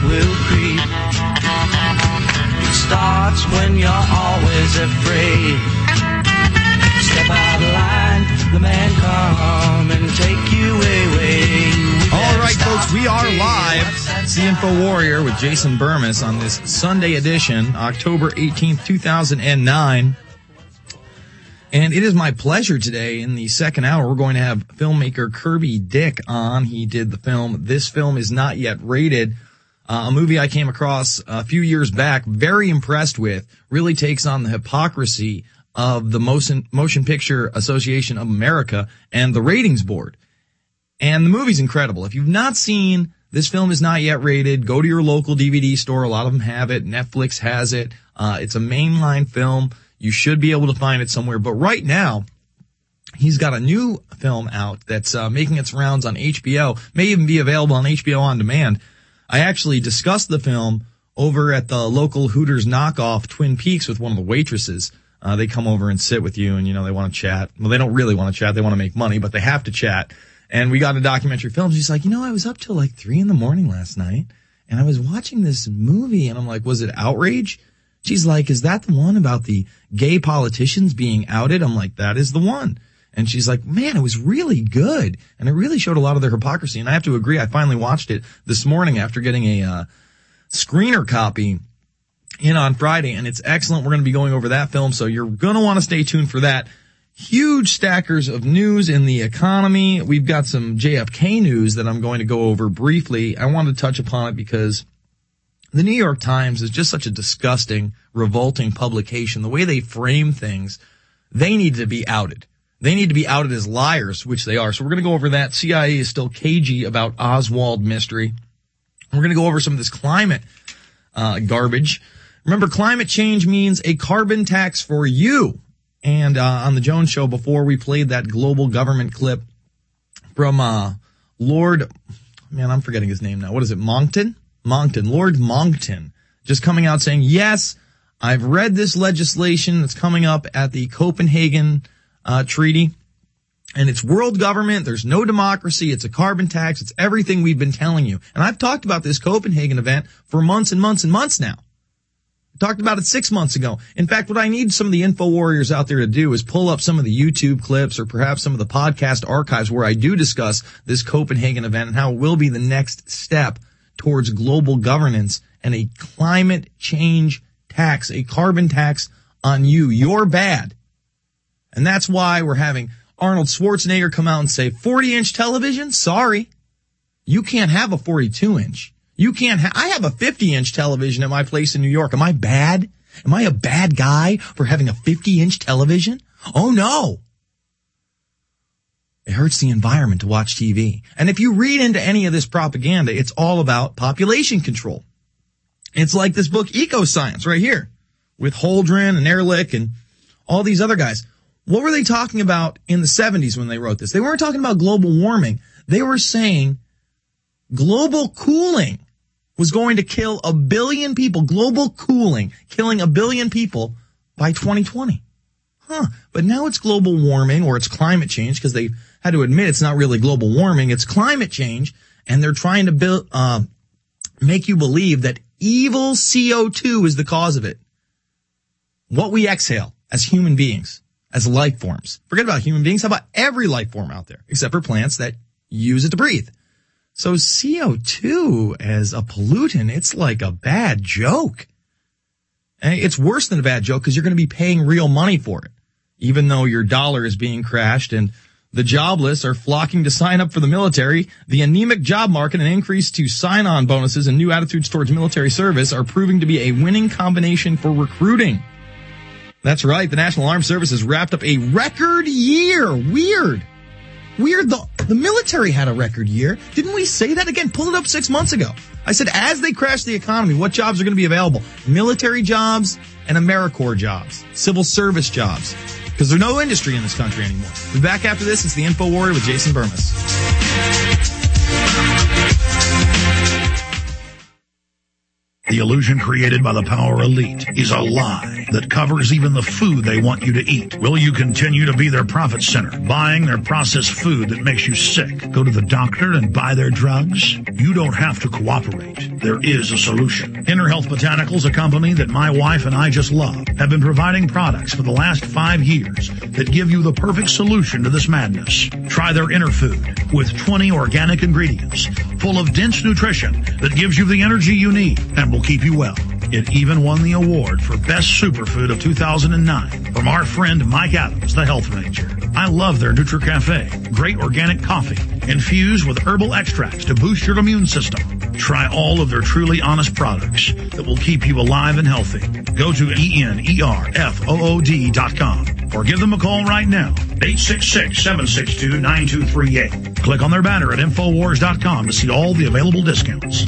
will creep. It starts when you're always afraid. Step out of line, the man come and take you away. All right, folks, we are live. It's the Info Warrior with Jason Bermas on this Sunday edition, October 18th, 2009. And it is my pleasure today, in the second hour, we're going to have filmmaker Kirby Dick on. He did the film This Film Is Not Yet Rated, a movie I came across a few years back, very impressed with, really takes on the hypocrisy of the Motion Picture Association of America and the ratings board. And the movie's incredible. If you've not seen This Film Is Not Yet Rated, go to your local DVD store. A lot of them have it. Netflix has it. It's a mainline film. You should be able to find it somewhere. But right now, he's got a new film out that's making its rounds on HBO, may even be available on HBO On Demand. I actually discussed the film over at the local Hooters knockoff Twin Peaks with one of the waitresses. They come over and sit with you and, they want to chat. Well, they don't really want to chat. They want to make money, but they have to chat. And we got a documentary film. She's like, I was up till like 3 a.m. last night and I was watching this movie and I'm like, was it outrage? She's like, is that the one about the gay politicians being outed? I'm like, that is the one. And she's like, man, it was really good. And it really showed a lot of their hypocrisy. And I have to agree. I finally watched it this morning after getting a screener copy in on Friday, and it's excellent. We're going to be going over that film, so you're going to want to stay tuned for that. Huge stackers of news in the economy. We've got some JFK news that I'm going to go over briefly. I want to touch upon it because the New York Times is just such a disgusting, revolting publication. The way they frame things, they need to be outed. They need to be outed as liars, which they are. So we're going to go over that. CIA is still cagey about Oswald mystery. We're going to go over some of this climate garbage. Remember, climate change means a carbon tax for you. And on the Jones Show before, we played that global government clip from Lord, I'm forgetting his name now. What is it, Monckton? Lord Monckton, just coming out saying, yes, I've read this legislation that's coming up at the Copenhagen Treaty, and it's world government. There's no democracy. It's a carbon tax. It's everything we've been telling you. And I've talked about this Copenhagen event for months and months and months now. I talked about it 6 months ago. In fact, what I need some of the info warriors out there to do is pull up some of the YouTube clips or perhaps some of the podcast archives where I do discuss this Copenhagen event and how it will be the next step towards global governance and a climate change tax, a carbon tax on you. You're bad. And that's why we're having Arnold Schwarzenegger come out and say, 40-inch television? Sorry. You can't have a 42-inch. I have a 50-inch television at my place in New York. Am I bad? Am I a bad guy for having a 50-inch television? Oh, no. It hurts the environment to watch TV. And if you read into any of this propaganda, it's all about population control. It's like this book, Ecoscience, right here, with Holdren and Ehrlich and all these other guys. What were they talking about in the 70s when they wrote this? They weren't talking about global warming. They were saying global cooling was going to kill 1 billion people. Global cooling, killing 1 billion people by 2020. But now it's global warming, or it's climate change, because they had to admit it's not really global warming, it's climate change, and they're trying to make you believe that evil CO2 is the cause of it. What we exhale as human beings, as life forms. Forget about human beings, how about every life form out there, except for plants that use it to breathe. So CO2 as a pollutant, it's like a bad joke. And it's worse than a bad joke because you're going to be paying real money for it. Even though your dollar is being crashed and the jobless are flocking to sign up for the military, the anemic job market and increase to sign-on bonuses and new attitudes towards military service are proving to be a winning combination for recruiting. That's right. The National Armed Services wrapped up a record year. Weird. The military had a record year. Didn't we say that again? Pull it up 6 months ago. I said, as they crash the economy, what jobs are going to be available? Military jobs and AmeriCorps jobs. Civil service jobs. Because there's no industry in this country anymore. We'll be back after this. It's the Info Warrior with Jason Bermas. The illusion created by the power elite is a lie that covers even the food they want you to eat. Will you continue to be their profit center, buying their processed food that makes you sick? Go to the doctor and buy their drugs? You don't have to cooperate. There is a solution. Inner Health Botanicals, a company that my wife and I just love, have been providing products for the last 5 years that give you the perfect solution to this madness. Try their Inner Food with 20 organic ingredients full of dense nutrition that gives you the energy you need and will keep you well. It even won the award for Best Superfood of 2009 from our friend Mike Adams, the Health Ranger. I love their NutriCafe, great organic coffee infused with herbal extracts to boost your immune system. Try all of their truly honest products that will keep you alive and healthy. Go to ENERFOOD.com or give them a call right now, 866-762-9238. Click on their banner at Infowars.com to see all the available discounts.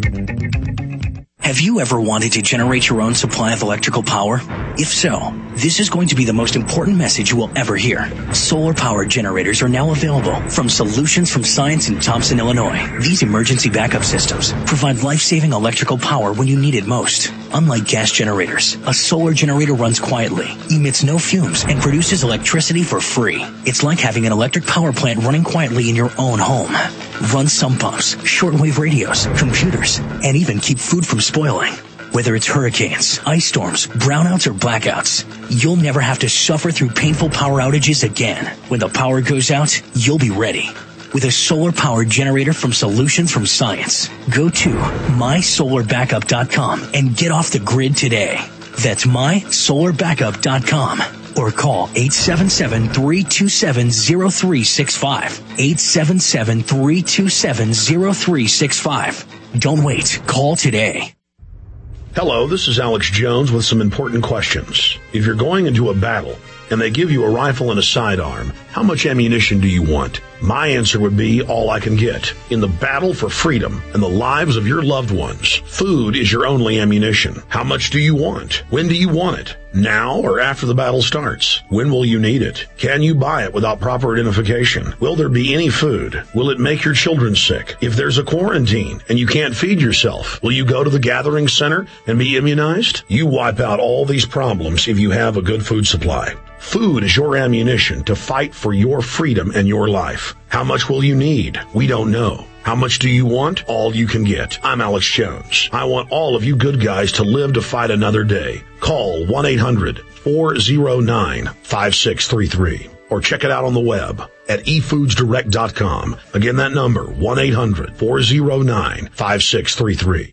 Have you ever wanted to generate your own supply of electrical power? If so, this is going to be the most important message you will ever hear. Solar-powered generators are now available from Solutions from Science in Thompson, Illinois. These emergency backup systems provide life-saving electrical power when you need it most. Unlike gas generators, a solar generator runs quietly, emits no fumes, and produces electricity for free. It's like having an electric power plant running quietly in your own home. Run sump pumps, shortwave radios, computers, and even keep food from spoiling. Whether it's hurricanes, ice storms, brownouts, or blackouts, you'll never have to suffer through painful power outages again. When the power goes out, you'll be ready with a solar-powered generator from Solutions from Science. Go to mysolarbackup.com and get off the grid today. That's mysolarbackup.com. Or call 877-327-0365. 877-327-0365. Don't wait. Call today. Hello, this is Alex Jones with some important questions. If you're going into a battle and they give you a rifle and a sidearm, how much ammunition do you want? My answer would be all I can get. In the battle for freedom and the lives of your loved ones, food is your only ammunition. How much do you want? When do you want it? Now or after the battle starts? When will you need it? Can you buy it without proper identification? Will there be any food? Will it make your children sick? If there's a quarantine and you can't feed yourself, will you go to the gathering center and be immunized? You wipe out all these problems if you have a good food supply. Food is your ammunition to fight for your freedom and your life. How much will you need? We don't know. How much do you want? All you can get. I'm Alex Jones. I want all of you good guys to live to fight another day. Call 1-800-409-5633 or check it out on the web at efoodsdirect.com. Again, that number, 1-800-409-5633.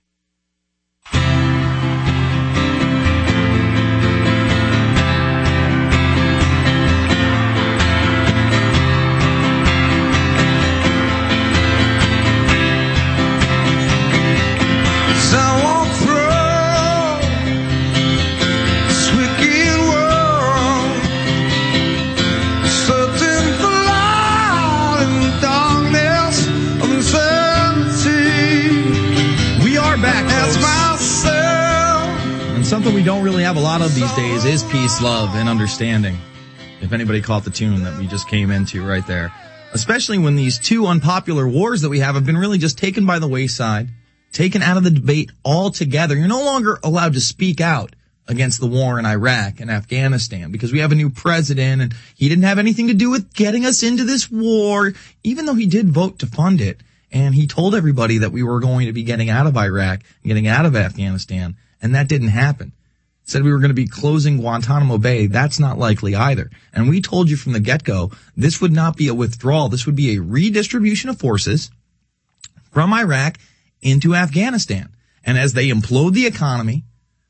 Something we don't really have a lot of these days is peace, love, and understanding. If anybody caught the tune that we just came into right there. Especially when these two unpopular wars that we have been really just taken by the wayside, taken out of the debate altogether. You're no longer allowed to speak out against the war in Iraq and Afghanistan because we have a new president and he didn't have anything to do with getting us into this war, even though he did vote to fund it. And he told everybody that we were going to be getting out of Iraq, getting out of Afghanistan. And that didn't happen. Said we were going to be closing Guantanamo Bay. That's not likely either. And we told you from the get-go, this would not be a withdrawal. This would be a redistribution of forces from Iraq into Afghanistan. And as they implode the economy,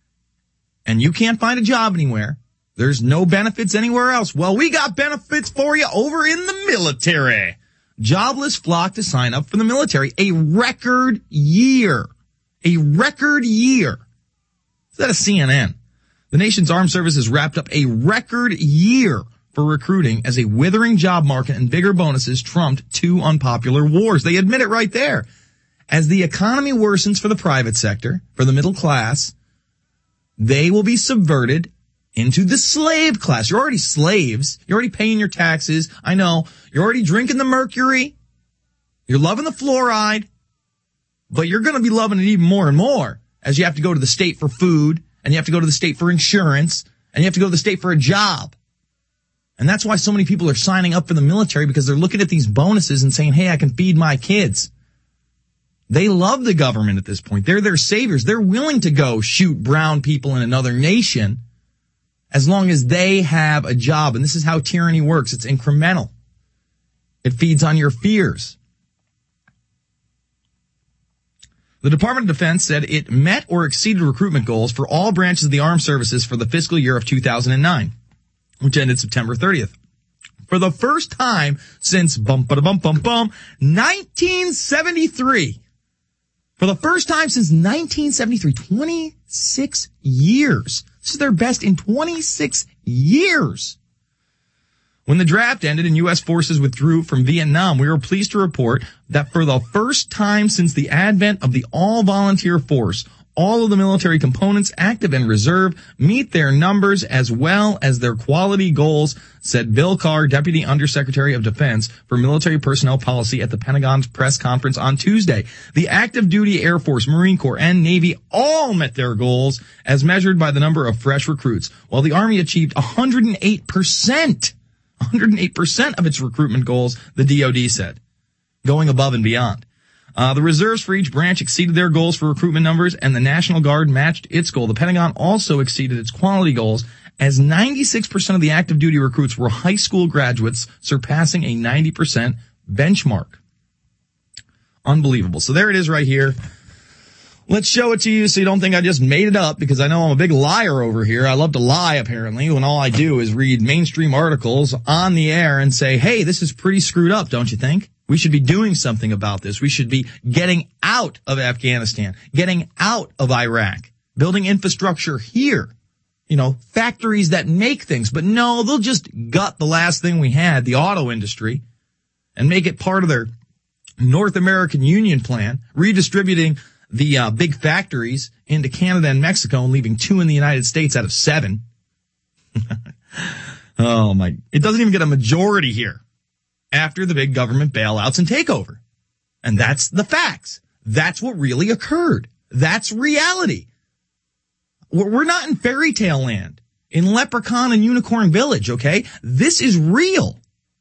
and you can't find a job anywhere, there's no benefits anywhere else. Well, we got benefits for you over in the military. Jobless flock to sign up for the military. A record year. A record year. Is that a CNN? The nation's armed services wrapped up a record year for recruiting as a withering job market and bigger bonuses trumped two unpopular wars. They admit it right there. As the economy worsens for the private sector, for the middle class, they will be subverted into the slave class. You're already slaves. You're already paying your taxes. I know. You're already drinking the mercury. You're loving the fluoride. But you're going to be loving it even more and more as you have to go to the state for food, and you have to go to the state for insurance, and you have to go to the state for a job. And that's why so many people are signing up for the military, because they're looking at these bonuses and saying, hey, I can feed my kids. They love the government at this point. They're their saviors. They're willing to go shoot brown people in another nation as long as they have a job. And this is how tyranny works. It's incremental. It feeds on your fears. The Department of Defense said it met or exceeded recruitment goals for all branches of the armed services for the fiscal year of 2009, which ended September 30th. For the first time since 1973. For the first time since 1973, 26 years. This is their best in 26 years. When the draft ended and U.S. forces withdrew from Vietnam, we were pleased to report that for the first time since the advent of the all-volunteer force, all of the military components, active and reserve, meet their numbers as well as their quality goals, said Bill Carr, Deputy Undersecretary of Defense for Military Personnel Policy at the Pentagon's press conference on Tuesday. The active duty Air Force, Marine Corps, and Navy all met their goals as measured by the number of fresh recruits, while the Army achieved 108% of its recruitment goals, the DoD said, going above and beyond. The reserves for each branch exceeded their goals for recruitment numbers, and the National Guard matched its goal. The Pentagon also exceeded its quality goals, as 96% of the active duty recruits were high school graduates, surpassing a 90% benchmark. Unbelievable. So there it is right here. Let's show it to you so you don't think I just made it up, because I know I'm a big liar over here. I love to lie, apparently, when all I do is read mainstream articles on the air and say, hey, this is pretty screwed up, don't you think? We should be doing something about this. We should be getting out of Afghanistan, getting out of Iraq, building infrastructure here. You know, factories that make things. But no, they'll just gut the last thing we had, the auto industry, and make it part of their North American Union plan, redistributing the big factories into Canada and Mexico and leaving 2 in the United States out of 7. Oh my, it doesn't even get a majority here after the big government bailouts and takeover. And that's the facts. That's what really occurred. That's reality. We're not in fairy tale land, in Leprechaun and Unicorn Village, okay? This is real.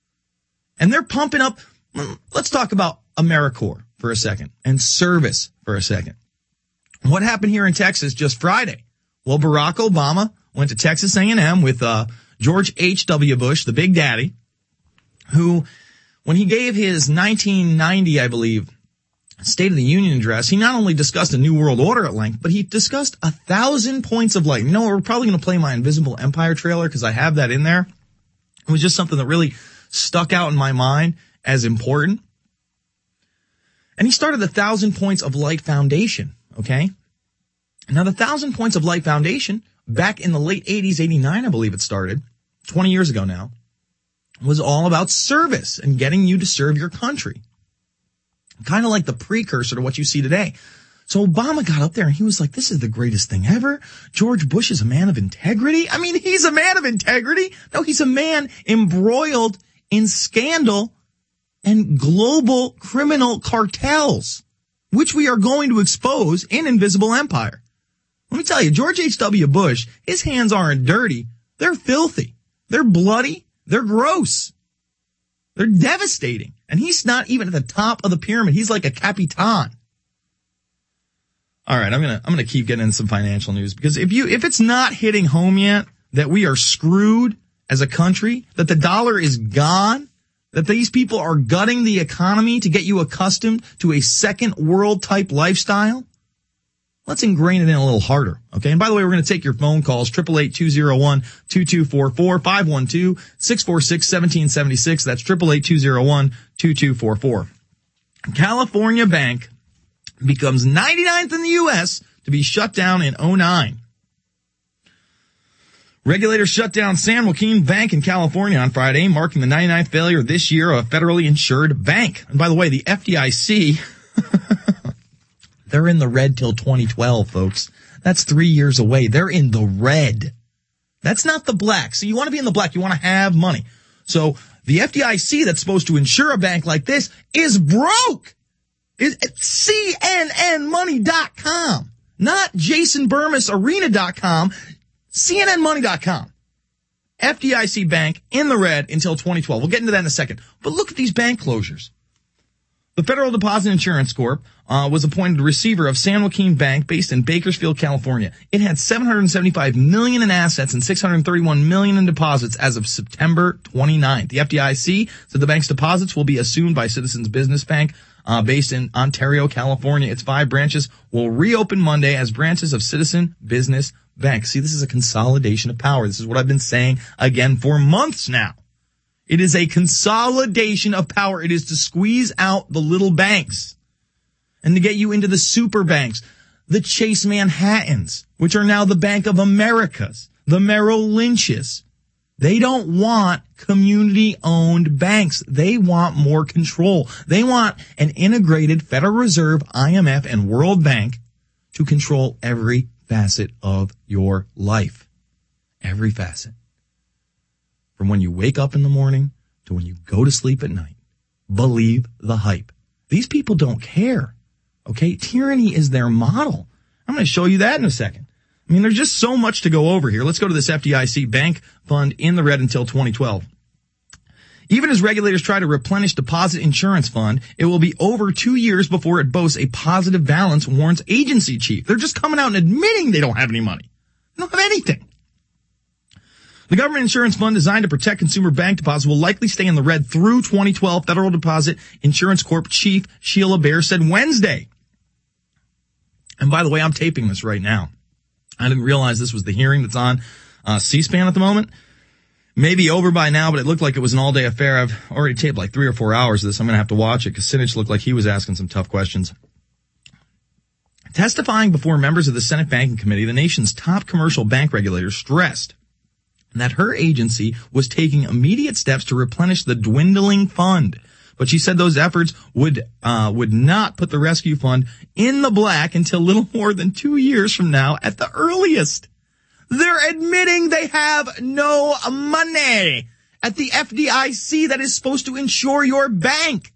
And they're pumping up. Let's talk about AmeriCorps for a second and service for a second. What happened here in Texas just Friday? Well, Barack Obama went to Texas A&M with George H.W. Bush, the Big Daddy, who, when he gave his 1990, I believe, State of the Union address, he not only discussed a new world order at length, but he discussed 1,000 points of light. You know, we're probably going to play my Invisible Empire trailer because I have that in there. It was just something that really stuck out in my mind as important. And he started the 1,000 Points of Light Foundation, okay? Now, the 1,000 Points of Light Foundation, back in the late 80s, 89, I believe it started, 20 years ago now, was all about service and getting you to serve your country. Kind of like the precursor to what you see today. So Obama got up there and he was like, this is the greatest thing ever. George Bush is a man of integrity. I mean, he's a man of integrity. No, he's a man embroiled in scandal and global criminal cartels, which we are going to expose in Invisible Empire. Let me tell you, George H.W. Bush, his hands aren't dirty. They're filthy. They're bloody. They're gross. They're devastating. And he's not even at the top of the pyramid. He's like a Capitan. All right, I'm gonna keep getting into some financial news, because if it's not hitting home yet that we are screwed as a country, that the dollar is gone, that these people are gutting the economy to get you accustomed to a second world type lifestyle, let's ingrain it in a little harder, okay? And by the way, we're going to take your phone calls, 888-201-2244, 512-646-1776. That's 888-201-2244. California Bank becomes 99th in the U.S. to be shut down in 2009. Regulators shut down San Joaquin Bank in California on Friday, marking the 99th failure this year of a federally insured bank. And by the way, the FDIC, they're in the red till 2012, folks. That's 3 years away. They're in the red. That's not the black. So you want to be in the black. You want to have money. So the FDIC that's supposed to insure a bank like this is broke. It's CNNmoney.com. Not JasonBurmisArena.com, CNNMoney.com. FDIC Bank in the red until 2012. We'll get into that in a second. But look at these bank closures. The Federal Deposit Insurance Corp was appointed receiver of San Joaquin Bank based in Bakersfield, California. It had $775 million in assets and $631 million in deposits as of September 29th. The FDIC said the bank's deposits will be assumed by Citizens Business Bank based in Ontario, California. Its 5 branches will reopen Monday as branches of Citizen Business Bank. See, this is a consolidation of power. This is what I've been saying again for months now. It is a consolidation of power. It is to squeeze out the little banks and to get you into the super banks, the Chase Manhattans, which are now the Bank of Americas, the Merrill Lynches. They don't want community-owned banks. They want more control. They want an integrated Federal Reserve, IMF, and World Bank to control every facet of your life. Every facet. From when you wake up in the morning to when you go to sleep at night. Believe the hype. These people don't care. Okay? Tyranny is their model. I'm going to show you that in a second. I mean, there's just so much to go over here. Let's go to this FDIC bank fund in the red until 2012. Even as regulators try to replenish Deposit Insurance Fund, it will be over 2 years before it boasts a positive balance, warns agency chief. They're just coming out and admitting they don't have any money. They don't have anything. The government insurance fund designed to protect consumer bank deposits will likely stay in the red through 2012, Federal Deposit Insurance Corp Chief Sheila Bair said Wednesday. And by the way, I'm taping this right now. I didn't realize this was the hearing that's on C-SPAN at the moment. Maybe over by now, but it looked like it was an all-day affair. I've already taped like 3 or 4 hours of this. I'm going to have to watch it because Sinich looked like he was asking some tough questions. Testifying before members of the Senate Banking Committee, the nation's top commercial bank regulators stressed that her agency was taking immediate steps to replenish the dwindling fund. But she said those efforts would not put the rescue fund in the black until little more than 2 years from now at the earliest. They're admitting they have no money at the FDIC that is supposed to insure your bank.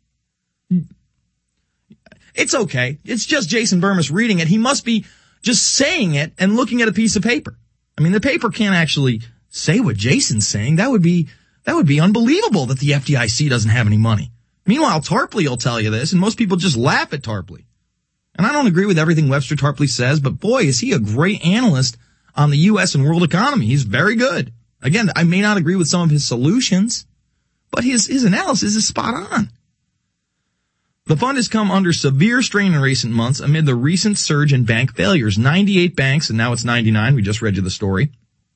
It's okay. It's just Jason Burmis reading it. He must be just saying it and looking at a piece of paper. I mean, the paper can't actually say what Jason's saying. That would be unbelievable that the FDIC doesn't have any money. Meanwhile, Tarpley will tell you this, and most people just laugh at Tarpley. And I don't agree with everything Webster Tarpley says, but boy, is he a great analyst on the U.S. and world economy. He's very good. Again, I may not agree with some of his solutions, but his analysis is spot on. The fund has come under severe strain in recent months amid the recent surge in bank failures. 98 banks, and now it's 99. We just read you the story.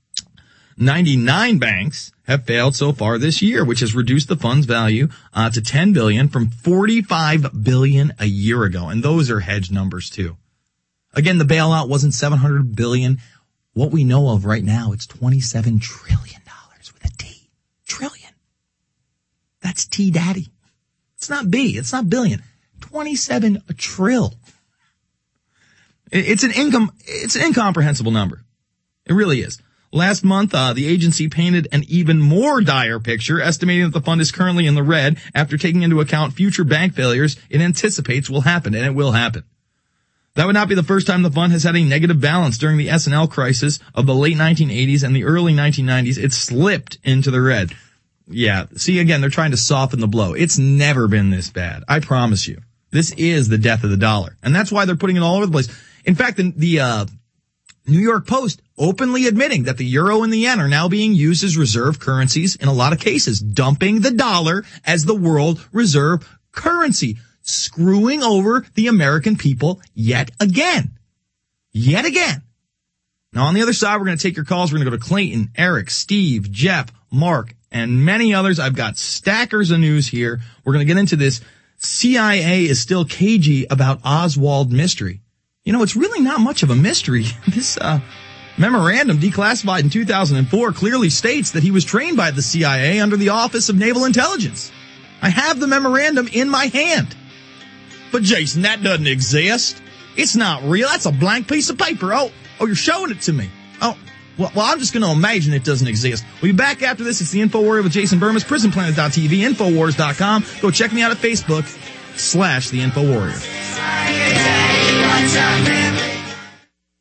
99 banks have failed so far this year, which has reduced the fund's value to $10 billion from $45 billion a year ago. And those are hedged numbers too. Again, the bailout wasn't $700 billion. What we know of right now, it's $27 trillion with a T. Trillion. That's T daddy. It's not B. It's not billion. 27 trill. It's an incomprehensible number. It really is. Last month, the agency painted an even more dire picture, estimating that the fund is currently in the red after taking into account future bank failures it anticipates will happen, and it will happen. That would not be the first time the fund has had a negative balance. During the S&L crisis of the late 1980s and the early 1990s, it slipped into the red. Yeah, see, again, they're trying to soften the blow. It's never been this bad. I promise you. This is the death of the dollar. And that's why they're putting it all over the place. In fact, the New York Post openly admitting that the euro and the yen are now being used as reserve currencies in a lot of cases, dumping the dollar as the world reserve currency, screwing over the American people yet again. Yet again. Now, on the other side, we're going to take your calls. We're going to go to Clayton, Eric, Steve, Jeff, Mark, and many others. I've got stackers of news here. We're going to get into this. CIA is still cagey about Oswald mystery. You know, it's really not much of a mystery. This memorandum, declassified in 2004, clearly states that he was trained by the CIA under the Office of Naval Intelligence. I have the memorandum in my hand. But Jason, that doesn't exist. It's not real. That's a blank piece of paper. Oh, you're showing it to me. Oh, well, I'm just going to imagine it doesn't exist. We'll be back after this. It's the Info Warrior with Jason Burmis, PrisonPlanet.tv, Infowars.com. Go check me out at Facebook /The Info Warrior.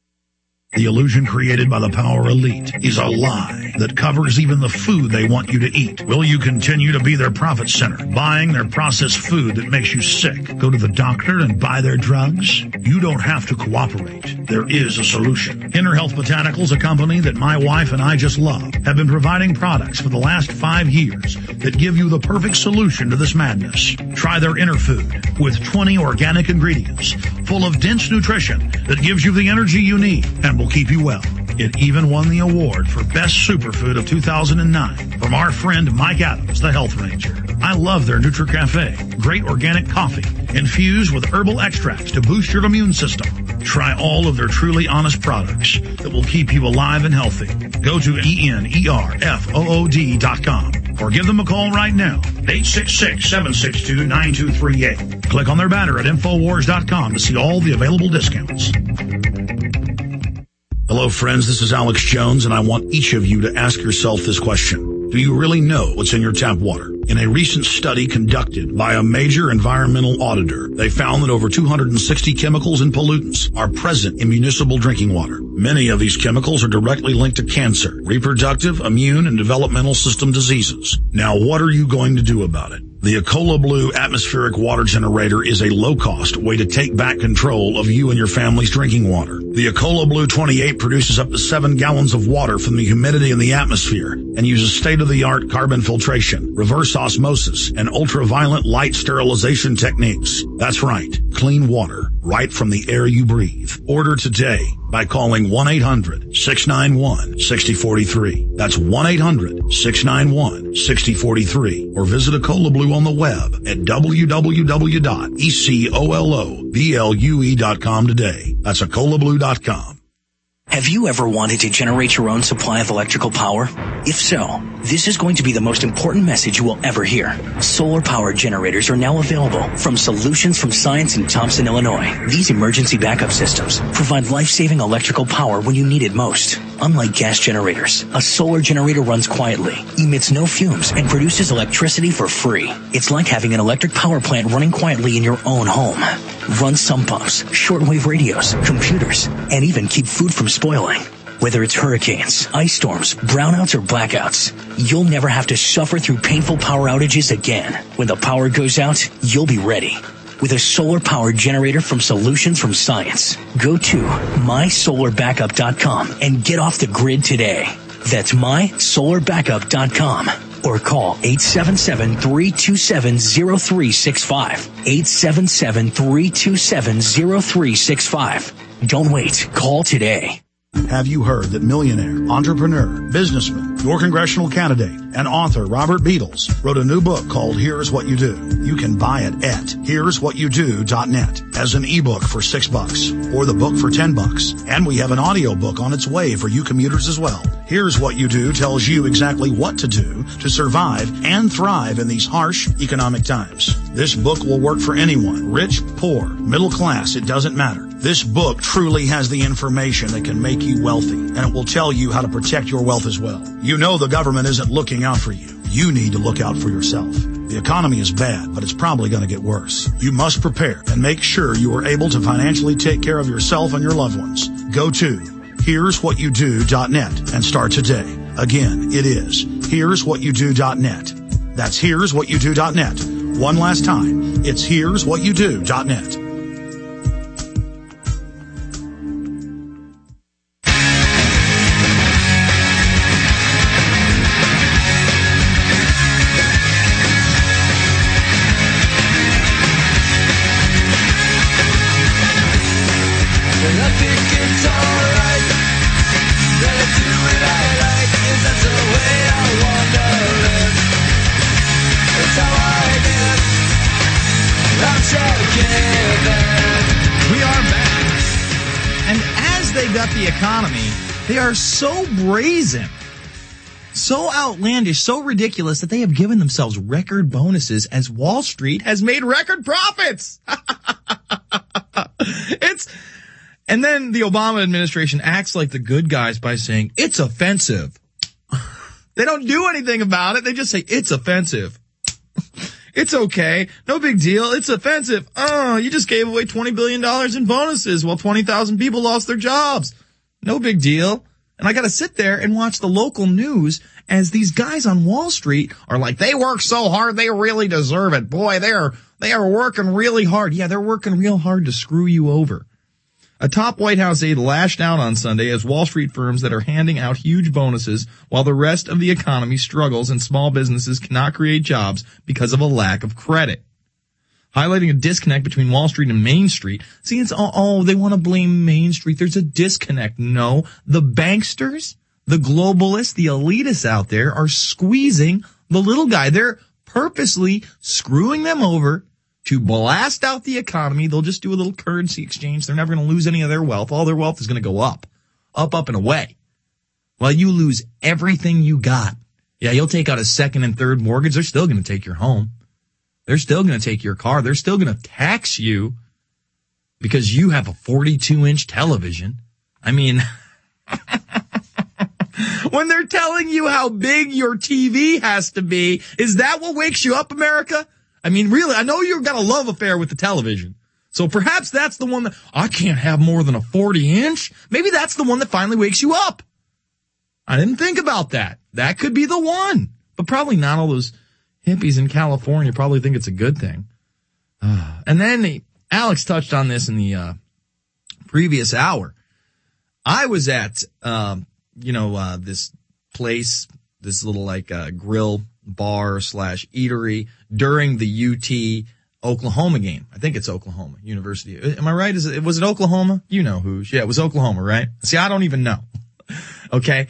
The illusion created by the Power Elite is a lie that covers even the food they want you to eat. Will you continue to be their profit center, buying their processed food that makes you sick? Go to the doctor and buy their drugs? You don't have to cooperate. There is a solution. Inner Health Botanicals, a company that my wife and I just love, have been providing products for the last 5 years that give you the perfect solution to this madness. Try their Inner Food with 20 organic ingredients full of dense nutrition that gives you the energy you need and will keep you well. It even won the award for Best Superfood of 2009 from our friend Mike Adams, the Health Ranger. I love their NutriCafe, great organic coffee infused with herbal extracts to boost your immune system. Try all of their truly honest products that will keep you alive and healthy. Go to ENERFOOD.com or give them a call right now, 866-762-9238. Click on their banner at Infowars.com to see all the available discounts. Hello, friends. This is Alex Jones, and I want each of you to ask yourself this question. Do you really know what's in your tap water? In a recent study conducted by a major environmental auditor, they found that over 260 chemicals and pollutants are present in municipal drinking water. Many of these chemicals are directly linked to cancer, reproductive, immune, and developmental system diseases. Now, what are you going to do about it? The Ecola Blue atmospheric water generator is a low-cost way to take back control of you and your family's drinking water. The Ecola Blue 28 produces up to 7 gallons of water from the humidity in the atmosphere and uses state-of-the-art carbon filtration, reverse osmosis, and ultraviolet light sterilization techniques. That's right, clean water right from the air you breathe. Order today by calling 1-800-691-6043. That's 1-800-691-6043. Or visit Ecola Blue on the web at www.ecoloblu.com today. That's EcolaBlue.com. Have you ever wanted to generate your own supply of electrical power? If so, this is going to be the most important message you will ever hear. Solar power generators are now available from Solutions from Science in Thompson, Illinois. These emergency backup systems provide life-saving electrical power when you need it most. Unlike gas generators, a solar generator runs quietly, emits no fumes, and produces electricity for free. It's like having an electric power plant running quietly in your own home. Run sump pumps, shortwave radios, computers, and even keep food from spoiling. Whether it's hurricanes, ice storms, brownouts, or blackouts, you'll never have to suffer through painful power outages again. When the power goes out, you'll be ready. With a solar power generator from Solutions from Science. Go to mysolarbackup.com and get off the grid today. That's mysolarbackup.com. Or call 877-327-0365. 877-327-0365. Don't wait. Call today. Have you heard that millionaire, entrepreneur, businessman, your congressional candidate, and author Robert Beadles wrote a new book called Here's What You Do? You can buy it at here'swhatyoudO.net as an ebook for $6 or the book for $10. And we have an audio book on its way for you commuters as well. Here's What You Do tells you exactly what to do to survive and thrive in these harsh economic times. This book will work for anyone, rich, poor, middle class, it doesn't matter. This book truly has the information that can make you wealthy, and it will tell you how to protect your wealth as well. You know the government isn't looking out for you. You need to look out for yourself. The economy is bad, but it's probably going to get worse. You must prepare and make sure you are able to financially take care of yourself and your loved ones. Go to here'swhatyoudO.net and start today. Again, it is here'swhatyoudO.net. That's here'swhatyoudO.net. One last time, it's here'swhatyoudO.net. The economy, they are so brazen, so outlandish, so ridiculous that they have given themselves record bonuses as Wall Street has made record profits. And then the Obama administration acts like the good guys by saying it's offensive. They don't do anything about it. They just say it's offensive. It's okay. No big deal. It's offensive. Oh, you just gave away $20 billion in bonuses while 20,000 people lost their jobs. No big deal. And I got to sit there and watch the local news as these guys on Wall Street are like, they work so hard, they really deserve it. Boy, they are working really hard. Yeah, they're working real hard to screw you over. A top White House aide lashed out on Sunday as Wall Street firms that are handing out huge bonuses while the rest of the economy struggles and small businesses cannot create jobs because of a lack of credit. Highlighting a disconnect between Wall Street and Main Street. See, it's they want to blame Main Street. There's a disconnect. No, the banksters, the globalists, the elitists out there are squeezing the little guy. They're purposely screwing them over to blast out the economy. They'll just do a little currency exchange. They're never going to lose any of their wealth. All their wealth is going to go up, and away. While you lose everything you got. Yeah, you'll take out a second and third mortgage. They're still going to take your home. They're still going to take your car. They're still going to tax you because you have a 42-inch television. I mean, when they're telling you how big your TV has to be, is that what wakes you up, America? I mean, really, I know you've got a love affair with the television. So perhaps that's the one that, I can't have more than a 40-inch. Maybe that's the one that finally wakes you up. I didn't think about that. That could be the one. But probably not. All those hippies in California probably think it's a good thing. And then Alex touched on this in the previous hour. I was at, this place, this little grill bar / eatery during the UT Oklahoma game. I think it's Oklahoma University. Am I right? Was it Oklahoma? You know who's. Yeah, it was Oklahoma, right? See, I don't even know. Okay.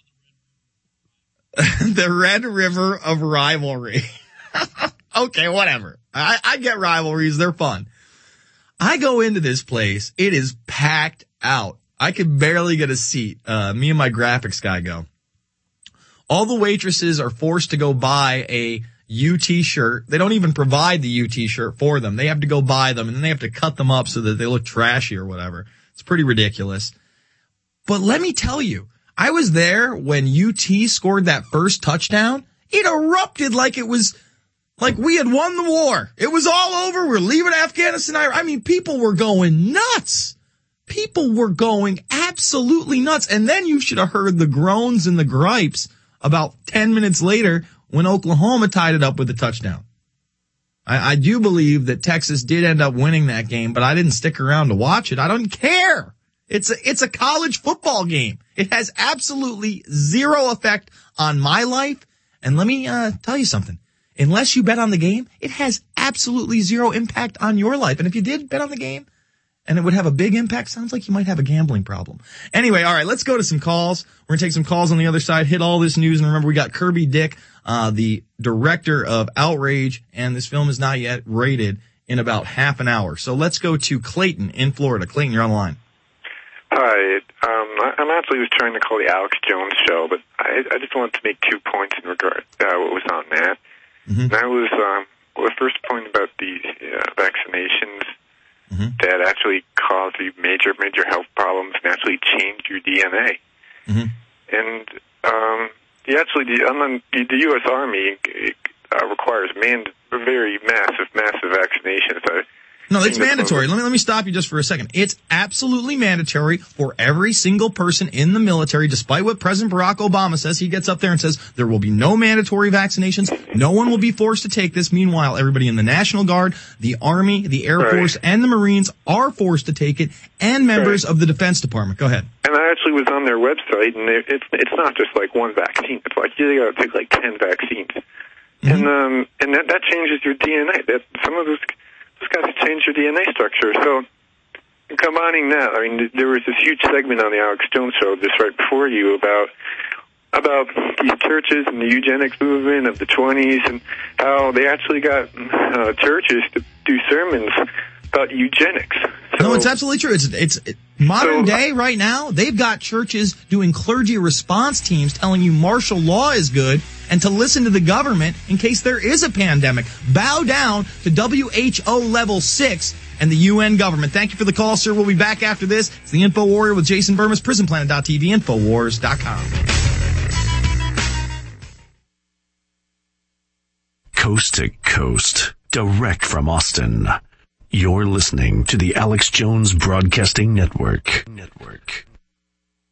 The Red River of rivalry. Okay, whatever. I get rivalries. They're fun. I go into this place. It is packed out. I could barely get a seat. Me and my graphics guy go. All the waitresses are forced to go buy a UT shirt. They don't even provide the UT shirt for them. They have to go buy them, and then they have to cut them up so that they look trashy or whatever. It's pretty ridiculous. But let me tell you, I was there when UT scored that first touchdown. It erupted like it was, like we had won the war. It was all over. We're leaving Afghanistan. I mean, people were going nuts. People were going absolutely nuts. And then you should have heard the groans and the gripes about 10 minutes later when Oklahoma tied it up with a touchdown. I do believe that Texas did end up winning that game, but I didn't stick around to watch it. I don't care. It's a college football game. It has absolutely zero effect on my life. And let me tell you something. Unless you bet on the game, it has absolutely zero impact on your life. And if you did bet on the game and it would have a big impact, sounds like you might have a gambling problem. Anyway, all right, let's go to some calls. We're going to take some calls on the other side, hit all this news. And remember, we got Kirby Dick, the director of Outrage, and this film is not yet rated in about half an hour. So let's go to Clayton in Florida. Clayton, you're on the line. Hi. I'm actually was trying to call the Alex Jones show, but I just wanted to make 2 points in regard to what was on that. Mm-hmm. And that was the first point about the vaccinations that actually cause you major health problems and actually change your DNA. Mm-hmm. And the U.S. Army requires very massive vaccinations. No, it's mandatory. Let me stop you just for a second. It's absolutely mandatory for every single person in the military, despite what President Barack Obama says. He gets up there and says there will be no mandatory vaccinations. No one will be forced to take this. Meanwhile, everybody in the National Guard, the Army, the Air Force, and the Marines are forced to take it, and members of the Defense Department. Go ahead. And I actually was on their website, and it's not just like one vaccine. It's like you got to take like 10 vaccines, and that changes your DNA. Some of those guys change your DNA structure. So combining that, I mean, there was this huge segment on the Alex Jones show just right before you about these churches and the eugenics movement of the 20s and how they actually got churches to do sermons about eugenics. So, no, it's absolutely true. It's modern day right now. They've got churches doing clergy response teams telling you martial law is good and to listen to the government in case there is a pandemic. Bow down to WHO level 6 and the UN government. Thank you for the call, sir. We'll be back after this. It's the Info Warrior with Jason Burmis, PrisonPlanet.tv, Infowars.com. Coast to coast, direct from Austin. You're listening to the Alex Jones Broadcasting Network.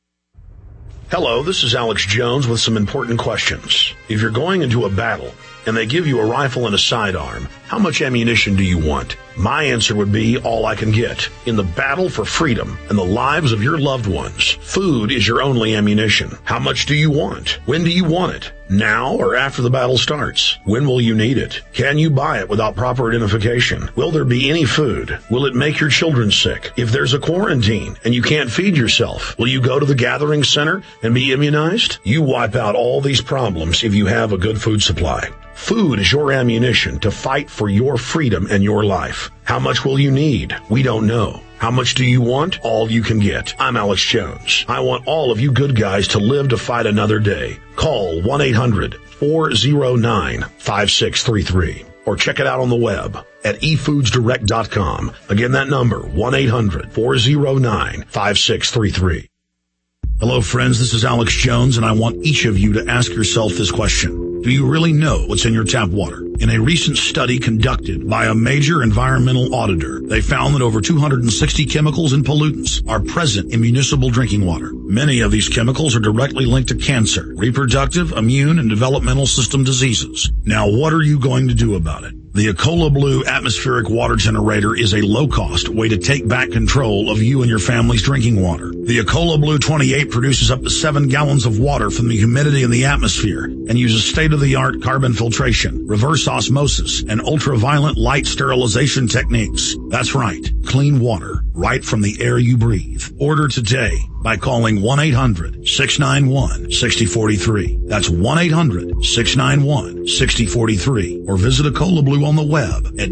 Hello, this is Alex Jones with some important questions. If you're going into a battle and they give you a rifle and a sidearm, how much ammunition do you want? My answer would be all I can get. In the battle for freedom and the lives of your loved ones, food is your only ammunition. How much do you want? When do you want it? Now or after the battle starts? When will you need it? Can you buy it without proper identification? Will there be any food? Will it make your children sick? If there's a quarantine and you can't feed yourself, will you go to the gathering center and be immunized? You wipe out all these problems if you have a good food supply. Food is your ammunition to fight for your freedom and your life. How much will you need? We don't know. How much do you want? All you can get. I'm Alex Jones. I want all of you good guys to live to fight another day. Call 1-800-409-5633 or check it out on the web at efoodsdirect.com. Again, that number, 1-800-409-5633. Hello, friends. This is Alex Jones, and I want each of you to ask yourself this question. Do you really know what's in your tap water? In a recent study conducted by a major environmental auditor, they found that over 260 chemicals and pollutants are present in municipal drinking water. Many of these chemicals are directly linked to cancer, reproductive, immune, and developmental system diseases. Now, what are you going to do about it? The Ecola Blue atmospheric water generator is a low-cost way to take back control of you and your family's drinking water. The Ecola Blue 28 produces up to 7 gallons of water from the humidity in the atmosphere and uses state-of-the-art carbon filtration, reverse osmosis, and ultraviolet light sterilization techniques. That's right, clean water right from the air you breathe. Order today by calling 1-800-691-6043. That's 1-800-691-6043. Or visit Ecola Blue on the web at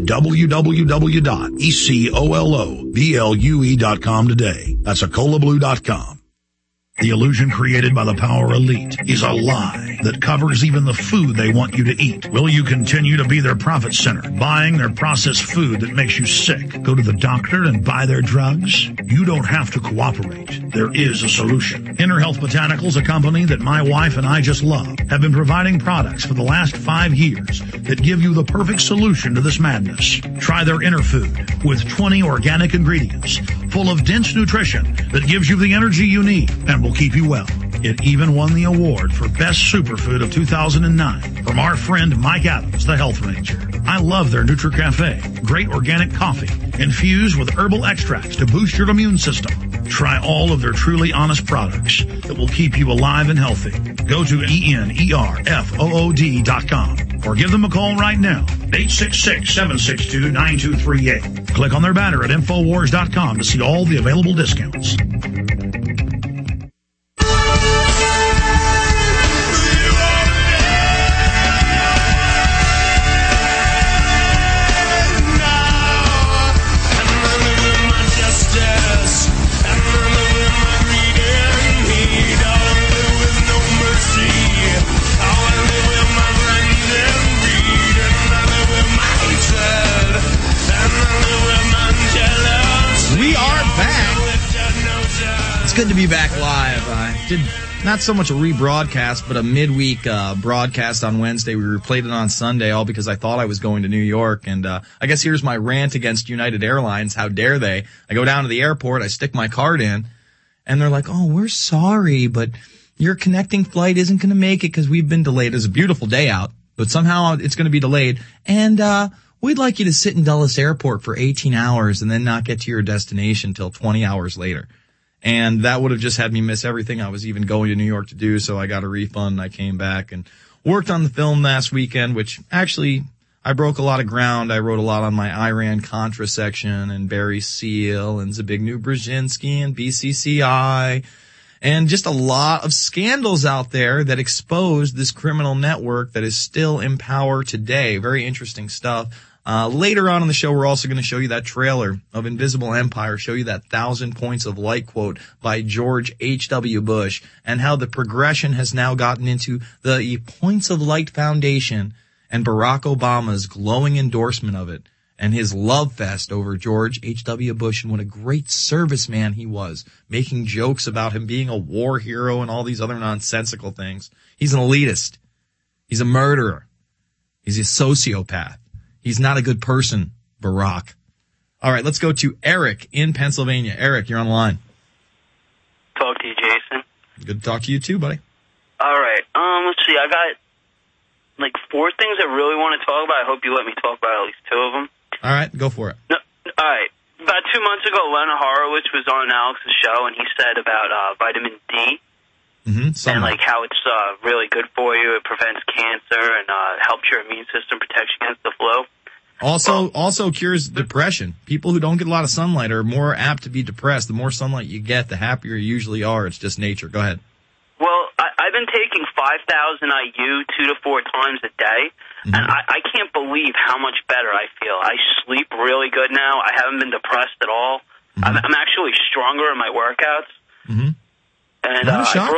www.ecoloblu.com today. That's EcolaBlue.com. The illusion created by the Power Elite is a lie that covers even the food they want you to eat. Will you continue to be their profit center, buying their processed food that makes you sick? Go to the doctor and buy their drugs? You don't have to cooperate. There is a solution. Inner Health Botanicals, a company that my wife and I just love, have been providing products for the last 5 years that give you the perfect solution to this madness. Try their Inner Food with 20 organic ingredients full of dense nutrition that gives you the energy you need and will keep you well. It even won the award for Best Superfood of 2009 from our friend Mike Adams, the Health Ranger. I love their NutriCafe. Great organic coffee infused with herbal extracts to boost your immune system. Try all of their truly honest products that will keep you alive and healthy. Go to ENERFOOD.com or give them a call right now, 866-762-9238. Click on their banner at Infowars.com to see all the available discounts. Good to be back live. I did not so much a rebroadcast, but a midweek broadcast on Wednesday. We replayed it on Sunday, all because I thought I was going to New York. And I guess here's my rant against United Airlines. How dare they? I go down to the airport, I stick my card in, and they're like, "Oh, we're sorry, but your connecting flight isn't going to make it because we've been delayed." It's a beautiful day out, but somehow it's going to be delayed. And we'd like you to sit in Dulles Airport for 18 hours and then not get to your destination till 20 hours later. And that would have just had me miss everything I was even going to New York to do, so I got a refund and I came back and worked on the film last weekend, which actually I broke a lot of ground. I wrote a lot on my Iran-Contra section and Barry Seal and Zbigniew Brzezinski and BCCI and just a lot of scandals out there that exposed this criminal network that is still in power today. Very interesting stuff. Later on in the show, we're also going to show you that trailer of Invisible Empire, show you that 1,000 Points of Light quote by George H.W. Bush, and how the progression has now gotten into the Points of Light Foundation and Barack Obama's glowing endorsement of it and his love fest over George H.W. Bush and what a great serviceman he was, making jokes about him being a war hero and all these other nonsensical things. He's an elitist. He's a murderer. He's a sociopath. He's not a good person, Barack. All right, let's go to Eric in Pennsylvania. Eric, you're on the line. Talk to you, Jason. Good to talk to you too, buddy. All right. Let's see. I got like 4 things I really want to talk about. I hope you let me talk about at least 2 of them. All right, go for it. No, all right. About 2 months ago, Leonard Horowitz was on Alex's show, and he said about vitamin D and like how it's really good for you. It prevents cancer and helps your immune system, protects you against the flu. Also cures depression. People who don't get a lot of sunlight are more apt to be depressed. The more sunlight you get, the happier you usually are. It's just nature. Go ahead. Well, I've been taking 5,000 IU 2 to 4 times a day, and I can't believe how much better I feel. I sleep really good now. I haven't been depressed at all. I'm actually stronger in my workouts. And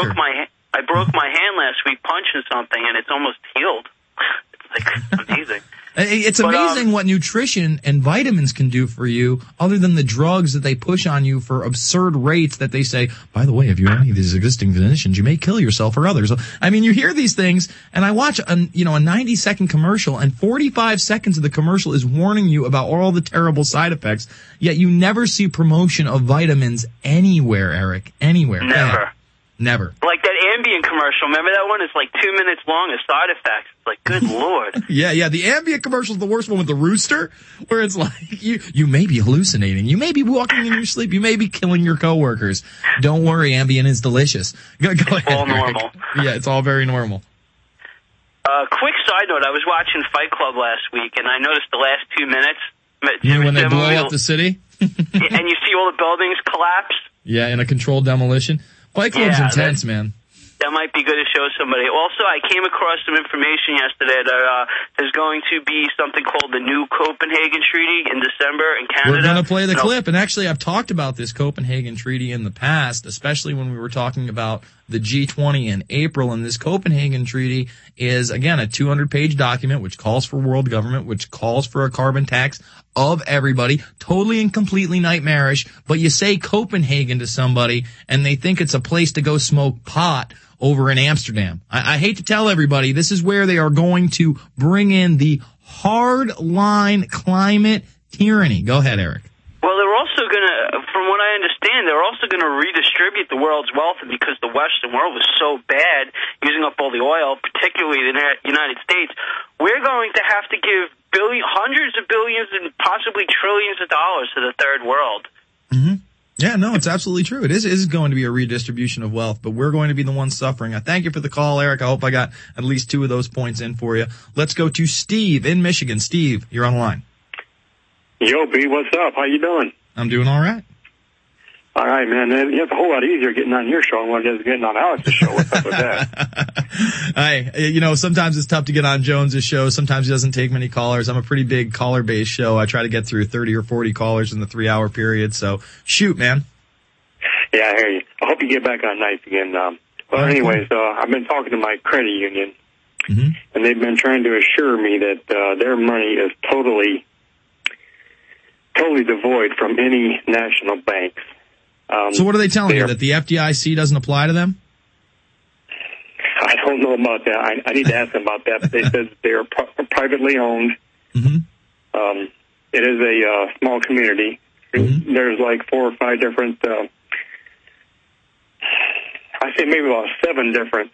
I broke my hand last week punching something, and it's almost healed. It's like amazing. It's amazing what nutrition and vitamins can do for you, other than the drugs that they push on you for absurd rates that they say, by the way, if you have any of these existing conditions, you may kill yourself or others. I mean, you hear these things, and I watch a 90-second commercial, and 45 seconds of the commercial is warning you about all the terrible side effects, yet you never see promotion of vitamins anywhere, Eric. Anywhere. Never. Like that Ambien commercial. Remember that one? It's like 2 minutes long of side effects. It's like, good Lord. Yeah. The Ambien commercial is the worst one with the rooster, where it's like, you may be hallucinating. You may be walking in your sleep. You may be killing your coworkers. Don't worry, Ambien is delicious. Go ahead, all Eric. normal. Yeah, it's all very normal. Quick side note, I was watching Fight Club last week, and I noticed the last 2 minutes. You mean when they blow up the city? And you see all the buildings collapse? Yeah, in a controlled demolition. Fight Club's intense, man. That might be good to show somebody. Also, I came across some information yesterday that there's going to be something called the New Copenhagen Treaty in December in Canada. We're going to play the clip. And actually, I've talked about this Copenhagen Treaty in the past, especially when we were talking about the G20 in April. And this Copenhagen Treaty is, again, a 200-page document which calls for world government, which calls for a carbon tax of everybody. Totally and completely nightmarish. But you say Copenhagen to somebody, and they think it's a place to go smoke pot over in Amsterdam. I hate to tell everybody, this is where they are going to bring in the hard line climate tyranny. Go ahead, Eric. Well, they're also going to, from what I understand, they're also going to redistribute the world's wealth, and because the Western world was so bad, using up all the oil, particularly the United States, we're going to have to give hundreds of billions and possibly trillions of dollars to the third world. Yeah, no, it's absolutely true. It is going to be a redistribution of wealth, but we're going to be the ones suffering. I thank you for the call, Eric. I hope I got at least 2 of those points in for you. Let's go to Steve in Michigan. Steve, you're on the line. Yo, B, what's up? How you doing? I'm doing all right. All right, man. It's a whole lot easier getting on your show than just getting on Alex's show. What's up with that? Hey, sometimes it's tough to get on Jones's show. Sometimes he doesn't take many callers. I'm a pretty big caller-based show. I try to get through 30 or 40 callers in the 3-hour period. So shoot, man. Yeah, I hear you. I hope you get back on nights again. Anyways, I've been talking to my credit union, and they've been trying to assure me that their money is totally devoid from any national banks. So what are they telling you, that the FDIC doesn't apply to them? I don't know about that. I need to ask them about that. But they said they're privately owned. It is a small community. There's like 4 or 5 different, I say maybe about 7 different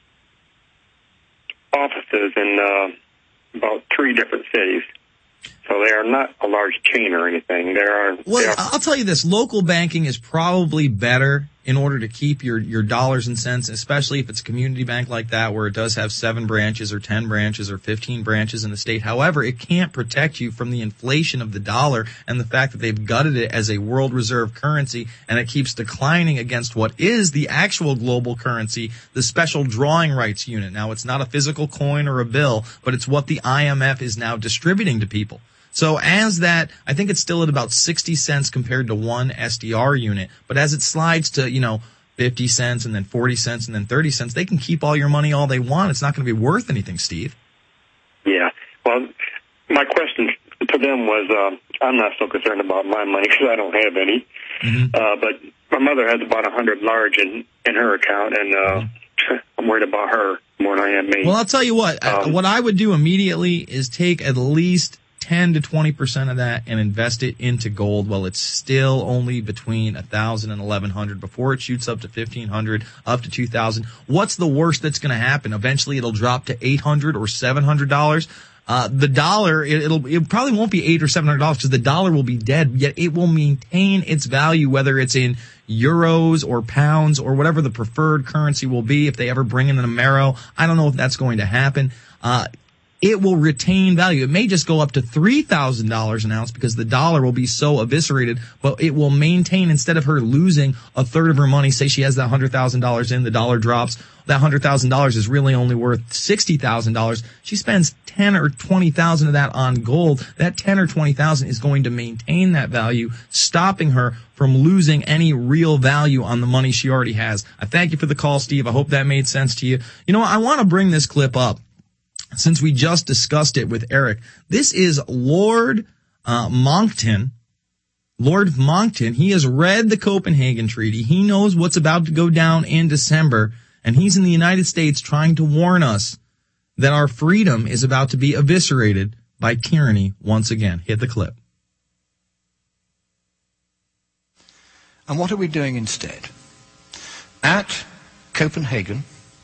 offices in about 3 different cities. So they are not a large chain or anything. I'll tell you this. Local banking is probably better in order to keep your dollars and cents, especially if it's a community bank like that where it does have 7 branches or 10 branches or 15 branches in the state. However, it can't protect you from the inflation of the dollar and the fact that they've gutted it as a world reserve currency and it keeps declining against what is the actual global currency, the special drawing rights unit. Now, it's not a physical coin or a bill, but it's what the IMF is now distributing to people. So as that, I think it's still at about 60 cents compared to 1 SDR unit. But as it slides to, 50 cents and then 40 cents and then 30 cents, they can keep all your money all they want. It's not going to be worth anything, Steve. Yeah. Well, my question to them was, I'm not so concerned about my money because I don't have any. But my mother has about 100 large in her account, and I'm worried about her more than I am me. Well, I'll tell you what. What I would do immediately is take at least 10 to 20% of that and invest it into gold. Well, it's still only between $1,000 and $1,100 before it shoots up to $1,500, up to $2,000. What's the worst that's going to happen? Eventually it'll drop to $800 or $700. The dollar, it probably won't be $800 or $700 because the dollar will be dead, yet it will maintain its value, whether it's in euros or pounds or whatever the preferred currency will be. If they ever bring in an Amero, I don't know if that's going to happen. It will retain value. It may just go up to $3,000 an ounce because the dollar will be so eviscerated, but it will maintain, instead of her losing a third of her money, say she has that $100,000 in, the dollar drops, that $100,000 is really only worth $60,000. She spends $10,000 or $20,000 of that on gold. That $10,000 or $20,000 is going to maintain that value, stopping her from losing any real value on the money she already has. I thank you for the call, Steve. I hope that made sense to you. You know, I want to bring this clip up since we just discussed it with Eric. This is Lord Monckton. Lord Monckton, he has read the Copenhagen Treaty. He knows what's about to go down in December, and he's in the United States trying to warn us that our freedom is about to be eviscerated by tyranny once again. Hit the clip. And what are we doing instead? At Copenhagen,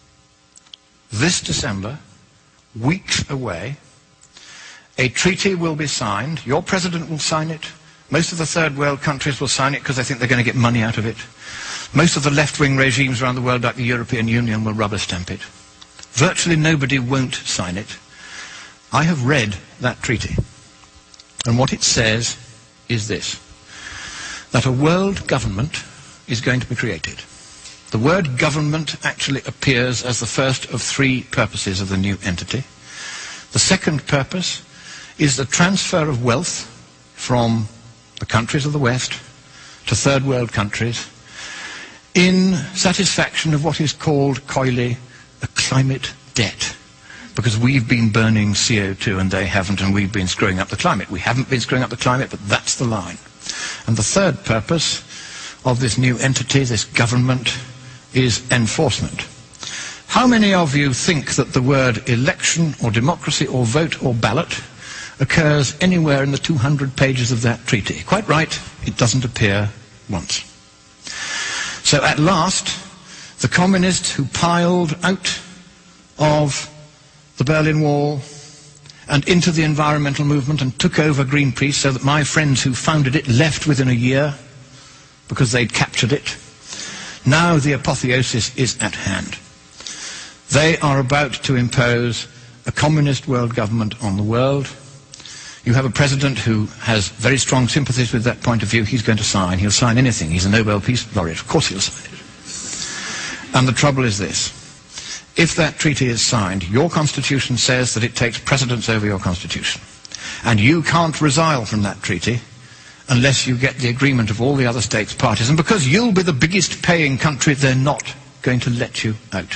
this December, weeks away, a treaty will be signed. Your president will sign it. Most of the third world countries will sign it because they think they're going to get money out of it. Most of the left-wing regimes around the world, like the European Union, will rubber stamp it. Virtually nobody won't sign it. I have read that treaty, and what it says is this: that a world government is going to be created. The word government actually appears as the first of three purposes of the new entity. The second purpose is the transfer of wealth from the countries of the West to third world countries in satisfaction of what is called coyly a climate debt. Because we've been burning CO2 and they haven't, and we've been screwing up the climate. We haven't been screwing up the climate, but that's the line. And the third purpose of this new entity, this government, is enforcement. How many of you think that the word election or democracy or vote or ballot occurs anywhere in the 200 pages of that treaty? Quite right, it doesn't appear once. So at last, the communists who piled out of the Berlin Wall and into the environmental movement and took over Greenpeace, so that my friends who founded it left within a year because they'd captured it. Now the apotheosis is at hand. They are about to impose a communist world government on the world. You have a president who has very strong sympathies with that point of view. He's going to sign. He'll sign anything. He's a Nobel Peace Laureate. Of course he'll sign it. And the trouble is this. If that treaty is signed, your constitution says that it takes precedence over your constitution. And you can't resile from that treaty unless you get the agreement of all the other states parties. And because you'll be the biggest paying country, they're not going to let you out.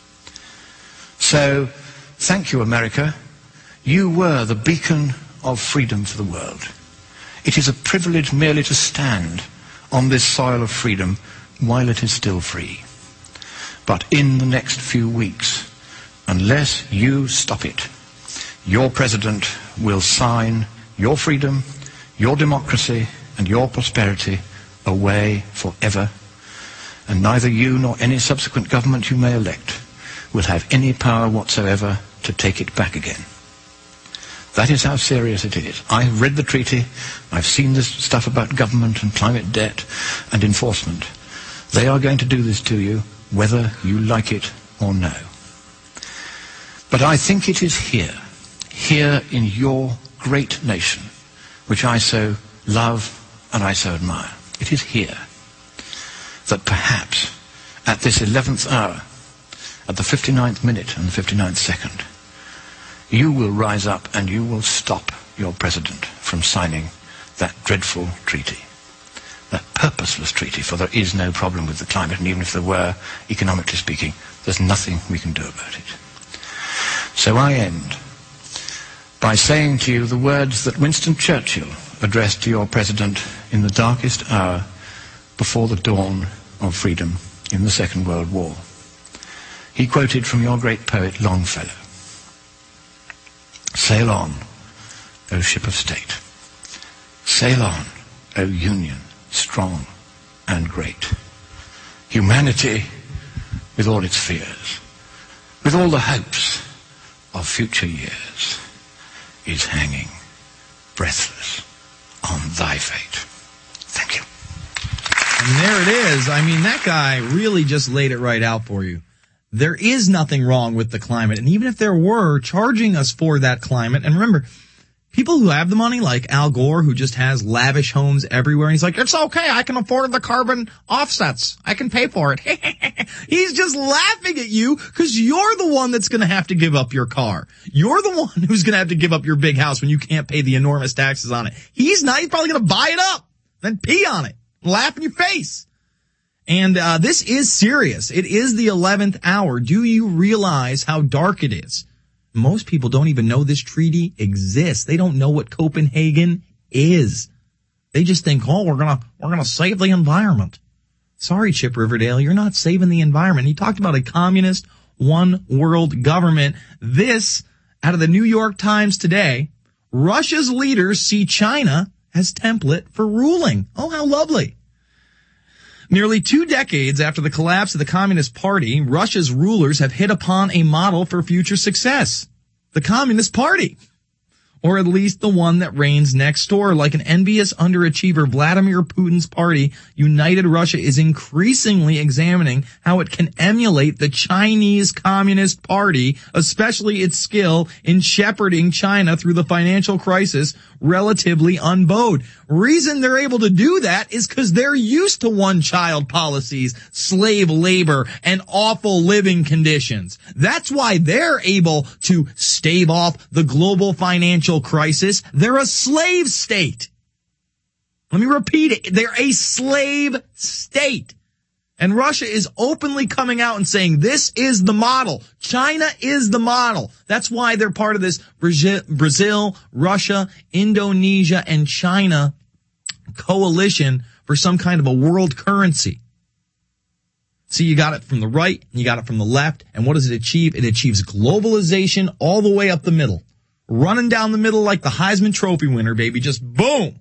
So, thank you, America. You were the beacon of freedom for the world. It is a privilege merely to stand on this soil of freedom while it is still free. But in the next few weeks, unless you stop it, your president will sign your freedom, your democracy, and your prosperity away forever, and neither you nor any subsequent government you may elect will have any power whatsoever to take it back again. That is how serious it is. I have read the treaty. I've seen this stuff about government and climate debt and enforcement. They are going to do this to you, whether you like it or no. But I think it is here in your great nation, which I so love and I so admire. It is here that perhaps at this 11th hour, at the 59th minute and the 59th second, you will rise up and you will stop your president from signing that dreadful treaty, that purposeless treaty, for there is no problem with the climate, and even if there were, economically speaking, there's nothing we can do about it. So I end by saying to you the words that Winston Churchill addressed to your president in the darkest hour before the dawn of freedom in the Second World War. He quoted from your great poet Longfellow. Sail on, O ship of state. Sail on, O Union, strong and great. Humanity, with all its fears, with all the hopes of future years, is hanging breathless on thy fate. Thank you. And there it is. I mean, that guy really just laid it right out for you. There is nothing wrong with the climate. And even if there were, charging us for that climate, and remember, people who have the money, like Al Gore, who just has lavish homes everywhere, and he's like, it's okay, I can afford the carbon offsets. I can pay for it. He's just laughing at you because you're the one that's going to have to give up your car. You're the one who's going to have to give up your big house when you can't pay the enormous taxes on it. He's not. He's probably going to buy it up, then pee on it, laugh in your face. And this is serious. It is the 11th hour. Do you realize how dark it is? Most people don't even know this treaty exists. They don't know what Copenhagen is. They just think, oh, we're gonna save the environment. Sorry, Chip Riverdale, you're not saving the environment. He talked about a communist one world government. This, out of the New York Times today, Russia's leaders see China as template for ruling. Oh, how lovely. Nearly 2 decades after the collapse of the Communist Party, Russia's rulers have hit upon a model for future success. The Communist Party. Or at least the one that reigns next door. Like an envious underachiever, Vladimir Putin's party, United Russia, is increasingly examining how it can emulate the Chinese Communist Party, especially its skill in shepherding China through the financial crisis relatively unbowed. Reason they're able to do that is because they're used to one-child policies, slave labor, and awful living conditions. That's why they're able to stave off the global financial crisis. They're a slave state. Let me repeat it. They're a slave state. And Russia is openly coming out and saying this is the model. China is the model. That's why they're part of this Brazil, Russia, Indonesia, and China coalition for some kind of a world currency. See, you got it from the right, and you got it from the left, and what does it achieve? It achieves globalization all the way up the middle. Running down the middle like the Heisman Trophy winner, baby. Just boom.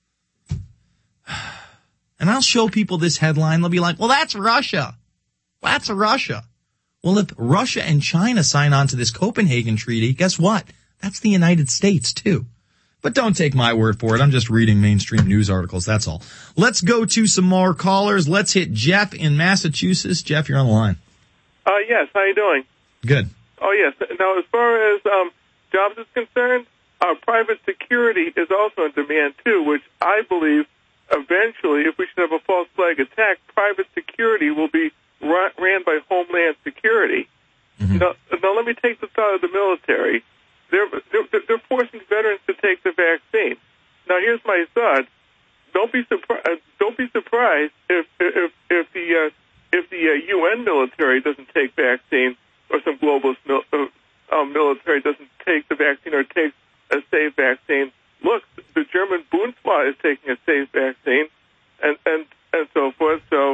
And I'll show people this headline. They'll be like, well, that's Russia. That's Russia. Well, if Russia and China sign on to this Copenhagen Treaty, guess what? That's the United States, too. But don't take my word for it. I'm just reading mainstream news articles. That's all. Let's go to some more callers. Let's hit Jeff in Massachusetts. Jeff, you're on the line. Yes. How you doing? Good. Oh, yes. Now, as far as jobs is concerned, private security is also in demand, too, which I believe eventually, if we should have a false flag attack, private security will be ran by Homeland Security. Mm-hmm. Now, let me take this out of the military. They're forcing veterans to take the vaccine. Now, here's my thought: don't be surprised if the UN military doesn't take vaccine, or some globalist military doesn't take the vaccine or takes a safe vaccine. Look, the German Bundeswehr is taking a safe vaccine, and so forth. So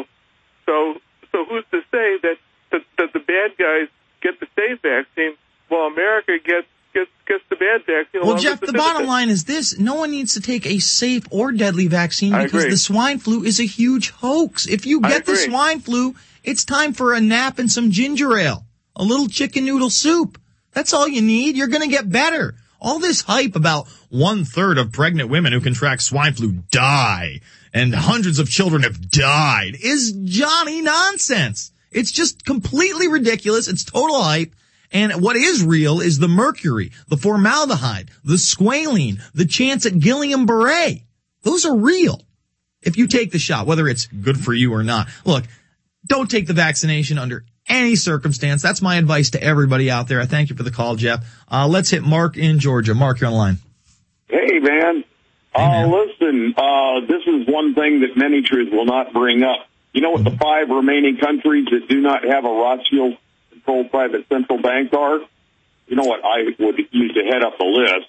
who's to say that the bad guys get the safe vaccine while America gets the bad vaccine? Well, Jeff, the bottom line is this: no one needs to take a safe or deadly vaccine because the swine flu is a huge hoax. If you get the swine flu, it's time for a nap and some ginger ale, a little chicken noodle soup. That's all you need. You're going to get better. All this hype about 1/3 of pregnant women who contract swine flu die and hundreds of children have died is Johnny nonsense. It's just completely ridiculous. It's total hype. And what is real is the mercury, the formaldehyde, the squalene, the chance at Guillain-Barré. Those are real. If you take the shot, whether it's good for you or not. Look, don't take the vaccination under any circumstance. That's my advice to everybody out there. I thank you for the call, Jeff. Let's hit Mark in Georgia. Mark, you're on the line. Hey, man. Listen, this is one thing that many truths will not bring up. You know what the 5 remaining countries that do not have a Rothschild-controlled private central bank are? You know what I would use to head up the list?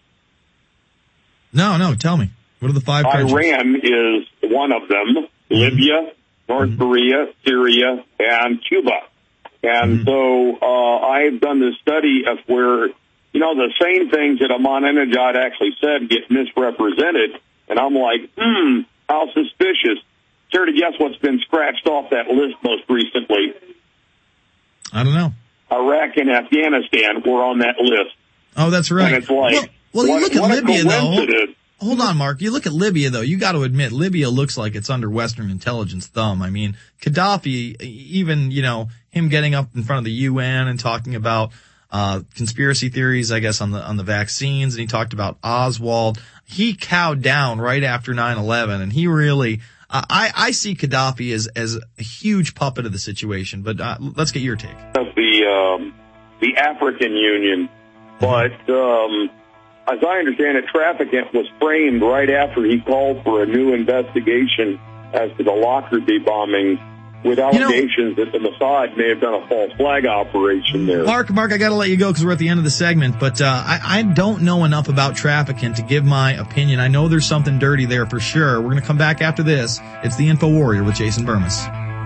No, tell me. What are the 5 countries? Iran is one of them, Libya, North Korea, Syria, and Cuba. And so I've done this study of where the same things that Ahmadinejad actually said get misrepresented. And I'm like, how suspicious. Care to guess what's been scratched off that list most recently? I don't know. Iraq and Afghanistan were on that list. Oh, that's right. And it's like, well, you look at Libya, though. Hold on, Mark. You look at Libya, though. You got to admit, Libya looks like it's under Western intelligence thumb. I mean, Gaddafi, even, him getting up in front of the UN and talking about conspiracy theories, I guess, on the vaccines, and he talked about Oswald. He cowed down right after 9/11, and he really, I see Gaddafi as a huge puppet of the situation. But let's get your take. Of the African Union, but as I understand it, Traficant was framed right after he called for a new investigation as to the Lockerbie bombing, with allegations that the Mossad may have done a false flag operation there. Mark, I got to let you go because we're at the end of the segment, but I don't know enough about Traficant to give my opinion. I know there's something dirty there for sure. We're going to come back after this. It's the Info Warrior with Jason Burmis.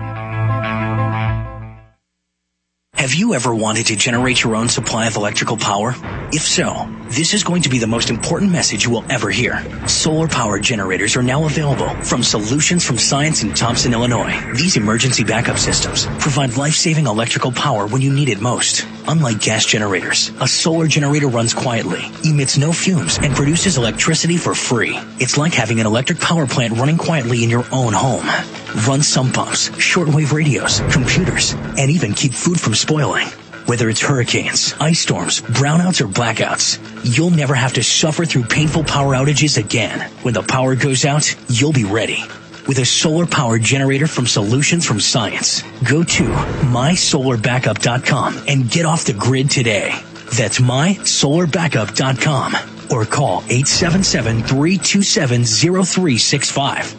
Have you ever wanted to generate your own supply of electrical power? If so, this is going to be the most important message you will ever hear. Solar power generators are now available from Solutions from Science in Thompson, Illinois. These emergency backup systems provide life-saving electrical power when you need it most. Unlike gas generators, a solar generator runs quietly, emits no fumes, and produces electricity for free. It's like having an electric power plant running quietly in your own home. Run sump pumps, shortwave radios, computers, and even keep food from spoiling. Whether it's hurricanes, ice storms, brownouts, or blackouts, you'll never have to suffer through painful power outages again. When the power goes out, you'll be ready with a solar power generator from Solutions from Science. Go to mysolarbackup.com and get off the grid today. That's mysolarbackup.com. Or call 877-327-0365.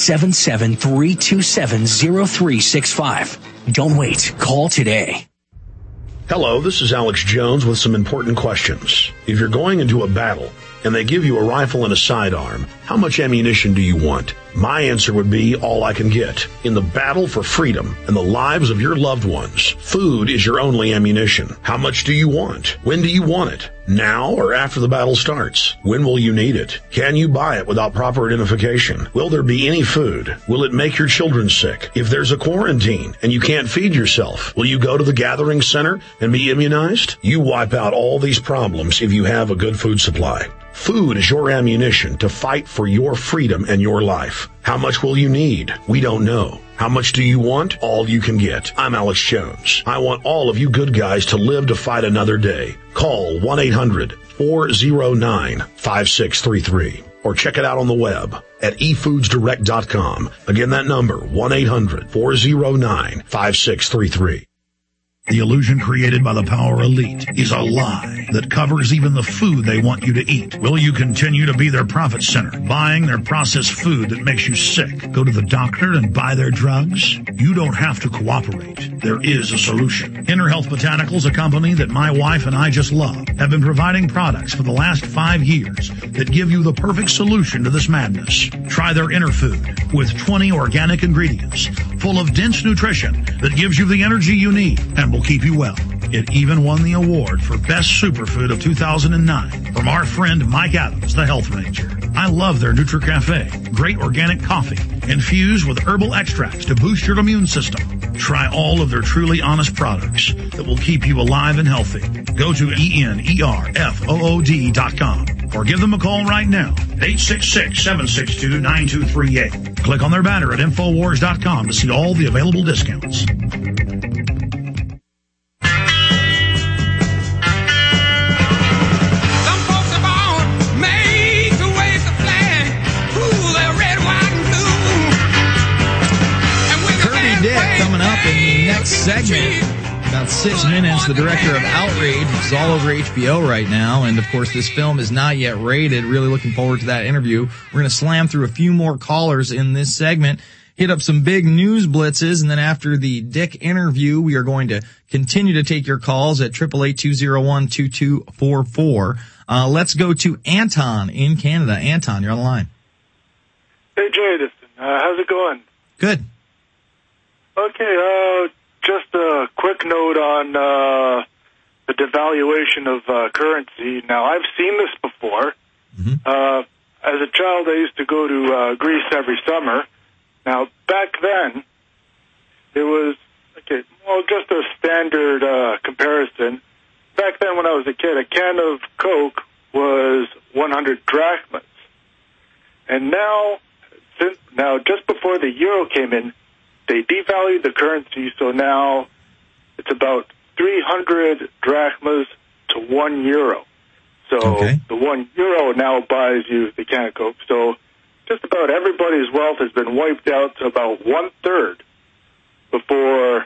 877-327-0365. Don't wait. Call today. Hello, this is Alex Jones with some important questions. If you're going into a battle and they give you a rifle and a sidearm, how much ammunition do you want? My answer would be all I can get. In the battle for freedom and the lives of your loved ones, food is your only ammunition. How much do you want? When do you want it? Now or after the battle starts? When will you need it? Can you buy it without proper identification? Will there be any food? Will it make your children sick? If there's a quarantine and you can't feed yourself, will you go to the gathering center and be immunized? You wipe out all these problems if you have a good food supply. Food is your ammunition to fight for your freedom and your life. How much will you need? We don't know. How much do you want? All you can get. I'm Alex Jones. I want all of you good guys to live to fight another day. Call 1-800-409-5633 or check it out on the web at efoodsdirect.com. Again, that number, 1-800-409-5633. The illusion created by the power elite is a lie that covers even the food they want you to eat. Will you continue to be their profit center, buying their processed food that makes you sick? Go to the doctor and buy their drugs? You don't have to cooperate. There is a solution. Inner Health Botanicals, a company that my wife and I just love, have been providing products for the last 5 years that give you the perfect solution to this madness. Try their Inner Food with 20 organic ingredients full of dense nutrition that gives you the energy you need and will keep you well. It even won the award for Best Superfood of 2009 from our friend Mike Adams, the Health Ranger. I love their NutriCafe. Great organic coffee infused with herbal extracts to boost your immune system. Try all of their truly honest products that will keep you alive and healthy. Go to ENERFOOD.com or give them a call right now, 866-762-9238. Click on their banner at Infowars.com to see all the available discounts. Segment, about 6 minutes, the director of Outrage, which is all over HBO right now, and of course this film is not yet rated. Really looking forward to that interview. We're going to slam through a few more callers in this segment, hit up some big news blitzes, and then after the Dick interview, we are going to continue to take your calls at 888-201-2244. Let's go to Anton in Canada. Anton, you're on the line. Hey, Jason. How's it going? Good. Okay, just a quick note on the devaluation of currency. Now, I've seen this before. As a child, I used to go to Greece every summer. Now, back then, it was, just a standard comparison. Back then, when I was a kid, a can of Coke was 100 drachmas. And now, just before the euro came in, they devalued the currency, so now it's about 300 drachmas to 1 euro. So the 1 euro now buys you the can of Coke. So just about everybody's wealth has been wiped out to about 1/3 before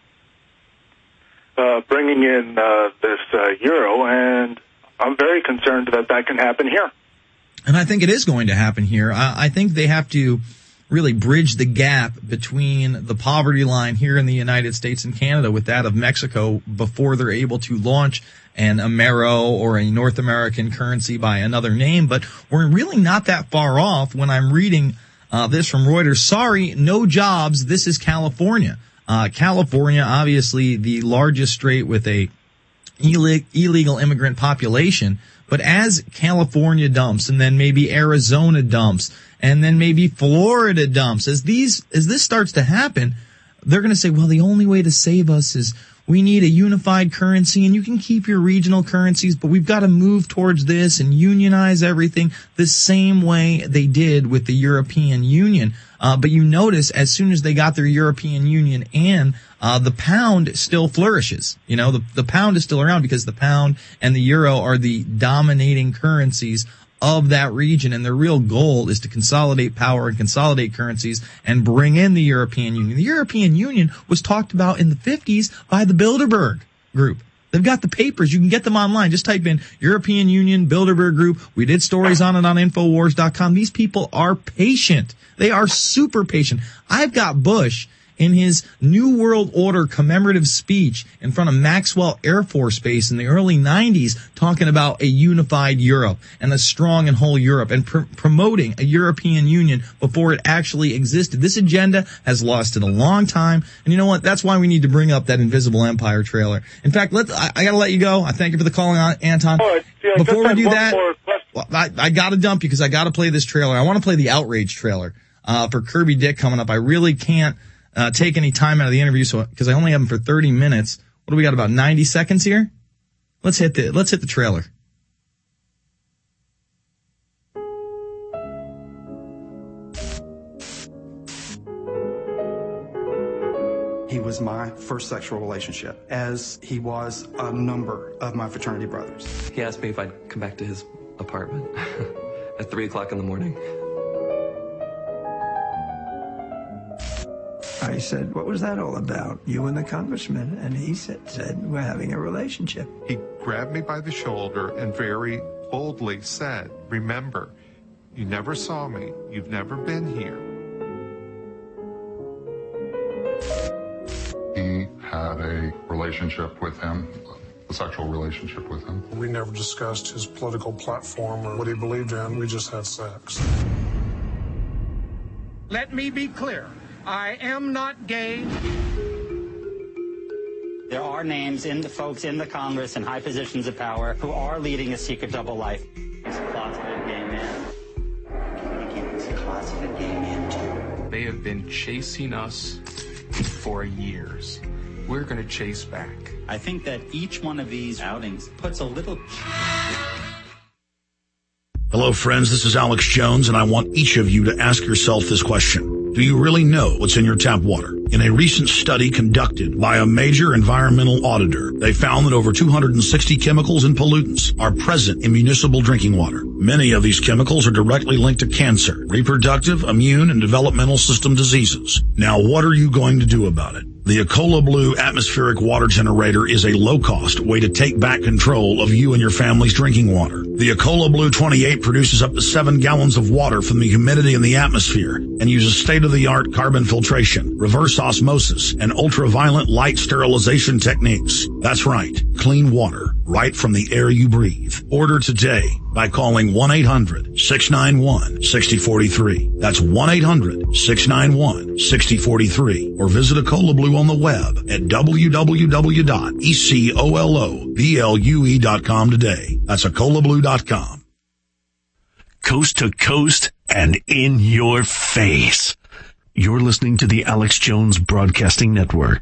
bringing in this euro, and I'm very concerned that can happen here. And I think it is going to happen here. I think they have to really bridge the gap between the poverty line here in the United States and Canada with that of Mexico before they're able to launch an Amero or a North American currency by another name. But we're really not that far off when I'm reading this from Reuters. Sorry, no jobs. This is California. California, obviously the largest state with a illegal immigrant population. But as California dumps, and then maybe Arizona dumps, and then maybe Florida dumps, as this starts to happen, they're going to say, well, the only way to save us is we need a unified currency, and you can keep your regional currencies, but we've got to move towards this and unionize everything the same way they did with the European Union. But you notice as soon as they got their European Union in, the pound still flourishes. You know, the pound is still around because the pound and the euro are the dominating currencies of that region, and their real goal is to consolidate power and consolidate currencies and bring in the European Union. The European Union was talked about in the 50s by the Bilderberg Group. They've got the papers. You can get them online. Just type in European Union, Bilderberg Group. We did stories on it on Infowars.com. These people are patient. They are super patient. I've got Bush in his New World Order commemorative speech in front of Maxwell Air Force Base in the early 90s talking about a unified Europe and a strong and whole Europe and promoting a European Union before it actually existed. This agenda has lasted a long time. And you know what? That's why we need to bring up that Invisible Empire trailer. In fact, I got to let you go. I thank you for the call, Anton. Before we do that, I got to dump you because I got to play this trailer. I want to play the Outrage trailer for Kirby Dick coming up. I really can't take any time out of the interview, because I only have him for 30 minutes. What do we got, about 90 seconds here? Let's hit the trailer. He was my first sexual relationship, as he was a number of my fraternity brothers. He asked me if I'd come back to his apartment at 3 o'clock in the morning. I said, what was that all about? You and the congressman? And he said, we're having a relationship. He grabbed me by the shoulder and very boldly said, remember, you never saw me. You've never been here. He had a relationship with him, a sexual relationship with him. We never discussed his political platform or what he believed in. We just had sex. Let me be clear. I am not gay. There are names in the folks in the Congress and high positions of power who are leading a secret double life. He's a closeted gay man. He's a closeted gay man, too. They have been chasing us for years. We're going to chase back. I think that each one of these outings puts a little... Hello, friends. This is Alex Jones, and I want each of you to ask yourself this question. Do you really know what's in your tap water? In a recent study conducted by a major environmental auditor, they found that over 260 chemicals and pollutants are present in municipal drinking water. Many of these chemicals are directly linked to cancer, reproductive, immune, and developmental system diseases. Now, what are you going to do about it? The Ecola Blue atmospheric water generator is a low-cost way to take back control of you and your family's drinking water. The Ecola Blue 28 produces up to 7 gallons of water from the humidity in the atmosphere and uses state-of-the-art carbon filtration, reverse osmosis, and ultraviolet light sterilization techniques. That's right, clean water right from the air you breathe. Order today by calling 1-800-691-6043. That's 1-800-691-6043. Or visit Ecola Blue on the web at www.ecoloblu.com today. That's EcolaBlue.com. Coast to coast and in your face. You're listening to the Alex Jones Broadcasting Network.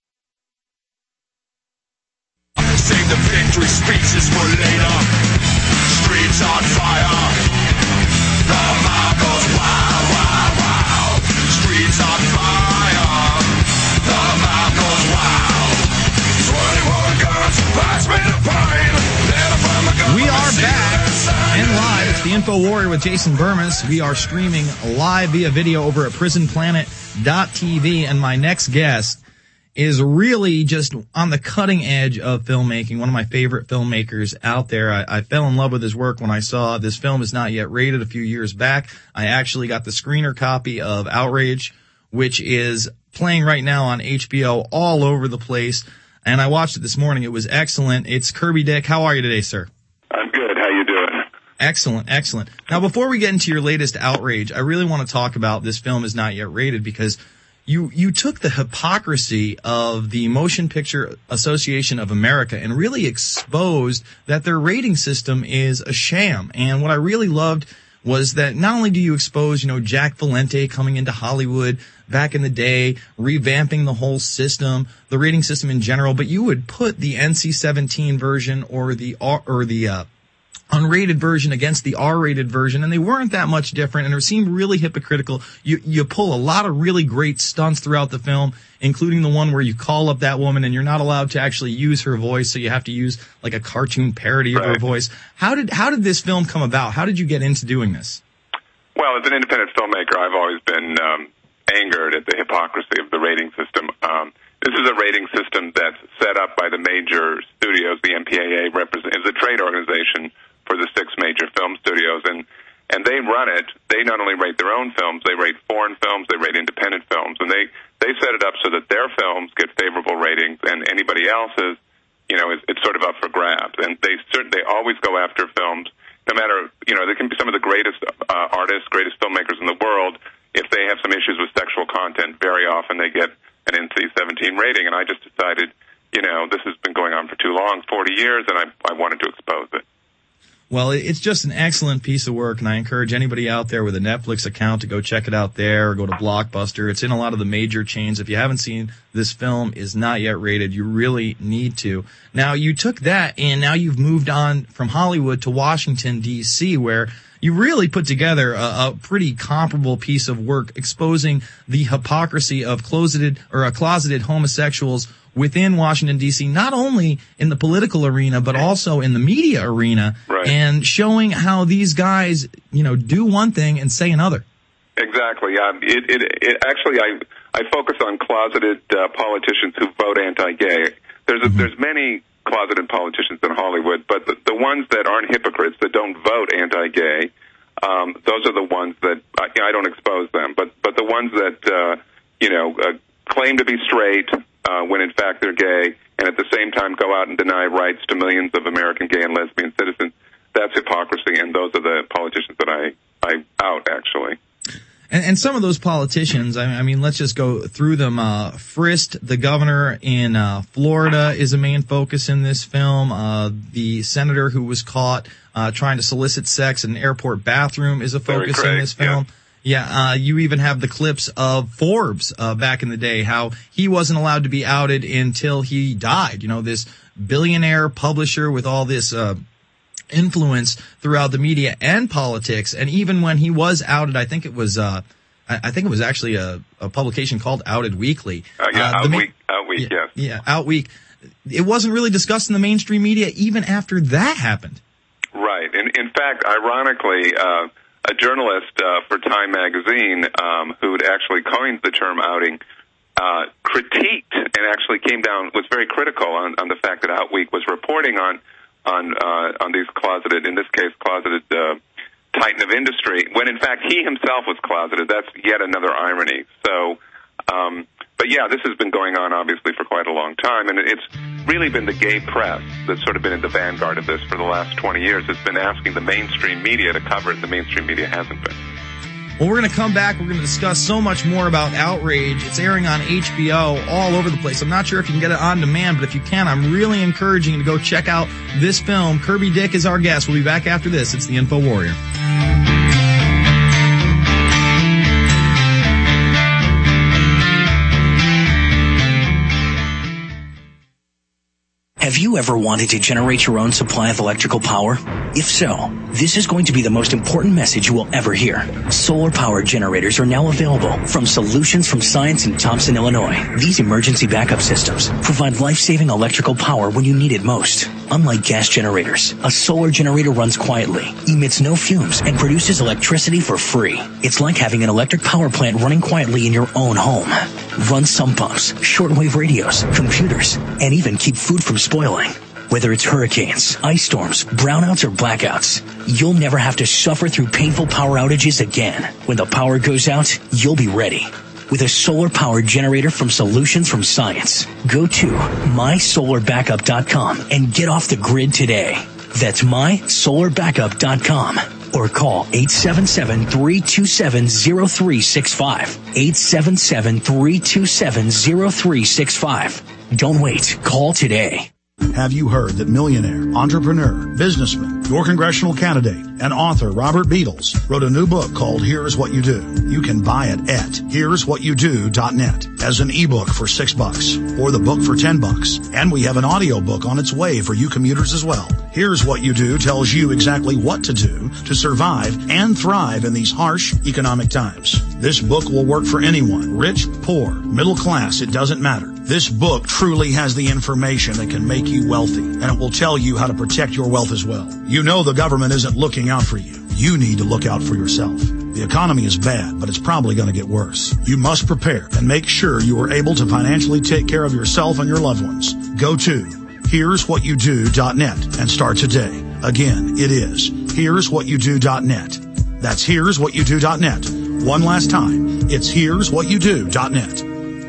Save the victory speeches for later. Streets on fire. The mob goes wow, wow, wow. Streets on fire. The mob goes wow. 21 guns, pass me the pine. We are back and live. It's the Info Warrior with Jason Burmis. We are streaming live via video over at prisonplanet.tv, and my next guest is really just on the cutting edge of filmmaking, one of my favorite filmmakers out there. I fell in love with his work when I saw This Film Is Not Yet Rated a few years back. I actually got the screener copy of Outrage, which is playing right now on HBO all over the place, and I watched it this morning. It was excellent. It's Kirby Dick. How are you today, sir? I'm good. How you doing? Excellent, excellent. Now, before we get into your latest Outrage, I really want to talk about This Film Is Not Yet Rated, because you took the hypocrisy of the Motion Picture Association of America and really exposed that their rating system is a sham. And what I really loved was that not only do you expose, Jack Valente coming into Hollywood back in the day, revamping the whole system, the rating system in general, but you would put the NC-17 version or the unrated version against the R-rated version, and they weren't that much different, and it seemed really hypocritical. You pull a lot of really great stunts throughout the film, including the one where you call up that woman and you're not allowed to actually use her voice, so you have to use like a cartoon parody of her voice. How did this film come about? How did you get into doing this? Well, as an independent filmmaker, I've always been angered at the hypocrisy of the rating system. This is a rating system that's set up by the major studios. The MPAA is a trade organization for the 6 major film studios, and they run it. They not only rate their own films, they rate foreign films, they rate independent films, and they set it up so that their films get favorable ratings, and anybody else's, it's sort of up for grabs. And they always go after films, no matter, they can be some of the greatest artists, greatest filmmakers in the world. If they have some issues with sexual content, very often they get an NC-17 rating, and I just decided, this has been going on for too long, 40 years, and I wanted to expose it. Well, it's just an excellent piece of work, and I encourage anybody out there with a Netflix account to go check it out there or go to Blockbuster. It's in a lot of the major chains. If you haven't seen This Film Is Not Yet Rated, you really need to. Now, you took that, and now you've moved on from Hollywood to Washington, D.C., where you really put together a pretty comparable piece of work exposing the hypocrisy of closeted homosexuals within Washington, D.C., not only in the political arena, but also in the media arena, right, and showing how these guys, do one thing and say another. Exactly. Actually, I focus on closeted politicians who vote anti-gay. There's many closeted politicians in Hollywood, but the ones that aren't hypocrites, that don't vote anti-gay, those are the ones that I don't expose them. But the ones that claim to be straight when in fact they're gay, and at the same time go out and deny rights to millions of American gay and lesbian citizens, that's hypocrisy, and those are the politicians that I out, actually. And some of those politicians, I mean, let's just go through them. Frist, the governor in Florida, is a main focus in this film. The senator who was caught trying to solicit sex in an airport bathroom is a focus in this film. Yeah, you even have the clips of Forbes back in the day, how he wasn't allowed to be outed until he died. This billionaire publisher with all this influence throughout the media and politics. And even when he was outed, I think it was actually a publication called Outed Weekly. Outweek, yes. Yeah, Outweek. It wasn't really discussed in the mainstream media even after that happened. Right. And in fact, ironically, a journalist for Time magazine who'd actually coined the term outing critiqued and actually came down, was very critical on the fact that Outweek was reporting on on these closeted, in this case, closeted titan of industry, when in fact he himself was closeted. That's yet another irony. So, but yeah, this has been going on obviously for quite a long time, and it's really been the gay press that's sort of been in the vanguard of this for the last 20 years. It's been asking the mainstream media to cover it. The mainstream media hasn't been. Well, we're going to come back. We're going to discuss so much more about Outrage. It's airing on HBO all over the place. I'm not sure if you can get it on demand, but if you can, I'm really encouraging you to go check out this film. Kirby Dick is our guest. We'll be back after this. It's the Info Warrior. Have you ever wanted to generate your own supply of electrical power? If so, this is going to be the most important message you will ever hear. Solar power generators are now available from Solutions from Science in Thompson, Illinois. These emergency backup systems provide life-saving electrical power when you need it most. Unlike gas generators, a solar generator runs quietly, emits no fumes, and produces electricity for free. It's like having an electric power plant running quietly in your own home. Run sump pumps, shortwave radios, computers, and even keep food from spoiling. Whether it's hurricanes, ice storms, brownouts, or blackouts, you'll never have to suffer through painful power outages again. When the power goes out, you'll be ready. With a solar power generator from Solutions from Science. Go to mysolarbackup.com and get off the grid today. That's mysolarbackup.com. Or call 877-327-0365. 877-327-0365. Don't wait. Call today. Have you heard that millionaire, entrepreneur, businessman, your congressional candidate, and author Robert Beatles wrote a new book called Here's What You Do? You can buy it at here'swhatyoudo.net as an ebook for $6 or the book for $10. And we have an audio book on its way for you commuters as well. Here's What You Do tells you exactly what to do to survive and thrive in these harsh economic times. This book will work for anyone, rich, poor, middle class, it doesn't matter. This book truly has the information that can make you wealthy, and it will tell you how to protect your wealth as well. You know the government isn't looking out for you. You need to look out for yourself. The economy is bad, but it's probably going to get worse. You must prepare and make sure you are able to financially take care of yourself and your loved ones. Go to here'swhatyoudo.net and start today. Again, it is here'swhatyoudo.net. That's here'swhatyoudo.net. One last time, it's here'swhatyoudo.net.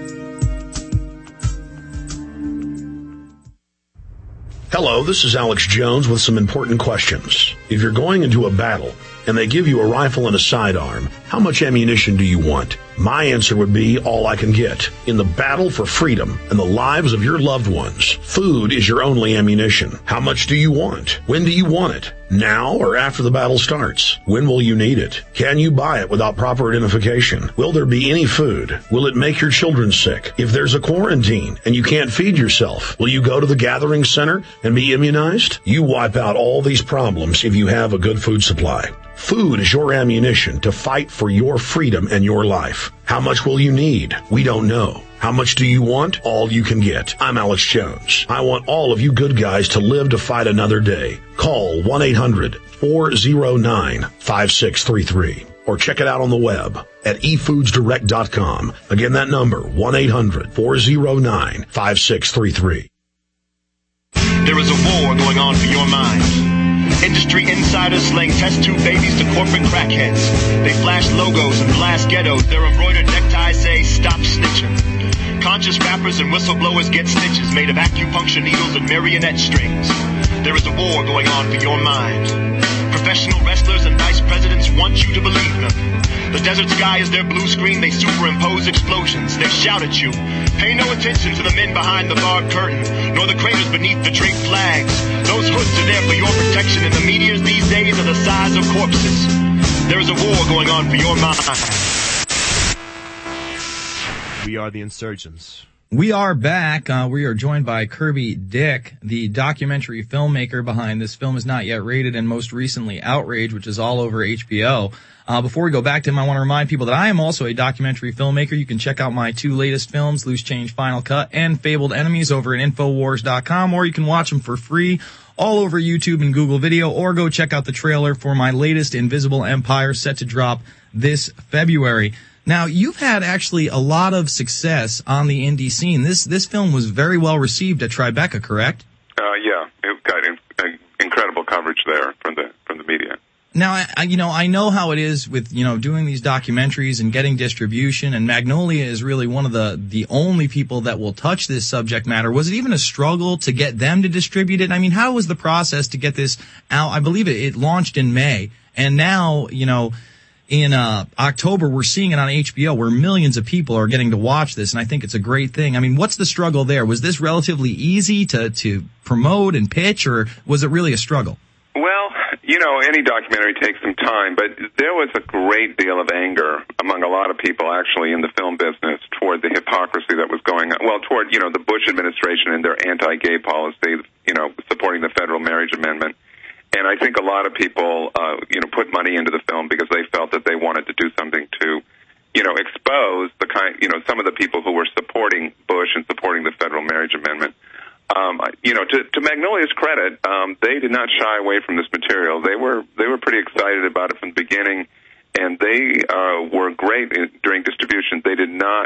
Hello, this is Alex Jones with some important questions. If you're going into a battle and they give you a rifle and a sidearm, how much ammunition do you want? My answer would be all I can get. In the battle for freedom and the lives of your loved ones, food is your only ammunition. How much do you want? When do you want it? Now or after the battle starts? When will you need it? Can you buy it without proper identification? Will there be any food? Will it make your children sick? If there's a quarantine and you can't feed yourself, will you go to the gathering center and be immunized? You wipe out all these problems if you have a good food supply. Food is your ammunition to fight for your freedom and your life. How much will you need? We don't know. How much do you want? All you can get. I'm Alex Jones. I want all of you good guys to live to fight another day. Call 1-800-409-5633 or check it out on the web at efoodsdirect.com. Again, that number, 1-800-409-5633. There is a war going on for your mind. Industry insiders slaying test tube babies to corporate crackheads. They flash logos and blast ghettos. Their embroidered neckties say, "Stop snitching." Conscious rappers and whistleblowers get stitches made of acupuncture needles and marionette strings. There is a war going on for your mind. Professional wrestlers and vice presidents want you to believe them. The desert sky is their blue screen. They superimpose explosions. They shout at you. Pay no attention to the men behind the barred curtain, nor the craters beneath the draped flags. Those hoods are there for your protection, and the meteors these days are the size of corpses. There is a war going on for your mind. We are the insurgents. We are back. We are joined by Kirby Dick, the documentary filmmaker behind This Film Is Not Yet Rated and most recently Outrage, which is all over HBO. Before we go back to him, I want to remind people that I am also a documentary filmmaker. You can check out my two latest films, Loose Change Final Cut and Fabled Enemies, over at Infowars.com, or you can watch them for free all over YouTube and Google Video, or go check out the trailer for my latest, Invisible Empire, set to drop this February. Now, you've had actually a lot of success on the indie scene. This film was very well received at Tribeca, correct? Yeah, it got incredible coverage there from the media. Now, I know how it is with, doing these documentaries and getting distribution, and Magnolia is really one of the only people that will touch this subject matter. Was it even a struggle to get them to distribute it? I mean, how was the process to get this out? I believe it launched in May, and now, in October, we're seeing it on HBO where millions of people are getting to watch this, and I think it's a great thing. I mean, what's the struggle there? Was this relatively easy to promote and pitch, or was it really a struggle? Well, any documentary takes some time, but there was a great deal of anger among a lot of people actually in the film business toward the hypocrisy that was going on. Well, toward, the Bush administration and their anti-gay policy, supporting the federal marriage amendment. And I think a lot of people, put money into the film because they felt that they wanted to do something to, expose the some of the people who were supporting Bush and supporting the federal marriage amendment. To Magnolia's credit, they did not shy away from this material. They were pretty excited about it from the beginning, and they were great during distribution. They did not,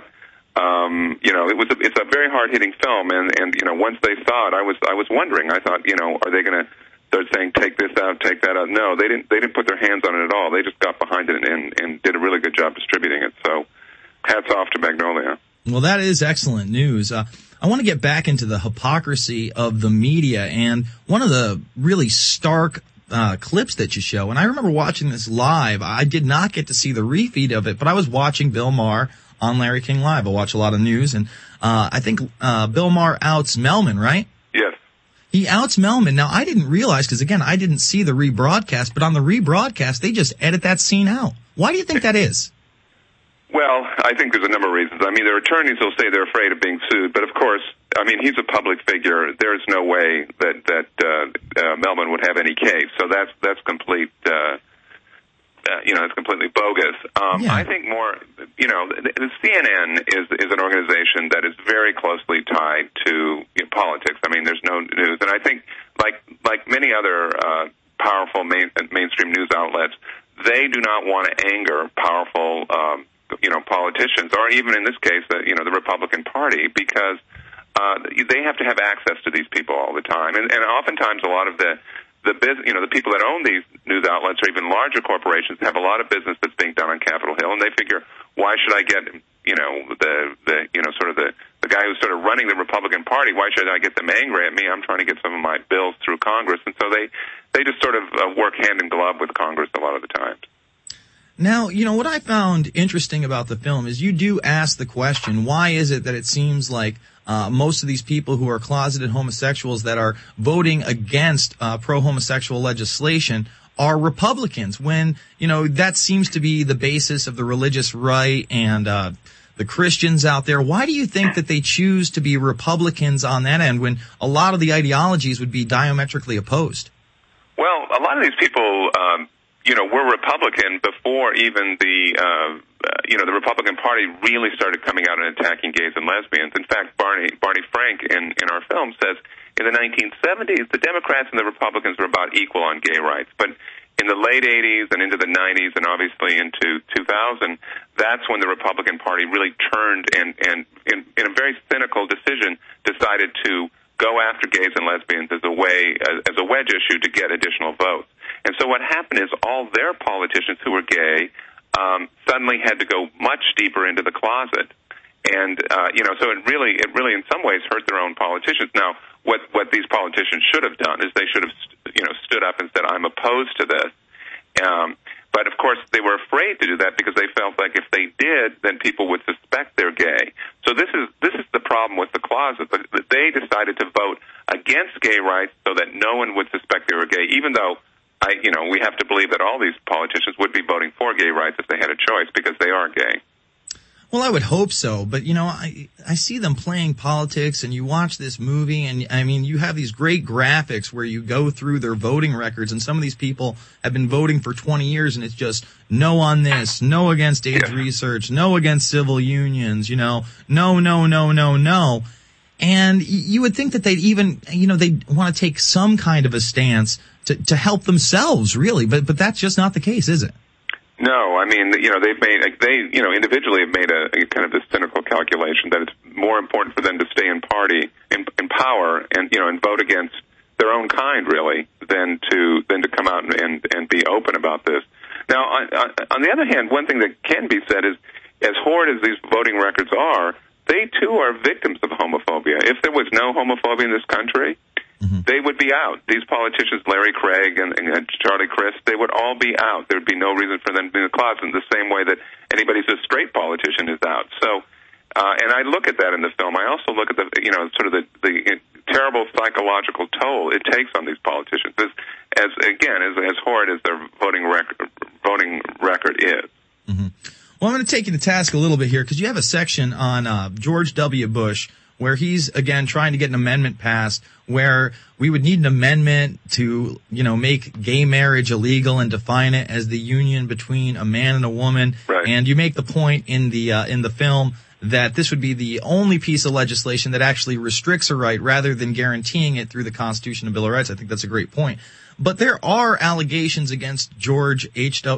it's a very hard hitting film, and once they saw it, I was wondering. I thought, are they going to start saying take this out, take that out? No, they didn't put their hands on it at all. They just got behind it and did a really good job distributing it. So, hats off to Magnolia. Well, that is excellent news. I want to get back into the hypocrisy of the media, and one of the really stark clips that you show, and I remember watching this live. I did not get to see the refeed of it, but I was watching Bill Maher on Larry King Live. I watch a lot of news, and I think Bill Maher outs Melman, right? Yes. He outs Melman. Now, I didn't realize, because again, I didn't see the rebroadcast, but on the rebroadcast, they just edit that scene out. Why do you think that is? Well, I think there's a number of reasons. I mean, their attorneys will say they're afraid of being sued, but of course, I mean, he's a public figure. There's no way that Melman would have any case. So that's complete, it's completely bogus. I think more, the CNN is an organization that is very closely tied to politics. I mean, there's no news, and I think like many other powerful mainstream news outlets, they do not want to anger powerful politicians, or even in this case, the Republican Party, because they have to have access to these people all the time, and oftentimes a lot of the people that own these news outlets, or even larger corporations, have a lot of business that's being done on Capitol Hill, and they figure, why should I get the guy who's sort of running the Republican Party? Why should I get them angry at me? I'm trying to get some of my bills through Congress, and so they just sort of work hand in glove with Congress a lot of the times. Now, what I found interesting about the film is you do ask the question, why is it that it seems like most of these people who are closeted homosexuals that are voting against pro-homosexual legislation are Republicans, when, that seems to be the basis of the religious right and the Christians out there? Why do you think that they choose to be Republicans on that end when a lot of the ideologies would be diametrically opposed? Well, a lot of these people were Republican before even the Republican Party really started coming out and attacking gays and lesbians. In fact, Barney Frank in our film says in the 1970s, the Democrats and the Republicans were about equal on gay rights. But in the late 80s and into the 90s and obviously into 2000, that's when the Republican Party really turned and in a very cynical decision, decided to go after gays and lesbians as a wedge issue to get additional votes. And so what happened is all their politicians who were gay suddenly had to go much deeper into the closet. And, so it really in some ways hurt their own politicians. Now, what these politicians should have done is they should have, stood up and said, I'm opposed to this. But of course, they were afraid to do that because they felt like if they did, then people would suspect they're gay. So this is the problem with the closet. They decided to vote against gay rights so that no one would suspect they were gay, even though we have to believe that all these politicians would be voting for gay rights if they had a choice because they are gay. Well, I would hope so, but I see them playing politics, and you watch this movie, and I mean, you have these great graphics where you go through their voting records, and some of these people have been voting for 20 years, and it's just no on this, no against AIDS research, no against civil unions, no. And you would think that they'd even, they'd want to take some kind of a stance to help themselves, really, but that's just not the case, is it? No, I mean, they individually have made a kind of this cynical calculation that it's more important for them to stay in power and, and vote against their own kind, really, than to come out and be open about this. Now, on the other hand, one thing that can be said is, as horrid as these voting records are, they too are victims of homophobia. If there was no homophobia in this country, they would be out. These politicians, Larry Craig and Charlie Crist, they would all be out. There would be no reason for them to be in the closet in the same way that anybody who's a straight politician is out. So, and I look at that in the film. I also look at the, sort of the terrible psychological toll it takes on these politicians. As horrid as their voting record is. Mm-hmm. Well, I'm going to take you to task a little bit here because you have a section on George W. Bush where he's, again, trying to get an amendment passed where we would need an amendment to, make gay marriage illegal and define it as the union between a man and a woman. Right. And you make the point in the film that this would be the only piece of legislation that actually restricts a right rather than guaranteeing it through the Constitution and Bill of Rights. I think that's a great point. But there are allegations against George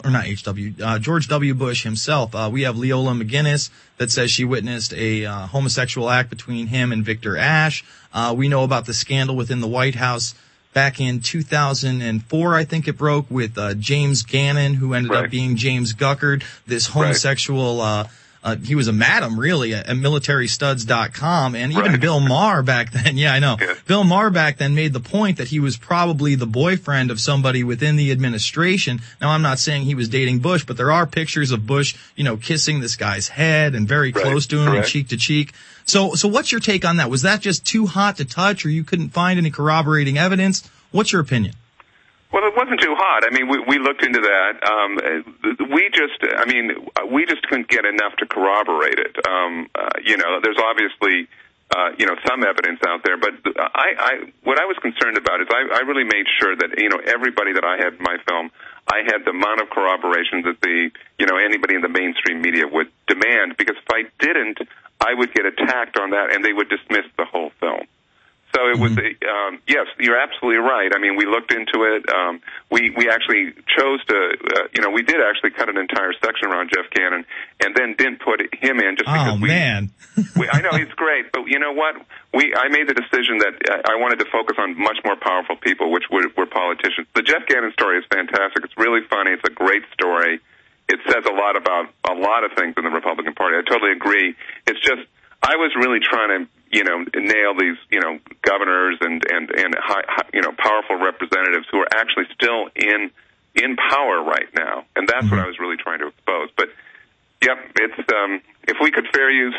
W. Bush himself. We have Leola McGinnis that says she witnessed a homosexual act between him and Victor Ashe. We know about the scandal within the White House back in 2004, I think it broke, with James Gannon, who ended up being James Guckard, this homosexual he was a madam, really, at militarystuds.com, and even Bill Maher back then, Bill Maher back then made the point that he was probably the boyfriend of somebody within the administration. Now, I'm not saying he was dating Bush, but there are pictures of Bush, kissing this guy's head and very close to him and cheek to cheek. So what's your take on that? Was that just too hot to touch, or you couldn't find any corroborating evidence? What's your opinion? Well, it wasn't too hot. I mean, we looked into that. We just couldn't get enough to corroborate it. There's obviously, some evidence out there, but what I was concerned about is I really made sure that, everybody that I had in my film, I had the amount of corroboration that anybody in the mainstream media would demand, because if I didn't, I would get attacked on that and they would dismiss the whole film. So it was, yes, you're absolutely right. I mean, we looked into it. We actually chose to, we did actually cut an entire section around Jeff Gannon and then didn't put him in just because I know he's great, but you know what? I made the decision that I wanted to focus on much more powerful people, which were politicians. The Jeff Gannon story is fantastic. It's really funny. It's a great story. It says a lot about a lot of things in the Republican Party. I totally agree. It's just, I was really trying to, nail these, governors and powerful representatives who are actually still in power right now. And that's what I was really trying to expose. But, yep, it's, if we could fair use,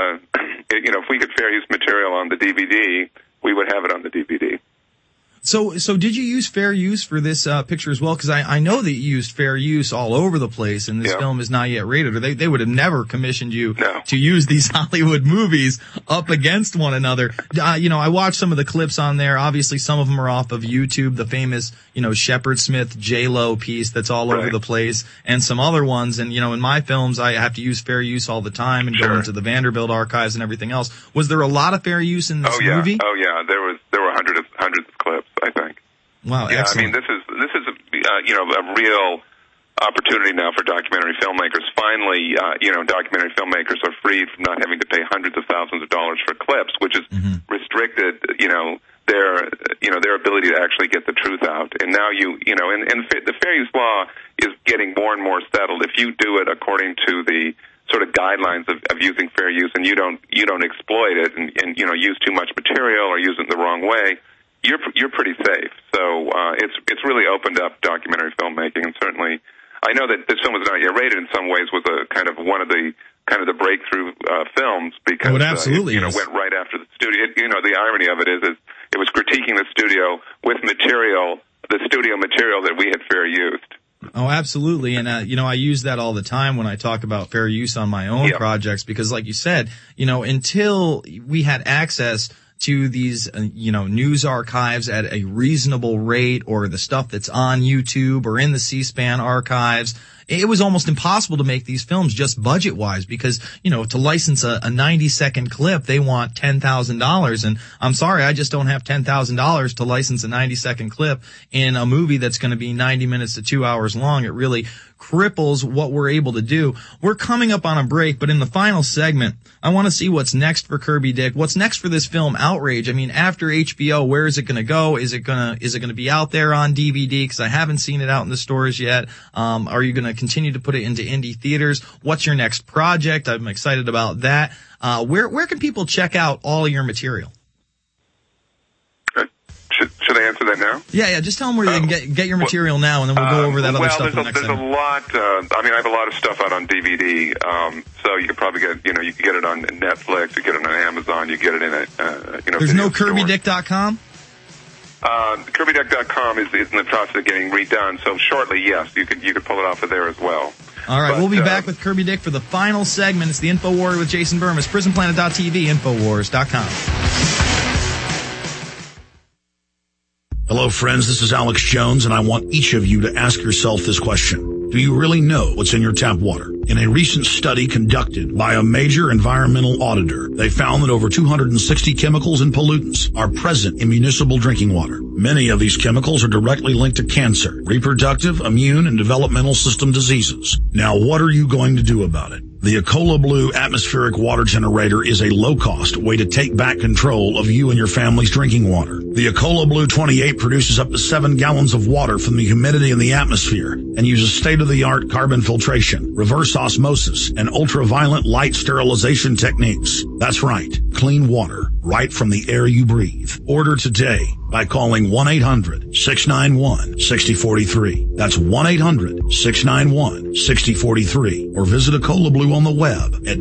material on the DVD, we would have it on the DVD. So did you use fair use for this picture as well? Because I know that you used fair use all over the place, and this film is not yet rated, or they would have never commissioned you to use these Hollywood movies up against one another. I watched some of the clips on there. Obviously, some of them are off of YouTube, the famous, Shepard Smith J-Lo piece that's all over the place, and some other ones. And, in my films, I have to use fair use all the time and go into the Vanderbilt archives and everything else. Was there a lot of fair use in this movie? Oh, yeah. There were hundreds of clips, I think. Wow, yeah, excellent. I mean, this is a real opportunity now for documentary filmmakers. Finally, documentary filmmakers are freed from not having to pay hundreds of thousands of dollars for clips, which has restricted, their ability to actually get the truth out. And now the fair use law is getting more and more settled. If you do it according to the sort of guidelines of using fair use, and you don't exploit it and use too much material or use it the wrong way, you're pretty safe. So it's really opened up documentary filmmaking, and certainly I know that this film was not yet rated. In some ways, was a kind of one of the breakthrough films because it absolutely went right after the studio. The irony of it is it was critiquing the studio with the studio material that we had fair used. Oh, absolutely. And, I use that all the time when I talk about fair use on my own projects, because like you said, until we had access to these, news archives at a reasonable rate, or the stuff that's on YouTube or in the C-SPAN archives, it was almost impossible to make these films just budget-wise, because, to license a 90-second clip, they want $10,000. And I'm sorry, I just don't have $10,000 to license a 90-second clip in a movie that's going to be 90 minutes to 2 hours long. It really cripples what we're able to do. We're coming up on a break, but in the final segment, I want to see what's next for Kirby Dick. What's next for this film, Outrage? I mean, after HBO, where is it going to go? Is it going to be out there on DVD? Because I haven't seen it out in the stores yet. Are you going to continue to put it into indie theaters? What's your next project? I'm excited about that. Where can people check out all of your material? Should I answer that now? Yeah. Just tell them where they can get your material now, and then we'll go over that other stuff in the next there's segment. a lot. I have a lot of stuff out on DVD. So you could probably get, you can get it on Netflix, you get it on Amazon, you get it in a, There's no KirbyDick.com? KirbyDick.com is in the process of getting redone. So shortly, yes, you could pull it off of there as well. All right, we'll be back with Kirby Dick for the final segment. It's the InfoWarrior with Jason Bermas, PrisonPlanet.tv, Infowars.com. Hello, friends. This is Alex Jones, and I want each of you to ask yourself this question. Do you really know what's in your tap water? In a recent study conducted by a major environmental auditor, they found that over 260 chemicals and pollutants are present in municipal drinking water. Many of these chemicals are directly linked to cancer, reproductive, immune, and developmental system diseases. Now, what are you going to do about it? The Ecola Blue atmospheric water generator is a low-cost way to take back control of you and your family's drinking water. The Ecola Blue 28 produces up to 7 gallons of water from the humidity in the atmosphere and uses state-of-the-art carbon filtration, reverse osmosis, and ultraviolet light sterilization techniques. That's right, clean water right from the air you breathe. Order today by calling 1-800-691-6043. That's 1-800-691-6043. Or visit Ecola Blue on the web at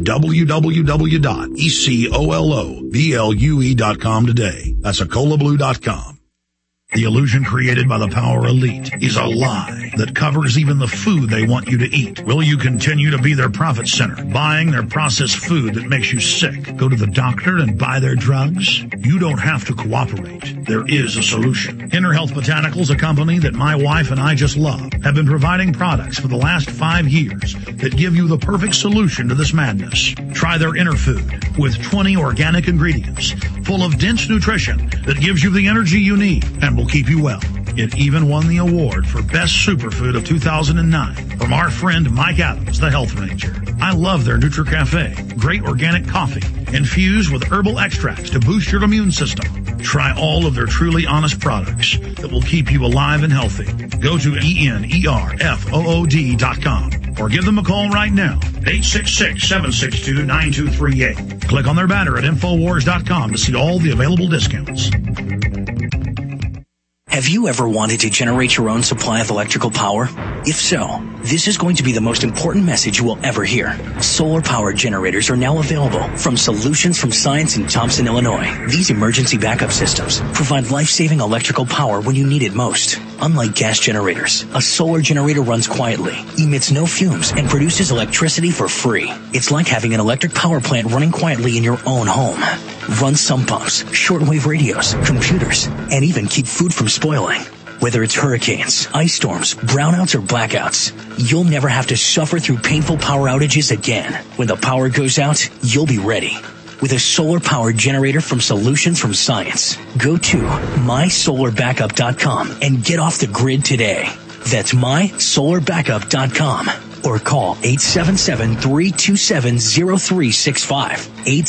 www.ecoloblu.com today. That's EcolaBlue.com. The illusion created by the Power Elite is a lie that covers even the food they want you to eat. Will you continue to be their profit center, buying their processed food that makes you sick? Go to the doctor and buy their drugs? You don't have to cooperate. There is a solution. Inner Health Botanicals, a company that my wife and I just love, have been providing products for the last 5 years that give you the perfect solution to this madness. Try their Inner Food with 20 organic ingredients full of dense nutrition that gives you the energy you need and will keep you well. It even won the award for Best Superfood of 2009 from our friend Mike Adams, the Health Ranger. I love their NutriCafe. Great organic coffee infused with herbal extracts to boost your immune system. Try all of their truly honest products that will keep you alive and healthy. Go to ENERFOOD.com or give them a call right now, 866-762-9238. Click on their banner at Infowars.com to see all the available discounts. Have you ever wanted to generate your own supply of electrical power? If so, this is going to be the most important message you will ever hear. Solar power generators are now available from Solutions from Science in Thompson, Illinois. These emergency backup systems provide life-saving electrical power when you need it most. Unlike gas generators, a solar generator runs quietly, emits no fumes, and produces electricity for free. It's like having an electric power plant running quietly in your own home. Run sump pumps, shortwave radios, computers, and even keep food from spoiling. Whether it's hurricanes, ice storms, brownouts, or blackouts, you'll never have to suffer through painful power outages again. When the power goes out, you'll be ready. With a solar power generator from Solutions from Science. Go to mysolarbackup.com and get off the grid today. That's mysolarbackup.com. Or call 877-327-0365.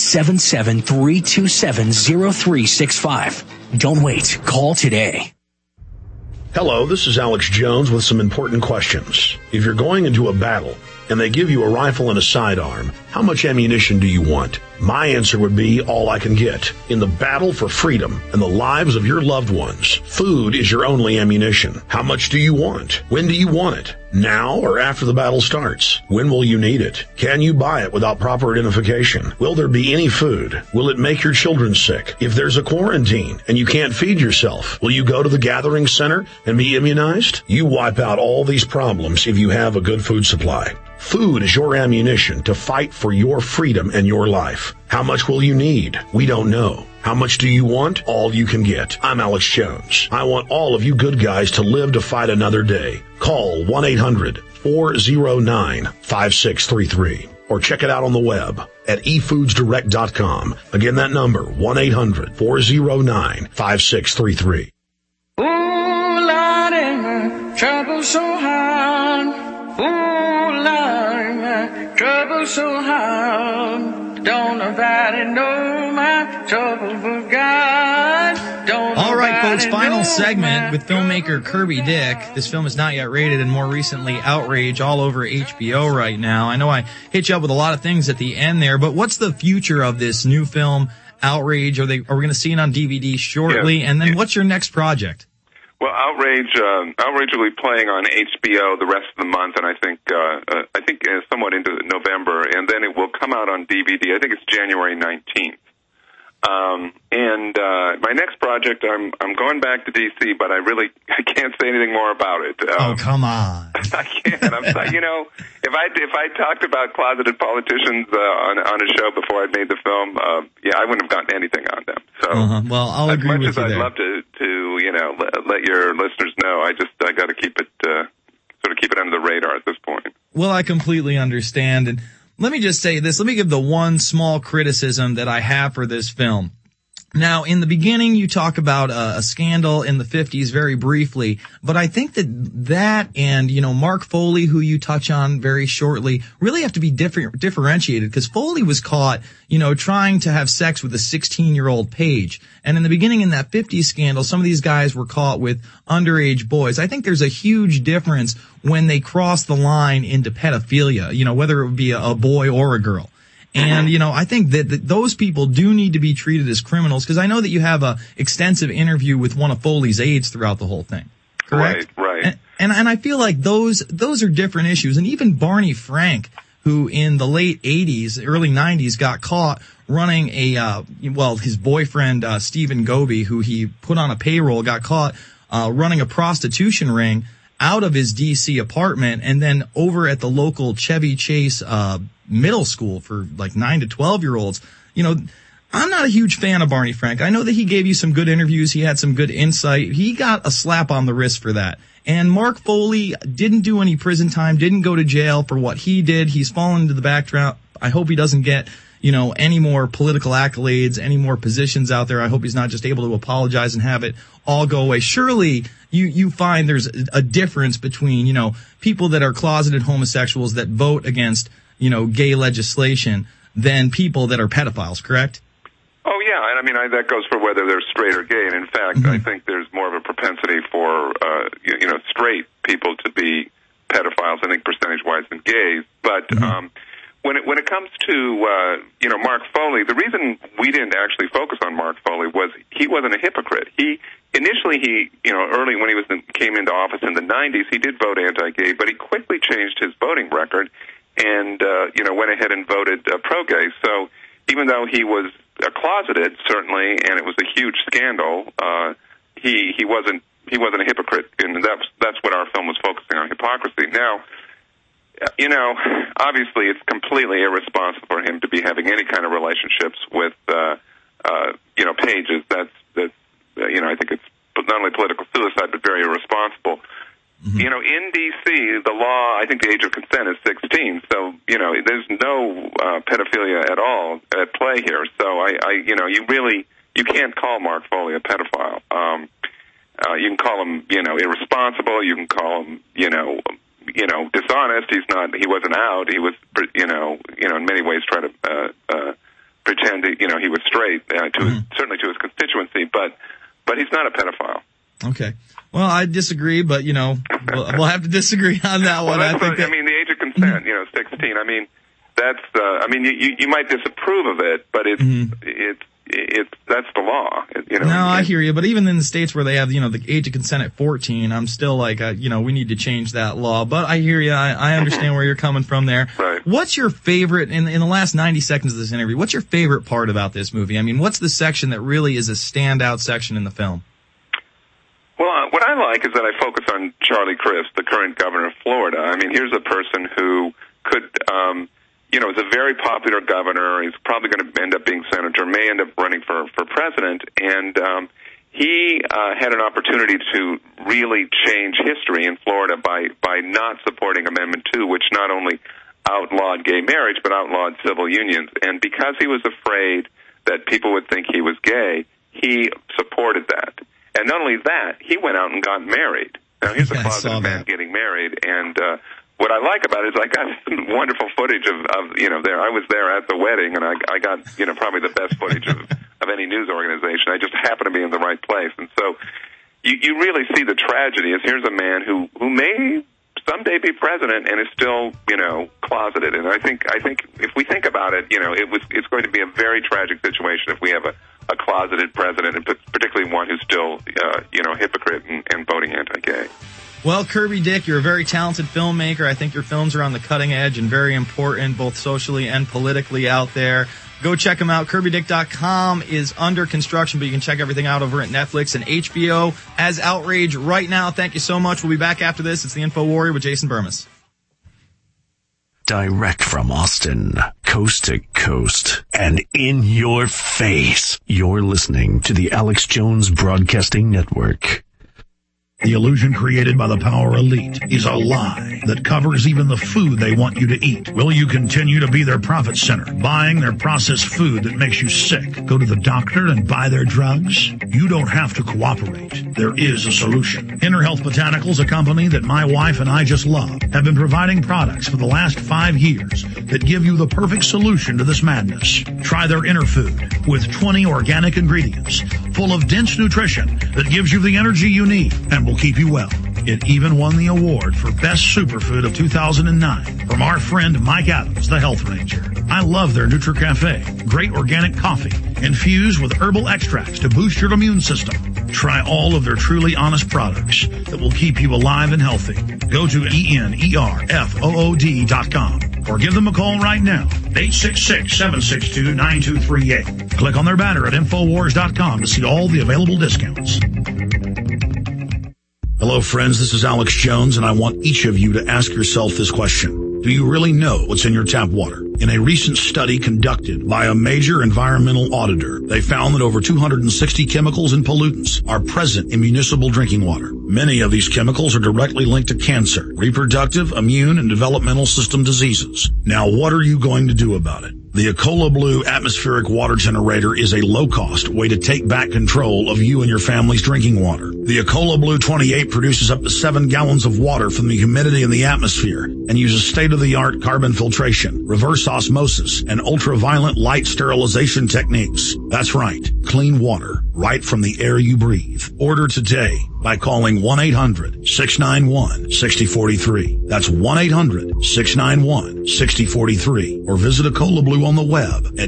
877-327-0365. Don't wait. Call today. Hello, this is Alex Jones with some important questions. If you're going into a battle and they give you a rifle and a sidearm, how much ammunition do you want? My answer would be all I can get. In the battle for freedom and the lives of your loved ones, food is your only ammunition. How much do you want? When do you want it? Now or after the battle starts? When will you need it? Can you buy it without proper identification? Will there be any food? Will it make your children sick? If there's a quarantine and you can't feed yourself, will you go to the gathering center and be immunized? You wipe out all these problems if you have a good food supply. Food is your ammunition to fight for your freedom and your life. How much will you need? We don't know. How much do you want? All you can get. I'm Alex Jones. I want all of you good guys to live to fight another day. Call 1-800-409-5633 or check it out on the web at efoodsdirect.com. Again, that number, 1-800-409-5633. Oh, Lordy, my trouble's so hard. Ooh, Lord, my trouble so hard. Don't nobody know my trouble but God. All right, folks, final segment with filmmaker Kirby Dick. This film is not yet rated, and more recently, Outrage, all over HBO right now. I know I hit you up with a lot of things at the end there, but what's the future of this new film, Outrage? Are we going to see it on DVD shortly? Yeah. And then what's your next project? Well, Outrage will be playing on HBO the rest of the month, and I think somewhat into November, and then it will come out on DVD. I think it's January 19th. And my next project, I'm going back to DC, but I can't say anything more about it. Oh, come on! I can't. If I talked about closeted politicians on a show before I'd made the film, I wouldn't have gotten anything on them. So, well, I'll agree with you there. As much as I'd love to let your listeners know, I got to keep it sort of keep it under the radar at this point. Well, I completely understand, and let me just say this. Let me give the one small criticism that I have for this film. Now, in the beginning, you talk about a scandal in the 50s very briefly, but I think that and, Mark Foley, who you touch on very shortly, really have to be differentiated, because Foley was caught, trying to have sex with a 16-year-old Paige. And in the beginning, in that 50s scandal, some of these guys were caught with underage boys. I think there's a huge difference when they cross the line into pedophilia, whether it would be a boy or a girl. And, I think that those people do need to be treated as criminals, because I know that you have a extensive interview with one of Foley's aides throughout the whole thing. Correct? Right. And I feel like those are different issues. And even Barney Frank, who in the late 80s, early 90s got caught running his boyfriend, Stephen Goby, who he put on a payroll, got caught, running a prostitution ring out of his DC apartment, and then over at the local Chevy Chase, middle school for like 9 to 12-year-olds. I'm not a huge fan of Barney Frank. I know that he gave you some good interviews. He had some good insight. He got a slap on the wrist for that. And Mark Foley didn't do any prison time, didn't go to jail for what he did. He's fallen into the background. I hope he doesn't get, any more political accolades, any more positions out there. I hope he's not just able to apologize and have it all go away. Surely you find there's a difference between, people that are closeted homosexuals that vote against, gay legislation than people that are pedophiles, correct? Oh, yeah. And that goes for whether they're straight or gay. And in fact, I think there's more of a propensity for, straight people to be pedophiles, I think, percentage-wise, than gays. But, when it comes to, Mark Foley, the reason we didn't actually focus on Mark Foley was he wasn't a hypocrite. Initially, early when he came into office in the 90s, he did vote anti-gay, but he quickly changed his voting record and, went ahead and voted pro-gay. So even though he was closeted, certainly, and it was a huge scandal, he wasn't a hypocrite, and that's what our film was focusing on, hypocrisy. Now, obviously it's completely irresponsible for him to be having any kind of relationships with, Pages. That's I think it's not only political suicide, but very irresponsible. In D.C., the law, I think the age of consent is 16, so, there's no pedophilia at all at play here. So, you can't call Mark Foley a pedophile. You can call him, irresponsible. You can call him, dishonest. He wasn't out. He was, in many ways try to pretend that, he was straight, certainly to his constituency, but he's not a pedophile. Okay. Well, I disagree, but, we'll have to disagree on that one. The age of consent, 16. You might disapprove of it, but that's the law. I hear you, but even in the states where they have, the age of consent at 14, I'm still like, we need to change that law. But I hear you. I understand where you're coming from there. Right. What's your favorite, in the last 90 seconds of this interview, what's your favorite part about this movie? What's the section that really is a standout section in the film? Well, what I like is that I focus on Charlie Crist, the current governor of Florida. Here's a person who could, is a very popular governor. He's probably going to end up being senator, may end up running for president. And he had an opportunity to really change history in Florida by not supporting Amendment 2, which not only outlawed gay marriage, but outlawed civil unions. And because he was afraid that people would think he was gay, he supported that. And not only that, he went out and got married. Now, here's a closeted man getting married, and what I like about it is I got some wonderful footage of there. I was there at the wedding, and I got, probably the best footage of any news organization. I just happened to be in the right place. And so you really see the tragedy is here's a man who may someday be president and is still, closeted. And I think if we think about it, it's going to be a very tragic situation if we have a closeted president, and particularly one who's still, a hypocrite and voting anti-gay. Well, Kirby Dick, you're a very talented filmmaker. I think your films are on the cutting edge and very important, both socially and politically out there. Go check them out. KirbyDick.com is under construction, but you can check everything out over at Netflix and HBO as Outrage right now. Thank you so much. We'll be back after this. It's the Info Warrior with Jason Burmis. Direct from Austin, coast to coast, and in your face. You're listening to the Alex Jones Broadcasting Network. The illusion created by the power elite is a lie that covers even the food they want you to eat. Will you continue to be their profit center, buying their processed food that makes you sick? Go to the doctor and buy their drugs? You don't have to cooperate. There is a solution. Inner Health Botanicals, a company that my wife and I just love, have been providing products for the last 5 years that give you the perfect solution to this madness. Try their Inner Food with 20 organic ingredients full of dense nutrition that gives you the energy you need and will keep you well. It even won the award for Best Superfood of 2009 from our friend Mike Adams, the Health Ranger. I love their NutriCafe. Great organic coffee infused with herbal extracts to boost your immune system. Try all of their truly honest products that will keep you alive and healthy. Go to ENERFOOD.com or give them a call right now, 866-762-9238. Click on their banner at Infowars.com to see all the available discounts. Hello, friends. This is Alex Jones, and I want each of you to ask yourself this question. Do you really know what's in your tap water? In a recent study conducted by a major environmental auditor, they found that over 260 chemicals and pollutants are present in municipal drinking water. Many of these chemicals are directly linked to cancer, reproductive, immune, and developmental system diseases. Now, what are you going to do about it? The Ecola Blue atmospheric water generator is a low-cost way to take back control of you and your family's drinking water. The Ecola Blue 28 produces up to 7 gallons of water from the humidity in the atmosphere and uses state-of-the-art carbon filtration, reverse osmosis, and ultraviolet light sterilization techniques. That's right, clean water right from the air you breathe. Order today by calling 1-800-691-6043. That's 1-800-691-6043. Or visit Ecola Blue on the web at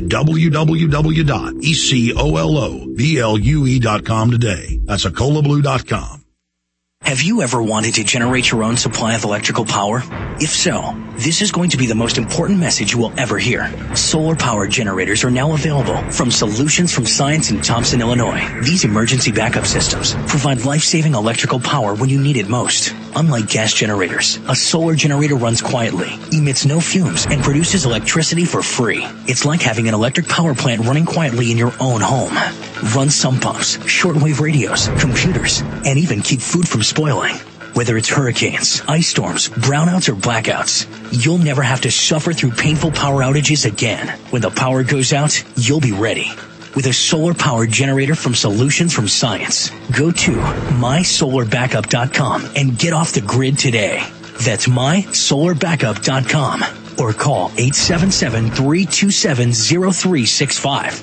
www.ecoloblu.com today. That's EcolaBlue.com. Have you ever wanted to generate your own supply of electrical power? If so, this is going to be the most important message you will ever hear. Solar power generators are now available from Solutions from Science in Thompson, Illinois. These emergency backup systems provide life-saving electrical power when you need it most. Unlike gas generators, a solar generator runs quietly, emits no fumes, and produces electricity for free. It's like having an electric power plant running quietly in your own home. Run sump pumps, shortwave radios, computers, and even keep food from spoiling. Whether it's hurricanes, ice storms, brownouts, or blackouts, you'll never have to suffer through painful power outages again. When the power goes out, you'll be ready. With a solar power generator from Solutions from Science. Go to mysolarbackup.com and get off the grid today. That's mysolarbackup.com. Or call 877-327-0365.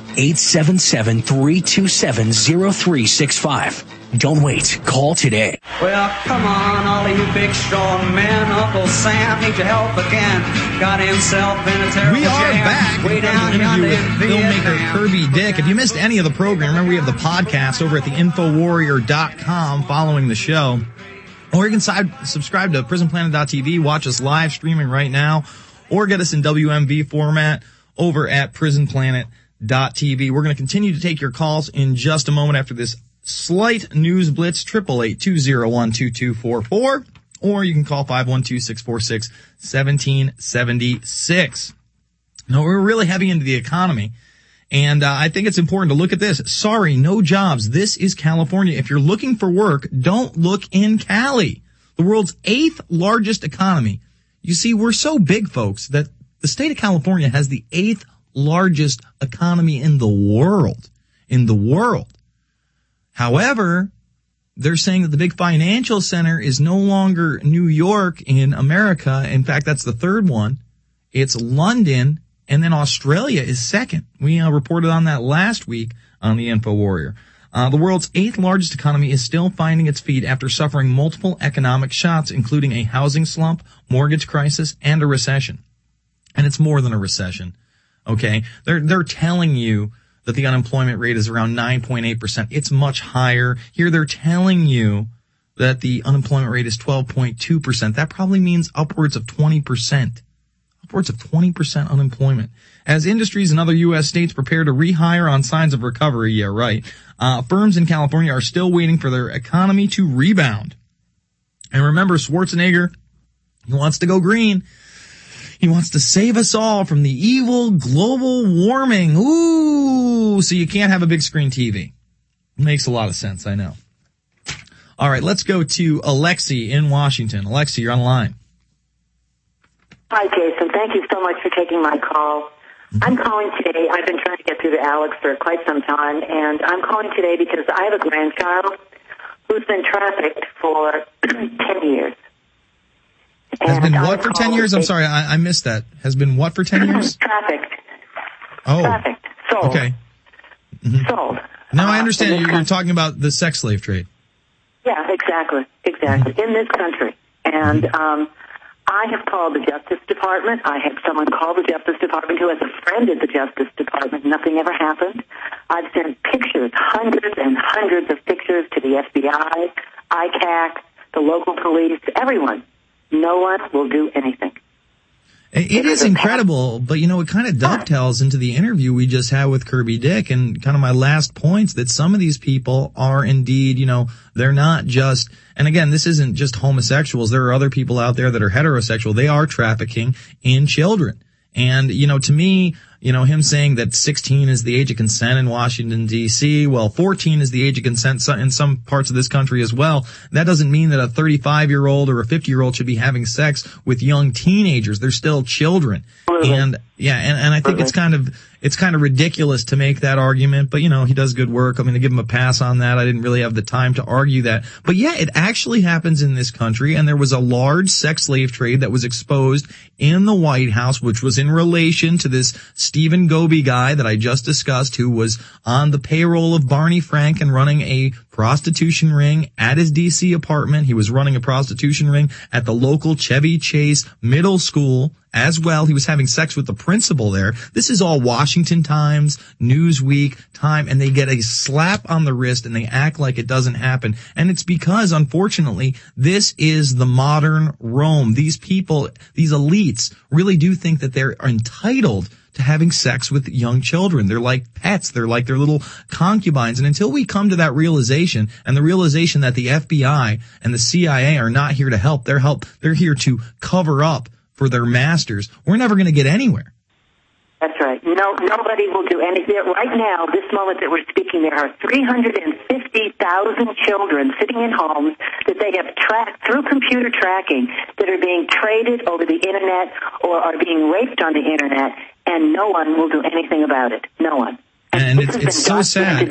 877-327-0365. Don't wait. Call today. Well, come on, all of you big strong men. Uncle Sam needs your help again. Got himself in a terrible We are jam. back. Way down Interview yonder with in filmmaker Vietnam. Kirby Dick. If you missed any of the program, remember we have the podcast over at the Infowarrior.com following the show. Or you can subscribe to PrisonPlanet.tv, watch us live streaming right now, or get us in WMV format over at PrisonPlanet.tv. We're going to continue to take your calls in just a moment after this slight news blitz, 888-201-2244, or you can call 512-646-1776. Now, we're really heavy into the economy, and I think it's important to look at this. Sorry, no jobs. This is California. If you're looking for work, don't look in Cali, the world's 8th largest economy. You see, we're so big, folks, that the state of California has the 8th largest economy in the world. However, they're saying that the big financial center is no longer New York in America. In fact, that's the third one. It's London, and then Australia is second. We reported on that last week on the InfoWarrior. The world's 8th largest economy is still finding its feet after suffering multiple economic shocks, including a housing slump, mortgage crisis, and a recession. And it's more than a recession. Okay? They're telling you that the unemployment rate is around 9.8%. It's much higher. Here they're telling you that the unemployment rate is 12.2%. That probably means upwards of 20%. Upwards of 20% unemployment. As industries in other U.S. states prepare to rehire on signs of recovery, yeah, right, firms in California are still waiting for their economy to rebound. And remember, Schwarzenegger, he wants to go green. He wants to save us all from the evil global warming. Ooh, so you can't have a big screen TV. Makes a lot of sense, I know. All right, let's go to Alexi in Washington. Alexi, you're on the line. Hi, Jason. Thank you so much for taking my call. I'm calling today. I've been trying to get through to Alex for quite some time, and I'm calling today because I have a grandchild who's been trafficked for 10 years. Has been what for 10 years? I'm sorry, I missed that. Has been what for 10 years? Trafficked. Oh. Trafficked. Sold. Okay. Sold. Now I understand. You're talking about the sex slave trade. Yeah, exactly. In this country. And I have called the Justice Department. I had someone call the Justice Department who has a friend at the Justice Department. Nothing ever happened. I've sent pictures, hundreds and hundreds of pictures to the FBI, ICAC, the local police, everyone. No one will do anything. It is incredible, but it kind of dovetails into the interview we just had with Kirby Dick and kind of my last points that some of these people are indeed, they're not just, and again, this isn't just homosexuals. There are other people out there that are heterosexual. They are trafficking in children. And, to me, him saying that 16 is the age of consent in Washington, D.C., well, 14 is the age of consent in some parts of this country as well. That doesn't mean that a 35-year-old or a 50-year-old should be having sex with young teenagers. They're still children. And, yeah, and I think it's kind of ridiculous to make that argument, but, he does good work. I'm going to give him a pass on that. I didn't really have the time to argue that. But yeah, it actually happens in this country, and there was a large sex slave trade that was exposed in the White House, which was in relation to this Stephen Goby guy that I just discussed, who was on the payroll of Barney Frank and running a prostitution ring at his D.C. apartment. He was running a prostitution ring at the local Chevy Chase Middle School as well. He was having sex with the principal there. This is all Washington Times, Newsweek, Time, and they get a slap on the wrist and they act like it doesn't happen. And it's because, unfortunately, this is the modern Rome. These people, these elites, really do think that they're entitled to having sex with young children. They're like pets. They're like their little concubines. And until we come to that realization, and the realization that the FBI and the CIA are not here to help, they're here to cover up for their masters, we're never going to get anywhere. That's right. Nobody will do anything. Right now, this moment that we're speaking, there are 350,000 children sitting in homes that they have tracked through computer tracking that are being traded over the Internet or are being raped on the Internet, and no one will do anything about it. No one. And it's so sad.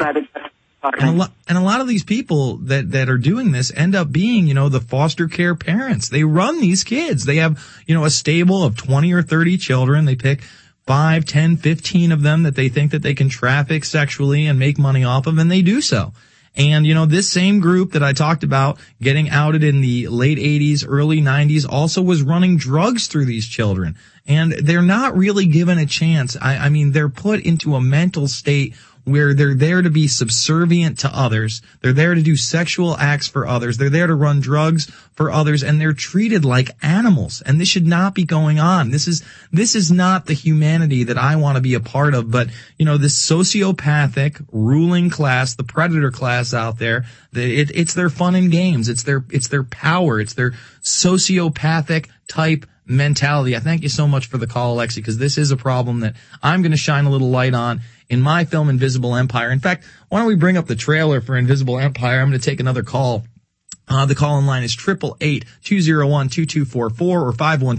And a lot of these people that are doing this end up being, the foster care parents. They run these kids. They have, a stable of 20 or 30 children. They pick 5, 10, 15 of them that they think that they can traffic sexually and make money off of, and they do so. And, this same group that I talked about getting outed in the late 80s, early 90s also was running drugs through these children. And they're not really given a chance. I mean, they're put into a mental state where they're there to be subservient to others. They're there to do sexual acts for others. They're there to run drugs for others, and they're treated like animals. And this should not be going on. This is not the humanity that I want to be a part of. But, this sociopathic ruling class, the predator class out there, it's their fun and games. It's their power. It's their sociopathic type mentality. I thank you so much for the call, Alexi, because this is a problem that I'm going to shine a little light on in my film Invisible Empire. In fact, why don't we bring up the trailer for Invisible Empire? I'm going to take another call. The call-in line is 888-201-2244 or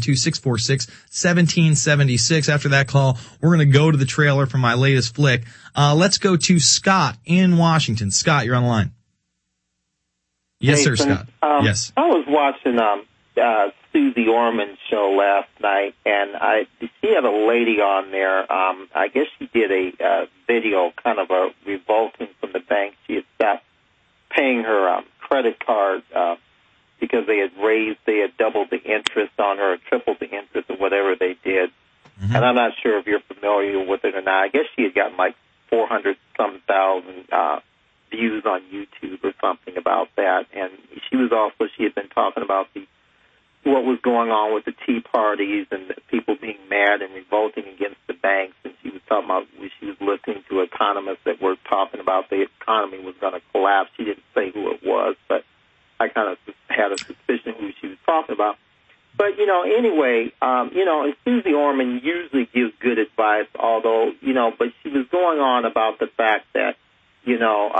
512-646-1776. After that call, we're going to go to the trailer for my latest flick. Let's go to Scott in Washington. Scott, you're on the line. Yes, Jason, sir, Scott. Yes. I was watching Susie Orman's show last night, and she had a lady on there. I guess she did a video, kind of a revolting from the bank. She had stopped paying her credit card because they had doubled the interest on her, or tripled the interest, or whatever they did. Mm-hmm. And I'm not sure if you're familiar with it or not. I guess she had gotten like 400,000 views on YouTube or something about that. And she had been talking about what was going on with the Tea Parties and the people being mad and revolting against the banks. And she was talking about, she was listening to economists that were talking about the economy was going to collapse. She didn't say who it was, but I kind of had a suspicion who she was talking about. But, anyway, Susie Orman usually gives good advice, although, but she was going on about the fact that, she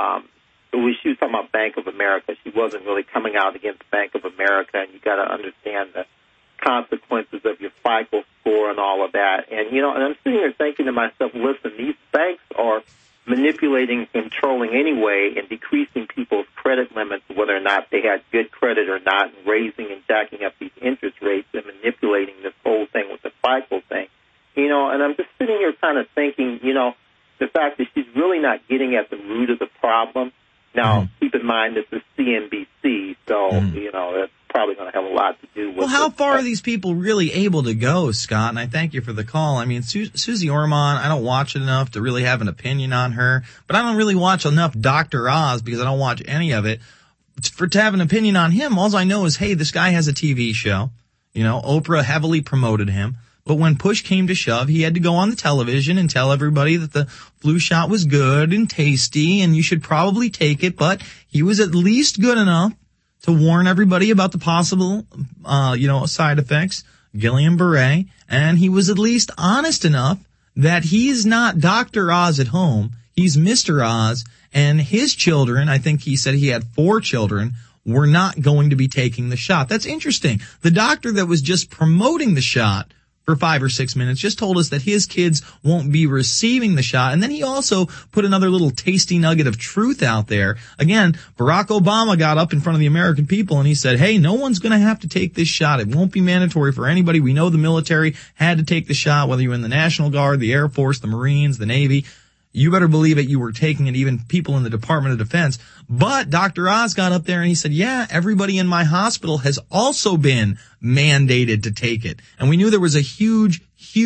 was talking about Bank of America. She wasn't really coming out against Bank of America, and you got to understand the consequences of your FICO score and all of that. And, and I'm sitting here thinking to myself, listen, these banks are manipulating, controlling anyway, and decreasing people's credit limits, whether or not they had good credit or not, and raising and jacking up these interest rates and manipulating this whole thing with the FICO thing. And I'm just sitting here kind of thinking, the fact that she's really not getting at the root of the problem. Now, keep in mind this is CNBC, so, that's probably going to have a lot to do with Well, how far are these people really able to go, Scott? And I thank you for the call. I mean, Susie Orman, I don't watch it enough to really have an opinion on her, but I don't really watch enough Dr. Oz because I don't watch any of it to have an opinion on him. All I know is, hey, this guy has a TV show. Oprah heavily promoted him. But when push came to shove, he had to go on the television and tell everybody that the flu shot was good and tasty and you should probably take it. But he was at least good enough to warn everybody about the possible, side effects, Guillain-Barré. And he was at least honest enough that he's not Dr. Oz at home. He's Mr. Oz, and his children, I think he said he had 4 children, were not going to be taking the shot. That's interesting. The doctor that was just promoting the shot for 5 or 6 minutes just told us that his kids won't be receiving the shot. And then he also put another little tasty nugget of truth out there. Again, Barack Obama got up in front of the American people and he said, hey, no one's going to have to take this shot. It won't be mandatory for anybody. We know the military had to take the shot, whether you're in the National Guard, the Air Force, the Marines, the Navy. You better believe it, you were taking it, even people in the Department of Defense. But Dr. Oz got up there and he said, yeah, everybody in my hospital has also been mandated to take it. And we knew there was a huge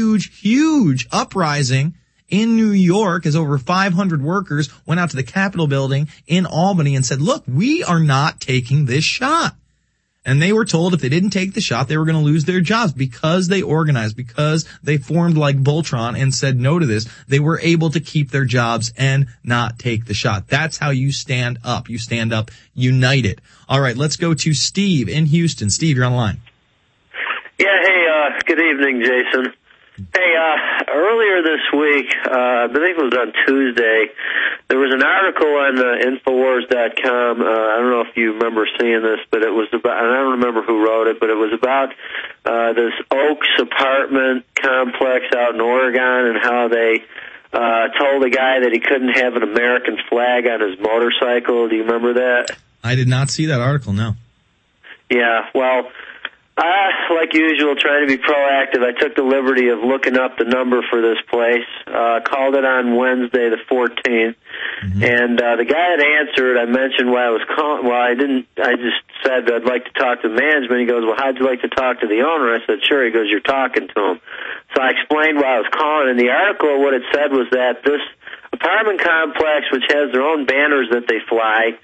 uprising in New York as over 500 workers went out to the Capitol building in Albany and said, look, we are not taking this shot. And they were told if they didn't take the shot, they were going to lose their jobs because they organized, because they formed like Voltron and said no to this. They were able to keep their jobs and not take the shot. That's how you stand up. You stand up united. All right, let's go to Steve in Houston. Steve, you're on the line. Yeah, hey, good evening, Jason. Hey, earlier this week, I believe it was on Tuesday, there was an article on Infowars.com. I don't know if you remember seeing this, but it was about, and I don't remember who wrote it, but it was about this Oaks apartment complex out in Oregon and how they told a guy that he couldn't have an American flag on his motorcycle. Do you remember that? I did not see that article, no. Yeah, well, like usual, trying to be proactive, I took the liberty of looking up the number for this place, called it on Wednesday the 14th, and the guy that answered, I mentioned why I was calling. Well, I just said I'd like to talk to management. He goes, well, how'd you like to talk to the owner? I said, sure. He goes, you're talking to him. So I explained why I was calling, and the article, what it said was that this apartment complex, which has their own banners that they fly,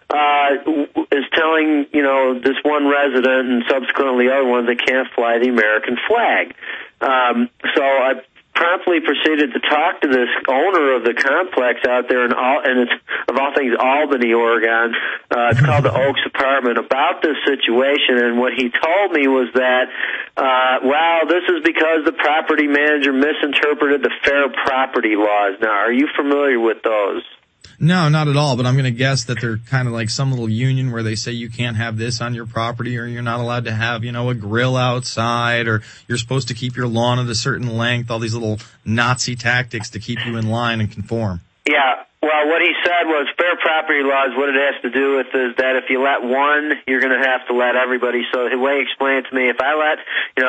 is telling, this one resident and subsequently other ones they can't fly the American flag. So I promptly proceeded to talk to this owner of the complex out there and it's, of all things, Albany, Oregon. It's called the Oaks Apartment, about this situation. And what he told me was that, this is because the property manager misinterpreted the fair property laws. Now, are you familiar with those? No, not at all, but I'm going to guess that they're kind of like some little union where they say you can't have this on your property, or you're not allowed to have, a grill outside, or you're supposed to keep your lawn at a certain length, all these little Nazi tactics to keep you in line and conform. Yeah, Well, what he said was fair property laws, what it has to do with is that if you let one, you're going to have to let everybody. So the way he explained it to me, if I let,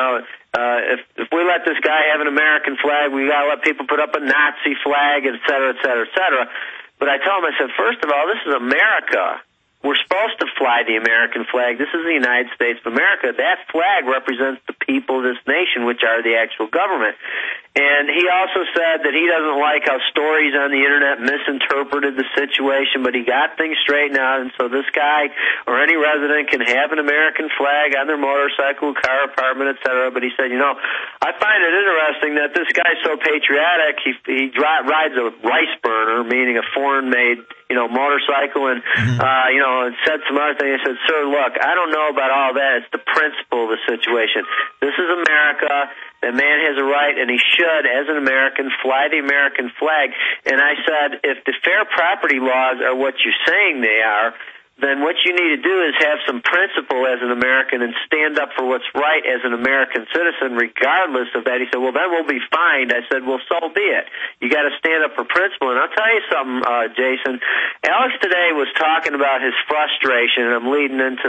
if we let this guy have an American flag, we got to let people put up a Nazi flag, et cetera, et cetera, et cetera. But I told him, I said, first of all, this is America. We're supposed to fly the American flag. This is the United States of America. That flag represents the people of this nation, which are the actual government. And he also said that he doesn't like how stories on the internet misinterpreted the situation, but he got things straightened out. And so this guy or any resident can have an American flag on their motorcycle, car, apartment, et cetera. But he said, I find it interesting that this guy's so patriotic. He rides a rice burner, meaning a foreign-made, motorcycle, and and said some other things. He said, "Sir, look, I don't know about all that. It's the principle of the situation. This is America. That man has a right, and he should, as an American, fly the American flag." And I said, if the fair property laws are what you're saying they are, then what you need to do is have some principle as an American and stand up for what's right as an American citizen regardless of that. He said, well, then we'll be fined. I said, well, so be it. You got to stand up for principle. And I'll tell you something, Jason. Alex today was talking about his frustration, and I'm leading into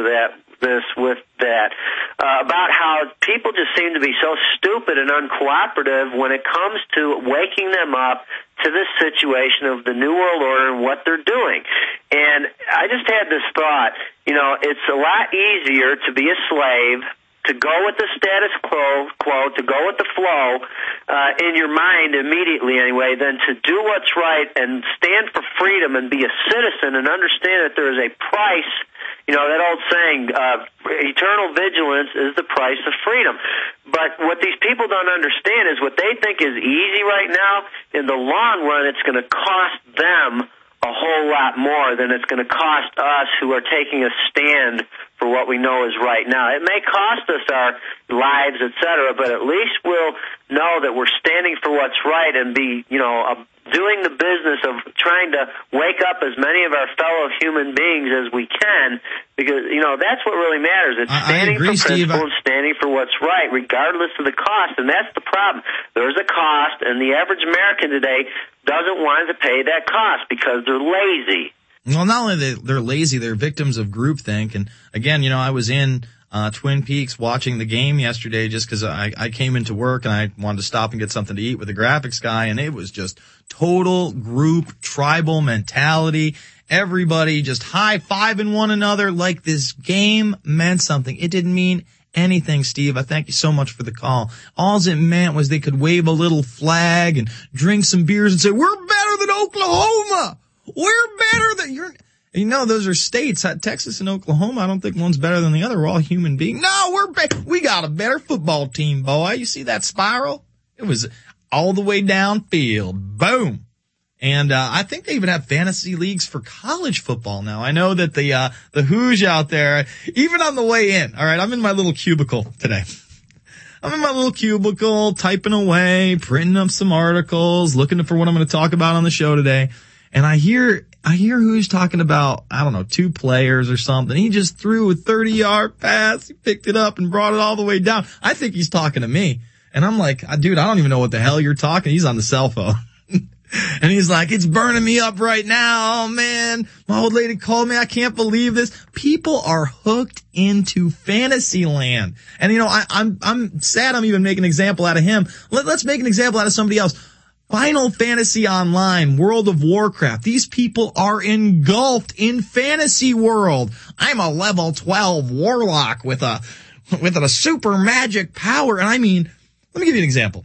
that, about how people just seem to be so stupid and uncooperative when it comes to waking them up to this situation of the New World Order and what they're doing. And I just had this thought, it's a lot easier to be a slave, to go with the status quo, to go with the flow in your mind immediately anyway, than to do what's right and stand for freedom and be a citizen and understand that there is a price. That old saying, eternal vigilance is the price of freedom. But what these people don't understand is what they think is easy right now, in the long run, it's going to cost them a whole lot more than it's going to cost us who are taking a stand for what we know is right now. It may cost us our lives, et cetera, but at least we'll know that we're standing for what's right and be, doing the business of trying to wake up as many of our fellow human beings as we can, because, that's what really matters. It's standing for principle and standing for what's right, regardless of the cost, and that's the problem. There's a cost, and the average American today doesn't want to pay that cost because they're lazy. Well, not only they're lazy, they're victims of groupthink. And again, I was in Twin Peaks watching the game yesterday just because I came into work and I wanted to stop and get something to eat with the graphics guy, and it was just total group tribal mentality. Everybody just high-fiving one another like this game meant something. It didn't mean anything, Steve. I thank you so much for the call. All it meant was they could wave a little flag and drink some beers and say, we're better than Oklahoma. We're better than those are states. Texas and Oklahoma, I don't think one's better than the other. We're all human beings. No, we got a better football team, boy. You see that spiral? It was all the way downfield. Boom. And I think they even have fantasy leagues for college football now. I know that the Hoos out there, even on the way in, all right, I'm in my little cubicle today. I'm in my little cubicle, typing away, printing up some articles, looking for what I'm going to talk about on the show today. And I hear Hoos talking about, 2 players or something. He just threw a 30-yard pass. He picked it up and brought it all the way down. I think he's talking to me. And I'm like, dude, I don't even know what the hell you're talking. He's on the cell phone. And he's like, it's burning me up right now. Oh, man. My old lady called me. I can't believe this. People are hooked into fantasy land. And, I'm sad I'm even making an example out of him. Let's make an example out of somebody else. Final Fantasy Online, World of Warcraft. These people are engulfed in fantasy world. I'm a level 12 warlock with a super magic power. And let me give you an example.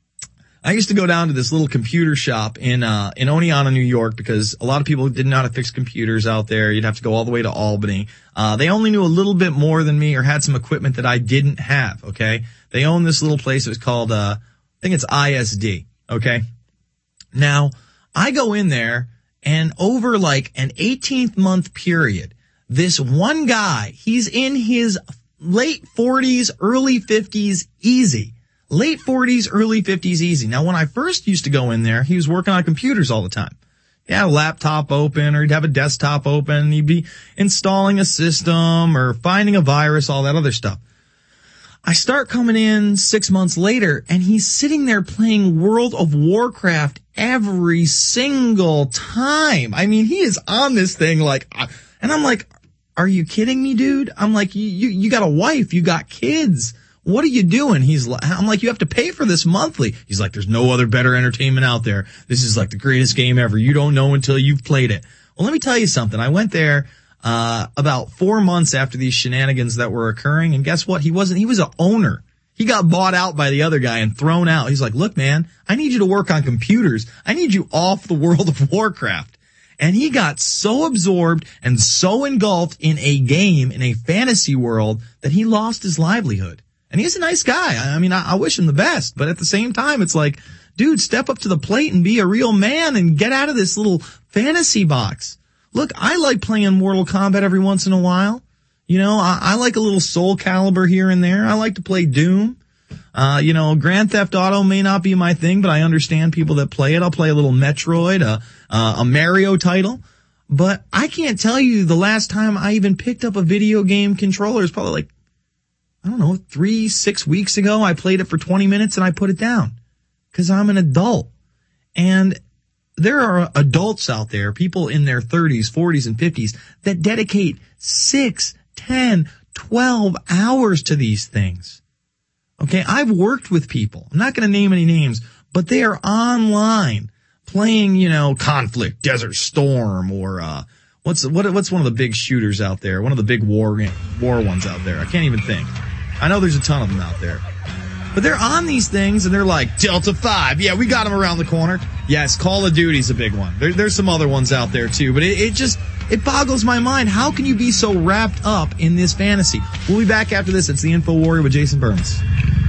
I used to go down to this little computer shop in Oneonta, New York, because a lot of people didn't know how to fix computers out there. You'd have to go all the way to Albany. They only knew a little bit more than me or had some equipment that I didn't have, okay? They owned this little place. It was called, I think it's ISD, okay? Now, I go in there, and over like an 18-month period, this one guy, he's in his late 40s, early 50s, easy. Late 40s, early 50s, easy. Now, when I first used to go in there, he was working on computers all the time. He had a laptop open, or he'd have a desktop open. He'd be installing a system or finding a virus, all that other stuff. I start coming in 6 months later, and he's sitting there playing World of Warcraft every single time. I mean, he is on this thing like, and I'm like, are you kidding me, dude? I'm like, you got a wife, you got kids. What are you doing? I'm like, you have to pay for this monthly. He's like, there's no other better entertainment out there. This is like the greatest game ever. You don't know until you've played it. Well, let me tell you something. I went there about 4 months after these shenanigans that were occurring, and guess what? He was an owner. He got bought out by the other guy and thrown out. He's like, look, man, I need you to work on computers. I need you off the World of Warcraft. And he got so absorbed and so engulfed in a game, in a fantasy world, that he lost his livelihood. And he's a nice guy. I mean, I wish him the best, but at the same time, it's like, dude, step up to the plate and be a real man and get out of this little fantasy box. Look, I like playing Mortal Kombat every once in a while. You know, I like a little Soul Calibur here and there. I like to play Doom. Grand Theft Auto may not be my thing, but I understand people that play it. I'll play a little Metroid, a Mario title. But I can't tell you the last time I even picked up a video game controller. It's probably like, 3-6 weeks ago. I played it for 20 minutes and I put it down because I'm an adult. And there are adults out there, people in their 30s, 40s, and 50s that dedicate 6, 10, 12 hours to these things. Okay, I've worked with people. I'm not going to name any names, but they are online playing, Conflict, Desert Storm, or what's one of the big shooters out there? One of the big war ones out there. I can't even think. I know there's a ton of them out there. But they're on these things, and they're like, Delta 5, yeah, we got them around the corner. Yes, Call of Duty's a big one. There's some other ones out there, too. But it boggles my mind. How can you be so wrapped up in this fantasy? We'll be back after this. It's the Info Warrior with Jason Burns.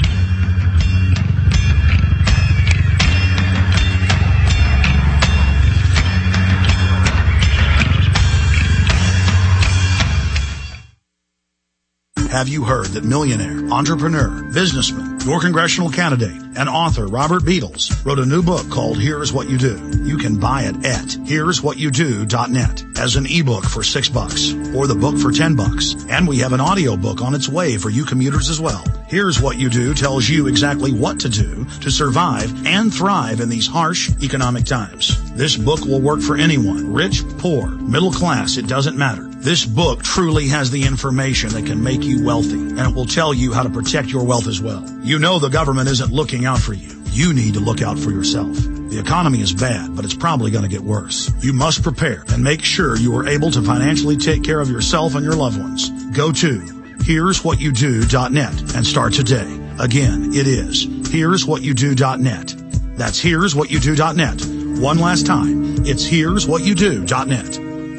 Have you heard that millionaire, entrepreneur, businessman, your congressional candidate, and author Robert Beatles wrote a new book called Here's What You Do? You can buy it at here'swhatyoudO.net as an ebook for $6 or the book for $10. And we have an audio book on its way for you commuters as well. Here's What You Do tells you exactly what to do to survive and thrive in these harsh economic times. This book will work for anyone, rich, poor, middle class, it doesn't matter. This book truly has the information that can make you wealthy, and it will tell you how to protect your wealth as well. You know the government isn't looking out for you. You need to look out for yourself. The economy is bad, but it's probably going to get worse. You must prepare and make sure you are able to financially take care of yourself and your loved ones. Go to here'swhatyoudO.net and start today. Again, it is here'swhatyoudO.net. That's here'swhatyoudO.net. One last time, it's here'swhatyoudO.net.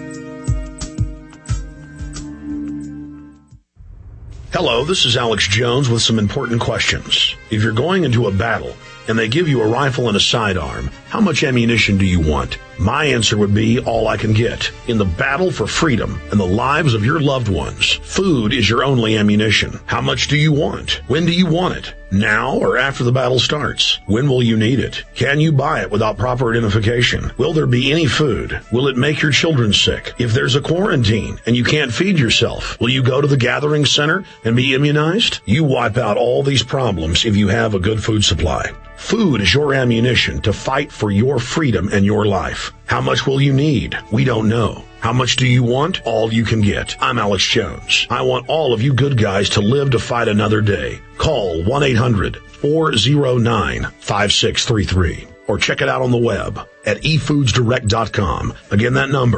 Hello, this is Alex Jones with some important questions. If you're going into a battle and they give you a rifle and a sidearm, how much ammunition do you want? My answer would be all I can get. In the battle for freedom and the lives of your loved ones, food is your only ammunition. How much do you want? When do you want it? Now or after the battle starts? When will you need it? Can you buy it without proper identification? Will there be any food? Will it make your children sick? If there's a quarantine and you can't feed yourself, will you go to the gathering center and be immunized? You wipe out all these problems if you have a good food supply. Food is your ammunition to fight for your freedom and your life. How much will you need? We don't know. How much do you want? All you can get. I'm Alex Jones. I want all of you good guys to live to fight another day. Call 1-800-409-5633 or check it out on the web at efoodsdirect.com. Again, that number,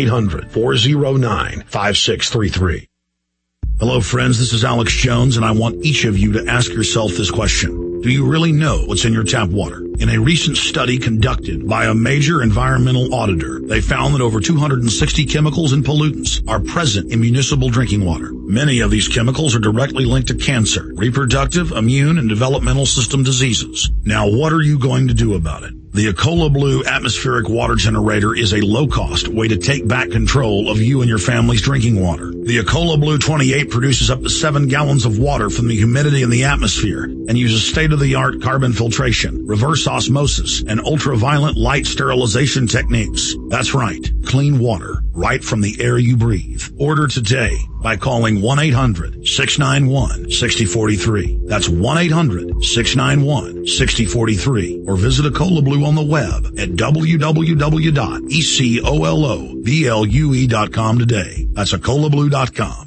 1-800-409-5633. Hello, friends. This is Alex Jones, and I want each of you to ask yourself this question. Do you really know what's in your tap water? In a recent study conducted by a major environmental auditor, they found that over 260 chemicals and pollutants are present in municipal drinking water. Many of these chemicals are directly linked to cancer, reproductive, immune, and developmental system diseases. Now, what are you going to do about it? The Ecola Blue atmospheric water generator is a low-cost way to take back control of you and your family's drinking water. The Ecola Blue 28 produces up to 7 gallons of water from the humidity in the atmosphere and uses state-of-the-art carbon filtration, reverse osmosis, and ultraviolet light sterilization techniques. That's right, clean water right from the air you breathe. Order today by calling 1-800-691-6043. That's 1-800-691-6043. Or visit Ecola Blue on the web at www.ecoloblu.com today. That's EcolaBlue.com.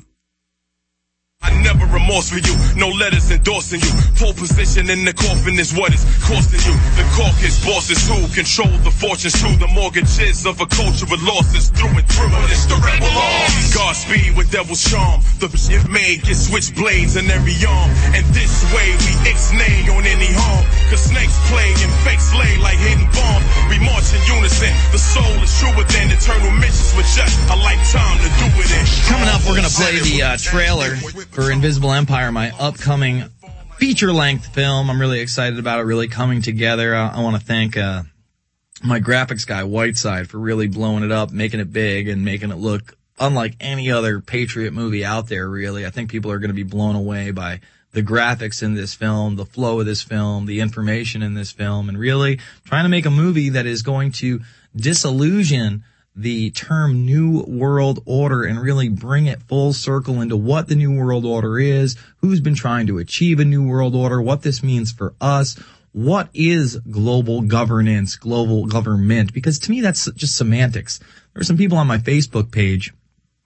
I never remorse for you, no letters endorsing you. Pole position in the coffin is what it's costing you. The caucus bosses who control the fortunes through the mortgages of a culture with losses through and through. But it's the rebel arms. Godspeed with devil's charm. The shit made get switchblades in every arm. And this way we ixnay on any harm. Cause snakes play and fakes lay like hidden bombs. We march in unison. The soul is truer than eternal missions with just a lifetime to do it in. Coming up, we're going to play the trailer for Invisible Empire, my upcoming feature-length film. I'm really excited about it, really coming together. I want to thank my graphics guy, Whiteside, for really blowing it up, making it big, and making it look unlike any other Patriot movie out there, really. I think people are going to be blown away by the graphics in this film, the flow of this film, the information in this film, and really trying to make a movie that is going to disillusion the term New World Order and really bring it full circle into what the New World Order is, who's been trying to achieve a New World Order, what this means for us, what is global governance, global government, because to me that's just semantics. There were some people on my Facebook page,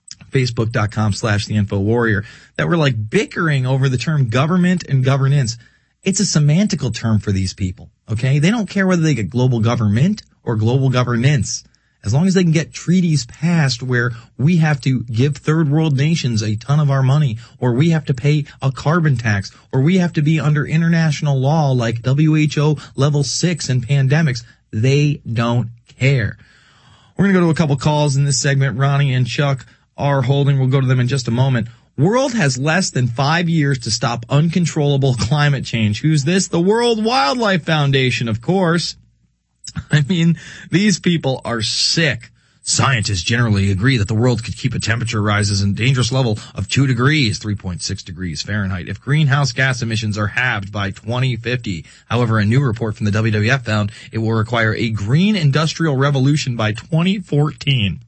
facebook.com/theinfowarrior, that were like bickering over the term government and governance. It's a semantical term for these people, okay? They don't care whether they get global government or global governance. As long as they can get treaties passed where we have to give third world nations a ton of our money, or we have to pay a carbon tax, or we have to be under international law like WHO level 6 in pandemics, they don't care. We're going to go to a couple calls in this segment. Ronnie and Chuck are holding. We'll go to them in just a moment. World has less than 5 years to stop uncontrollable climate change. Who's this? The World Wildlife Foundation, of course. I mean, these people are sick. Scientists generally agree that the world could keep a temperature rises in dangerous level of 2 degrees, 3.6 degrees Fahrenheit, if greenhouse gas emissions are halved by 2050. However, a new report from the WWF found it will require a green industrial revolution by 2014.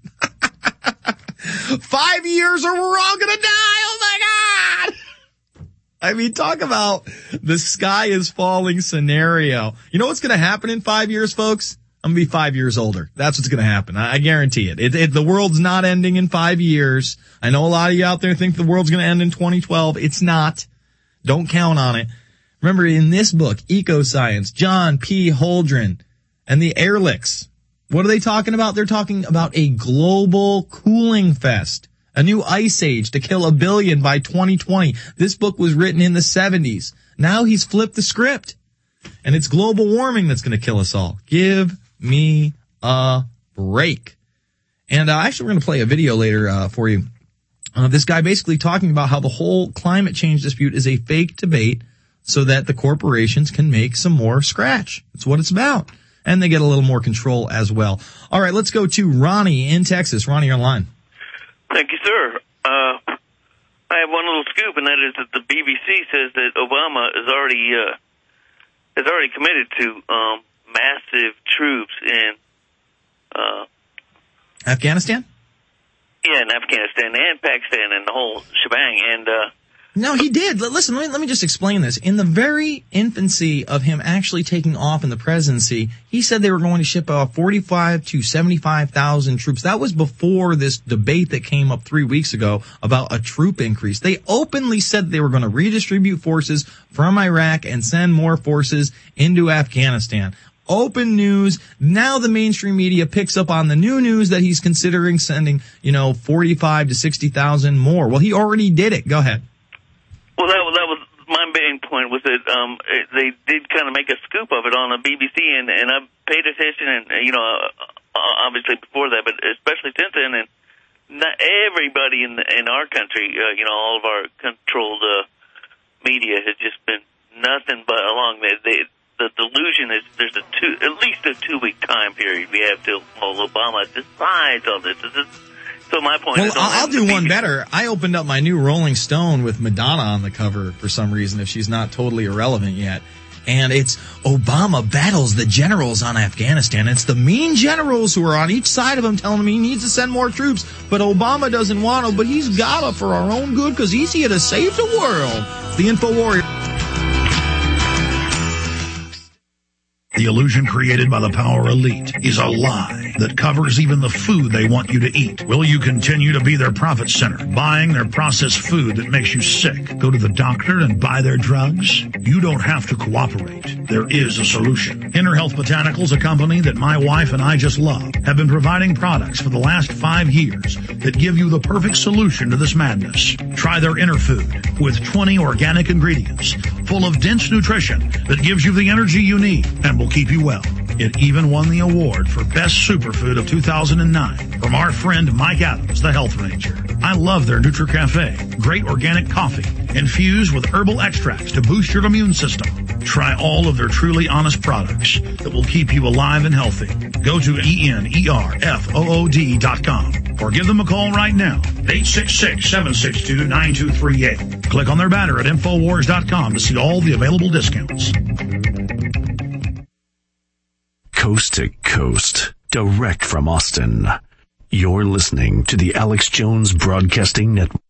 5 years or we're all gonna die! Oh my God! I mean, talk about the sky is falling scenario. You know what's going to happen in 5 years, folks? I'm going to be 5 years older. That's what's going to happen. I guarantee it. The world's not ending in 5 years. I know a lot of you out there think the world's going to end in 2012. It's not. Don't count on it. Remember, in this book, Ecoscience, John P. Holdren and the Ehrlichs, what are they talking about? They're talking about a global cooling fest. A new ice age to kill 1 billion by 2020. This book was written in the 70s. Now he's flipped the script. And it's global warming that's going to kill us all. Give me a break. And actually, we're going to play a video later for you. This guy basically talking about how the whole climate change dispute is a fake debate so that the corporations can make some more scratch. That's what it's about. And they get a little more control as well. All right, let's go to Ronnie in Texas. Ronnie, you're on line. Thank you, sir. I have one little scoop, and that is that the BBC says that Obama is already committed to massive troops in Afghanistan? Yeah, in Afghanistan and Pakistan and the whole shebang. And no, he did. Listen, let me just explain this. In the very infancy of him actually taking off in the presidency, he said they were going to ship 45 to 75,000 troops. That was before this debate that came up 3 weeks ago about a troop increase. They openly said they were going to redistribute forces from Iraq and send more forces into Afghanistan. Open news. Now the mainstream media picks up on the new news that he's considering sending, 45 to 60,000 more. Well, he already did it. Go ahead. Well, that was my main point, was that they did kind of make a scoop of it on the BBC, and I paid attention, and obviously before that, but especially since then, and not everybody in our country, all of our controlled media has just been nothing but along the delusion is there's at least a 2 week time period we have till Obama decides all this. So my point is... Well, I'll do one better. I opened up my new Rolling Stone with Madonna on the cover for some reason, if she's not totally irrelevant yet. And it's Obama battles the generals on Afghanistan. It's the mean generals who are on each side of him telling him he needs to send more troops. But Obama doesn't want to, but he's got to for our own good because he's here to save the world. It's the InfoWarrior. The illusion created by the power elite is a lie that covers even the food they want you to eat. Will you continue to be their profit center, buying their processed food that makes you sick? Go to the doctor and buy their drugs? You don't have to cooperate. There is a solution. Inner Health Botanicals, a company that my wife and I just love, have been providing products for the last 5 years that give you the perfect solution to this madness. Try their Inner Food with 20 organic ingredients full of dense nutrition that gives you the energy you need and will keep you well. It even won the award for Best Superfood of 2009 from our friend Mike Adams, the Health Ranger. I love their NutriCafe, great organic coffee infused with herbal extracts to boost your immune system. Try all of their truly honest products that will keep you alive and healthy. Go to ENERFOOD.com or give them a call right now, 866-762-9238. Click on their banner at Infowars.com to see all the available discounts. Coast to coast, direct from Austin. You're listening to the Alex Jones Broadcasting Network.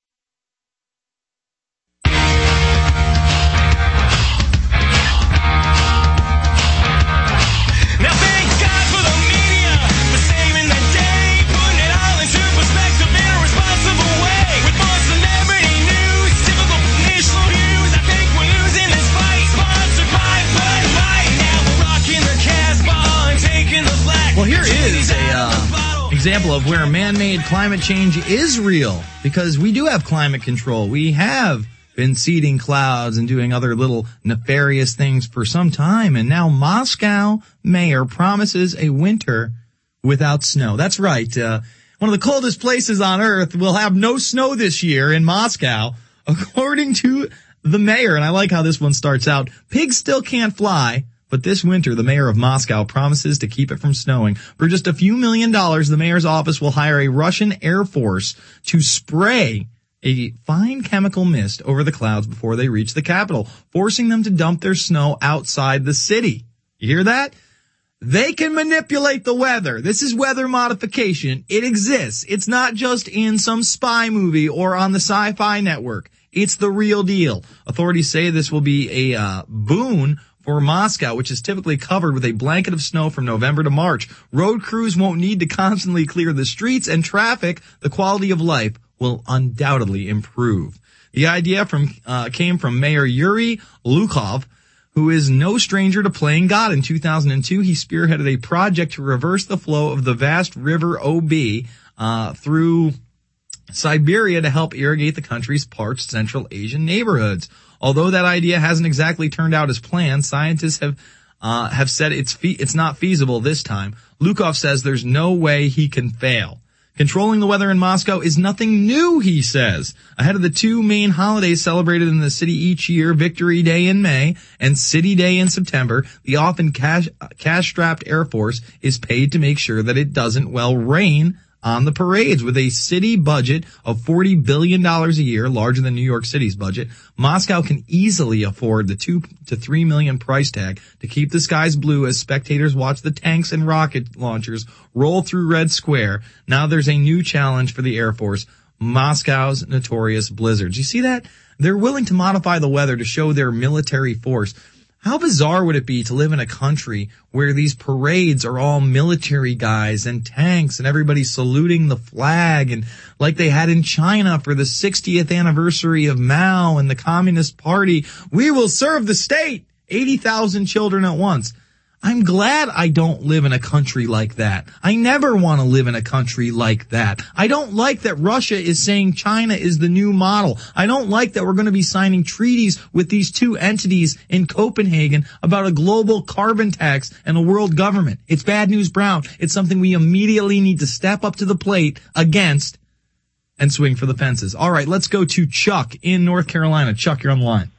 Well, here is a example of where man-made climate change is real, because we do have climate control. We have been seeding clouds and doing other little nefarious things for some time, and now Moscow mayor promises a winter without snow. That's right. One of the coldest places on Earth will have no snow this year in Moscow, according to the mayor. And I like how this one starts out. Pigs still can't fly. But this winter, the mayor of Moscow promises to keep it from snowing. For just a few $1 million, the mayor's office will hire a Russian Air Force to spray a fine chemical mist over the clouds before they reach the capital, forcing them to dump their snow outside the city. You hear that? They can manipulate the weather. This is weather modification. It exists. It's not just in some spy movie or on the Sci-Fi Network. It's the real deal. Authorities say this will be a boon for Moscow, which is typically covered with a blanket of snow from November to March. Road crews won't need to constantly clear the streets, and traffic, the quality of life, will undoubtedly improve. The idea came from Mayor Yuri Lukov, who is no stranger to playing God. In 2002, he spearheaded a project to reverse the flow of the vast river Ob through Siberia to help irrigate the country's parched Central Asian neighborhoods. Although that idea hasn't exactly turned out as planned, scientists have said it's not feasible this time. Lukov says there's no way he can fail. Controlling the weather in Moscow is nothing new, he says. Ahead of the two main holidays celebrated in the city each year, Victory Day in May and City Day in September, the often cash-strapped Air Force is paid to make sure that it doesn't, rain on the parades. With a city budget of $40 billion a year, larger than New York City's budget, Moscow can easily afford the $2 to $3 million price tag to keep the skies blue as spectators watch the tanks and rocket launchers roll through Red Square. Now there's a new challenge for the Air Force, Moscow's notorious blizzards. You see that? They're willing to modify the weather to show their military force. How bizarre would it be to live in a country where these parades are all military guys and tanks and everybody saluting the flag, and like they had in China for the 60th anniversary of Mao and the Communist Party, we will serve the state, 80,000 children at once. I'm glad I don't live in a country like that. I never want to live in a country like that. I don't like that Russia is saying China is the new model. I don't like that we're going to be signing treaties with these two entities in Copenhagen about a global carbon tax and a world government. It's bad news brown. It's something we immediately need to step up to the plate against and swing for the fences. All right, let's go to Chuck in North Carolina. Chuck, you're on the line.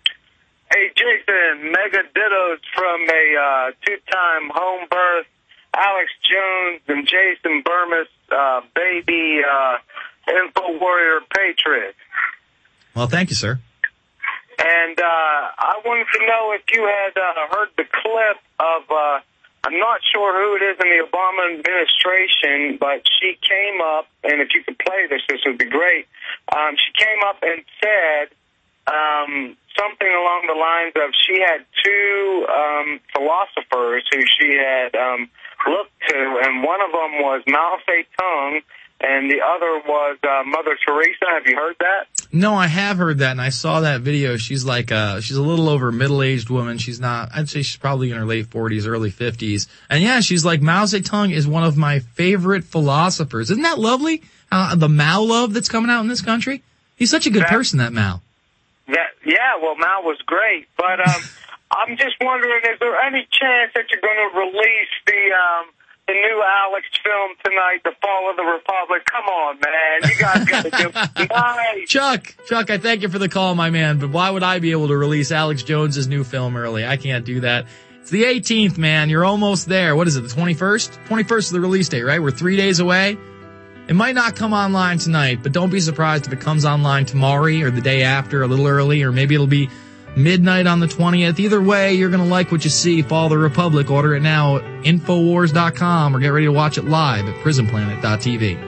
Hey, Jason, mega dittos from a two-time home birth Alex Jones and Jason Burmis, baby Info Warrior Patriot. Well, thank you, sir. And I wanted to know if you had heard the clip of, I'm not sure who it is in the Obama administration, but she came up, and if you could play this would be great. She came up and said something along the lines of she had two philosophers who she had looked to, and one of them was Mao Zedong, and the other was Mother Teresa. Have you heard that? No, I have heard that, and I saw that video. She's like, she's a little over middle-aged woman. She's not, I'd say she's probably in her late 40s, early 50s. And yeah, she's like, Mao Zedong is one of my favorite philosophers. Isn't that lovely? The Mao love that's coming out in this country? He's such a good person, that Mao. Yeah, well, Mao was great, but I'm just wondering, is there any chance that you're going to release the new Alex film tonight, The Fall of the Republic? Come on, man. You guys got to do it nice. Chuck, I thank you for the call, my man, but why would I be able to release Alex Jones's new film early? I can't do that. It's the 18th, man. You're almost there. What is it, the 21st? 21st is the release date, right? We're 3 days away. It might not come online tonight, but don't be surprised if it comes online tomorrow or the day after, a little early, or maybe it'll be midnight on the 20th. Either way, you're going to like what you see. Fall of the Republic. Order it now at Infowars.com or get ready to watch it live at PrisonPlanet.tv.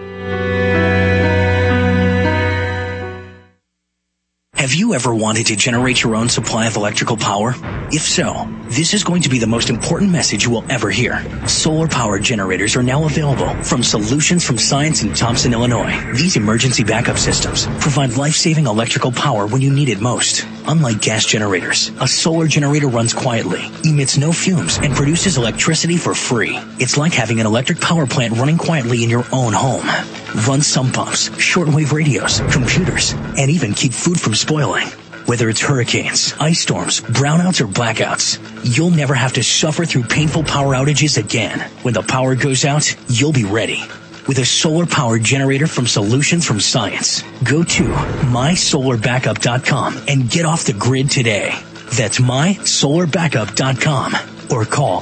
Have you ever wanted to generate your own supply of electrical power? If so, this is going to be the most important message you will ever hear. Solar power generators are now available from Solutions from Science in Thompson, Illinois. These emergency backup systems provide life-saving electrical power when you need it most. Unlike gas generators, a solar generator runs quietly, emits no fumes, and produces electricity for free. It's like having an electric power plant running quietly in your own home. Run sump pumps, shortwave radios, computers, and even keep food from spoiling. Whether it's hurricanes, ice storms, brownouts, or blackouts, you'll never have to suffer through painful power outages again. When the power goes out, you'll be ready. With a solar power generator from Solutions from Science. Go to mysolarbackup.com and get off the grid today. That's mysolarbackup.com. Or call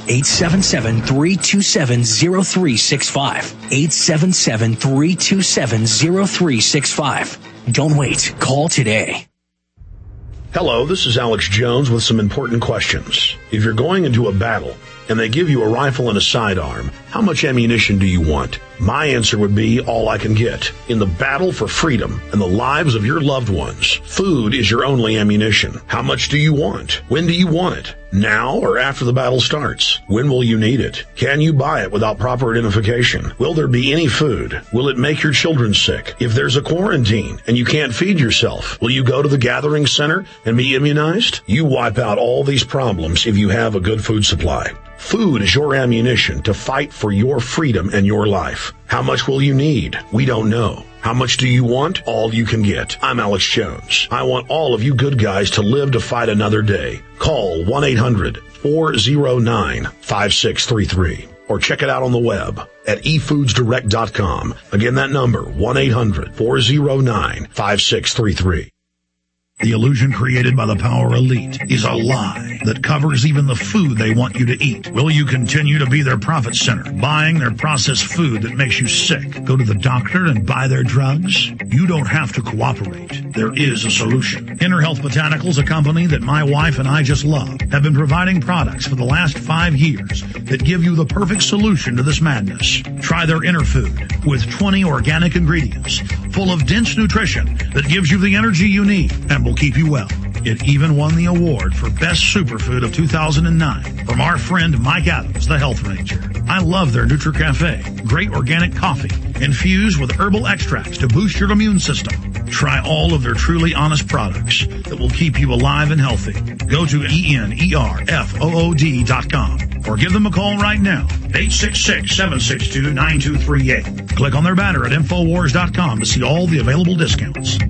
877-327-0365. 877-327-0365. Don't wait. Call today. Hello, this is Alex Jones with some important questions. If you're going into a battle and they give you a rifle and a sidearm, how much ammunition do you want? My answer would be all I can get. In the battle for freedom and the lives of your loved ones, food is your only ammunition. How much do you want? When do you want it? Now or after the battle starts? When will you need it? Can you buy it without proper identification? Will there be any food? Will it make your children sick? If there's a quarantine and you can't feed yourself, will you go to the gathering center and be immunized? You wipe out all these problems if you have a good food supply. Food is your ammunition to fight for your freedom and your life. How much will you need? We don't know. How much do you want? All you can get. I'm Alex Jones. I want all of you good guys to live to fight another day. Call 1-800-409-5633 or check it out on the web at efoodsdirect.com. Again, that number, 1-800-409-5633. The illusion created by the power elite is a lie that covers even the food they want you to eat. Will you continue to be their profit center, buying their processed food that makes you sick? Go to the doctor and buy their drugs? You don't have to cooperate. There is a solution. Inner Health Botanicals, a company that my wife and I just love, have been providing products for the last 5 years that give you the perfect solution to this madness. Try their Inner Food with 20 organic ingredients full of dense nutrition that gives you the energy you need and will keep you well. It even won the award for Best Superfood of 2009 from our friend Mike Adams, the Health Ranger. I love their NutriCafe. Great organic coffee infused with herbal extracts to boost your immune system. Try all of their truly honest products that will keep you alive and healthy. Go to ENERFOOD.com or give them a call right now, 866-762-9238. Click on their banner at Infowars.com to see all the available discounts.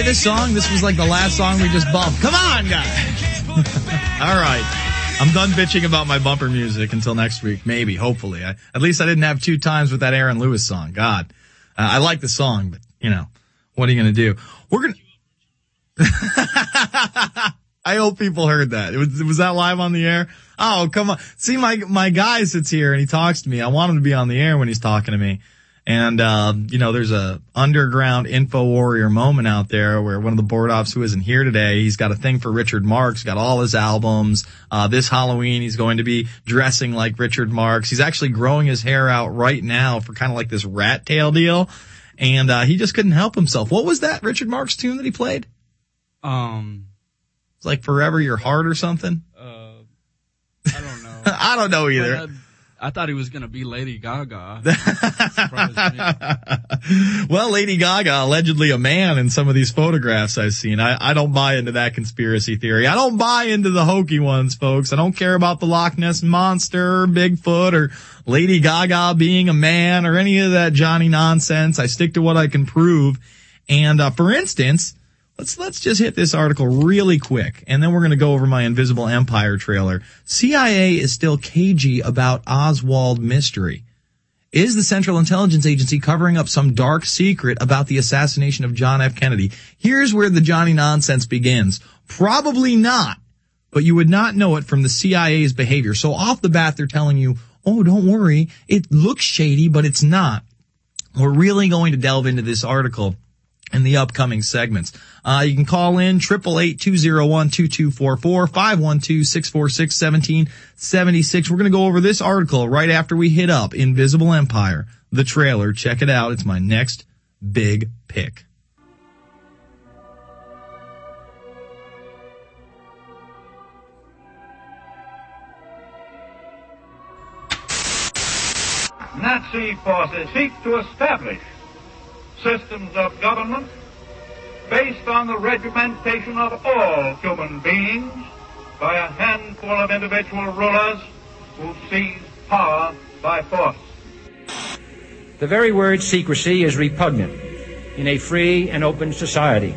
this song? This was like the last song we just bumped. Come on, guys. All right. I'm done bitching about my bumper music until next week. Maybe, hopefully. At least I didn't have 2 times with that Aaron Lewis song. God. I like the song, but, what are you going to do? We're going to... I hope people heard that. Was that live on the air? Oh, come on. See, my guy sits here and he talks to me. I want him to be on the air when he's talking to me. And, there's a underground info warrior moment out there where one of the board ops who isn't here today, he's got a thing for Richard Marx, got all his albums. This Halloween, he's going to be dressing like Richard Marx. He's actually growing his hair out right now for kind of like this rat tail deal. And, he just couldn't help himself. What was that Richard Marx tune that he played? It's like Forever Your Heart or something? I don't know. I don't know either. I thought he was going to be Lady Gaga. Well, Lady Gaga, allegedly a man in some of these photographs I've seen. I don't buy into that conspiracy theory. I don't buy into the hokey ones, folks. I don't care about the Loch Ness Monster, or Bigfoot, or Lady Gaga being a man, or any of that Johnny nonsense. I stick to what I can prove. And, for instance, let's just hit this article really quick, and then we're going to go over my Invisible Empire trailer. CIA is still cagey about Oswald mystery. Is the Central Intelligence Agency covering up some dark secret about the assassination of John F. Kennedy? Here's where the Johnny nonsense begins. Probably not, but you would not know it from the CIA's behavior. So off the bat, they're telling you, oh, don't worry, it looks shady, but it's not. We're really going to delve into this article in the upcoming segments. You can call in 888-201-2244, 512-646-1776. We're going to go over this article right after we hit up Invisible Empire, the trailer. Check it out. It's my next big pick. Nazi forces seek to establish systems of government based on the regimentation of all human beings by a handful of individual rulers who seize power by force. The very word secrecy is repugnant in a free and open society.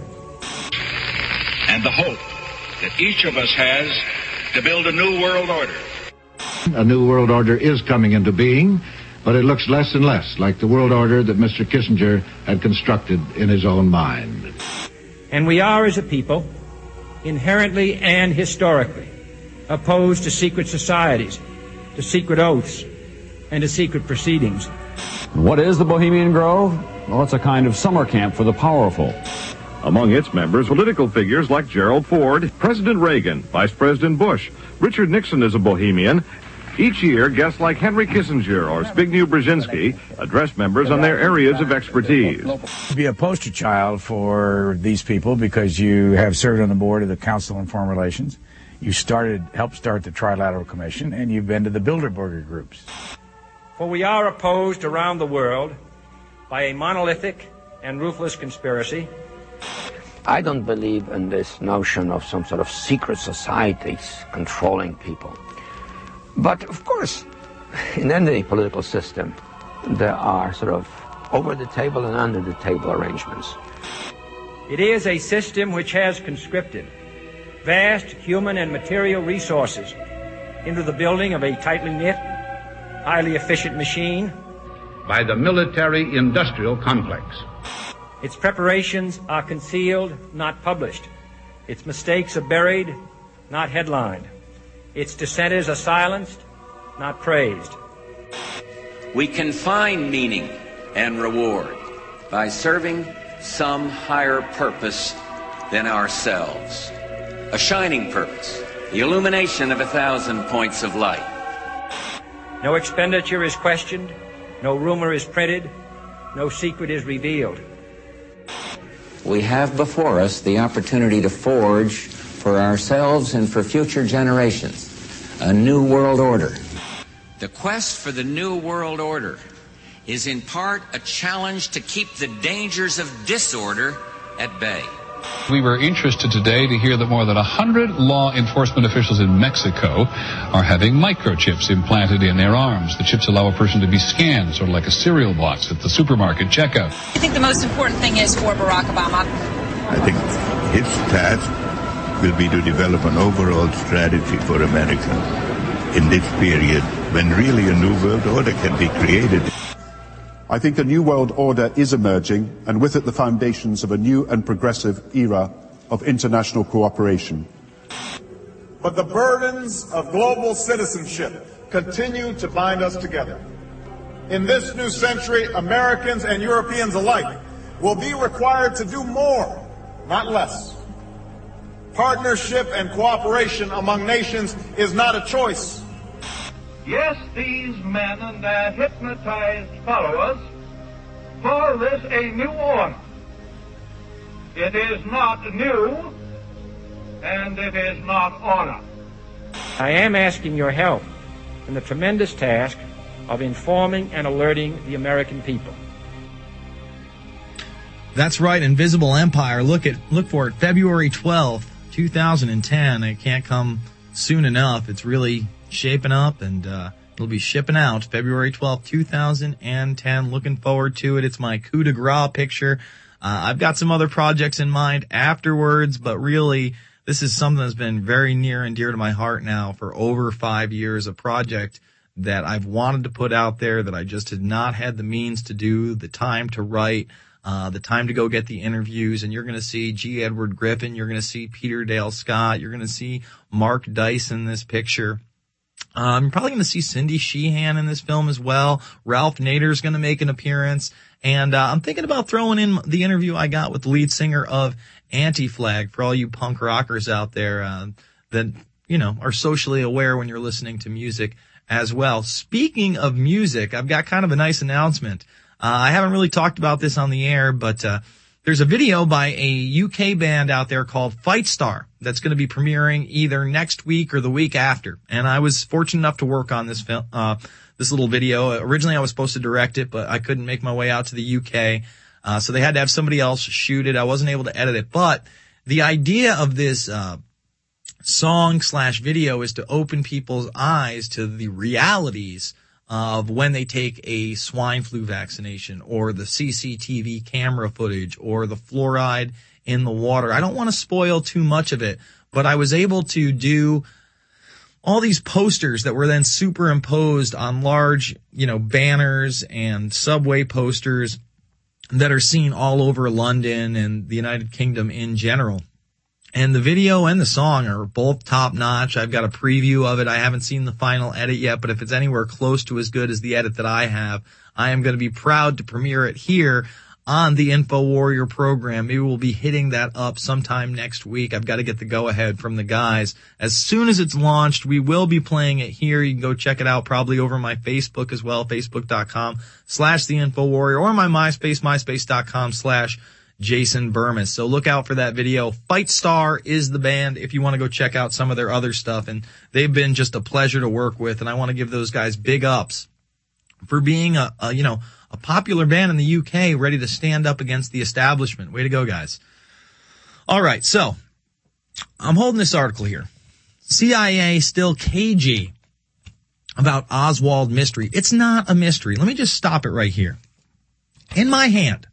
And the hope that each of us has to build a new world order. A new world order is coming into being, but it looks less and less like the world order that Mr. Kissinger had constructed in his own mind. And we are, as a people, inherently and historically opposed to secret societies, to secret oaths, and to secret proceedings. What is the Bohemian Grove? Well, it's a kind of summer camp for the powerful. Among its members, political figures like Gerald Ford, President Reagan, Vice President Bush, Richard Nixon is a Bohemian. Each year, guests like Henry Kissinger or Zbigniew Brzezinski address members on their areas of expertise. Be a poster child for these people because you have served on the board of the Council on Foreign Relations. You helped start the Trilateral Commission, and you've been to the Bilderberger groups. For we are opposed around the world by a monolithic and ruthless conspiracy. I don't believe in this notion of some sort of secret societies controlling people. But, of course, in any political system, there are sort of over-the-table and under-the-table arrangements. It is a system which has conscripted vast human and material resources into the building of a tightly knit, highly efficient machine. By the military-industrial complex. Its preparations are concealed, not published. Its mistakes are buried, not headlined. Its dissenters are silenced, not praised. We can find meaning and reward by serving some higher purpose than ourselves. A shining purpose, the illumination of 1,000 points of light. No expenditure is questioned, no rumor is printed, no secret is revealed. We have before us the opportunity to forge for ourselves and for future generations a new world order. The quest for the new world order is in part a challenge to keep the dangers of disorder at bay. We were interested today to hear that more than 100 law enforcement officials in Mexico are having microchips implanted in their arms. The chips allow a person to be scanned, sort of like a cereal box at the supermarket checkout. I think the most important thing is for Barack Obama I think his task will be to develop an overall strategy for America in this period when really a new world order can be created. I think a new world order is emerging, and with it the foundations of a new and progressive era of international cooperation. But the burdens of global citizenship continue to bind us together. In this new century, Americans and Europeans alike will be required to do more, not less. Partnership and cooperation among nations is not a choice. Yes, these men and their hypnotized followers call this a new order. It is not new, and it is not order. I am asking your help in the tremendous task of informing and alerting the American people. That's right, Invisible Empire. Look for it, February 12th, 2010. It can't come soon enough. It's really shaping up, and it'll be shipping out February 12th, 2010. Looking forward to it. It's my coup de grace picture. I've got some other projects in mind afterwards, but really, this is something that's been very near and dear to my heart now for over 5 years, a project that I've wanted to put out there that I just had not had the means to do, the time to write, the time to go get the interviews. And you're going to see G. Edward Griffin. You're going to see Peter Dale Scott. You're going to see Mark Dice in this picture. You're probably going to see Cindy Sheehan in this film as well. Ralph Nader's going to make an appearance. And I'm thinking about throwing in the interview I got with the lead singer of Anti-Flag for all you punk rockers out there that, you know, are socially aware when you're listening to music as well. Speaking of music, I've got kind of a nice announcement. I haven't really talked about this on the air, but there's a video by a UK band out there called Fight Star that's going to be premiering either next week or the week after. And I was fortunate enough to work on this film, this little video. Originally, I was supposed to direct it, but I couldn't make my way out to the UK. So they had to have somebody else shoot it. I wasn't able to edit it, but the idea of this song/video is to open people's eyes to the realities of when they take a swine flu vaccination or the CCTV camera footage or the fluoride in the water. I don't want to spoil too much of it, but I was able to do all these posters that were then superimposed on large, banners and subway posters that are seen all over London and the United Kingdom in general. And the video and the song are both top notch. I've got a preview of it. I haven't seen the final edit yet, but if it's anywhere close to as good as the edit that I have, I am going to be proud to premiere it here on the InfoWarrior program. Maybe we'll be hitting that up sometime next week. I've got to get the go-ahead from the guys. As soon as it's launched, we will be playing it here. You can go check it out probably over my Facebook as well, facebook.com/the-InfoWarrior, or my MySpace, myspace.com/Jason Burmis. So look out for that video. Fight Star is the band if you want to go check out some of their other stuff. And they've been just a pleasure to work with. And I want to give those guys big ups for being a popular band in the UK ready to stand up against the establishment. Way to go, guys. All right. So I'm holding this article here. CIA still cagey about Oswald mystery. It's not a mystery. Let me just stop it right here. In my hand,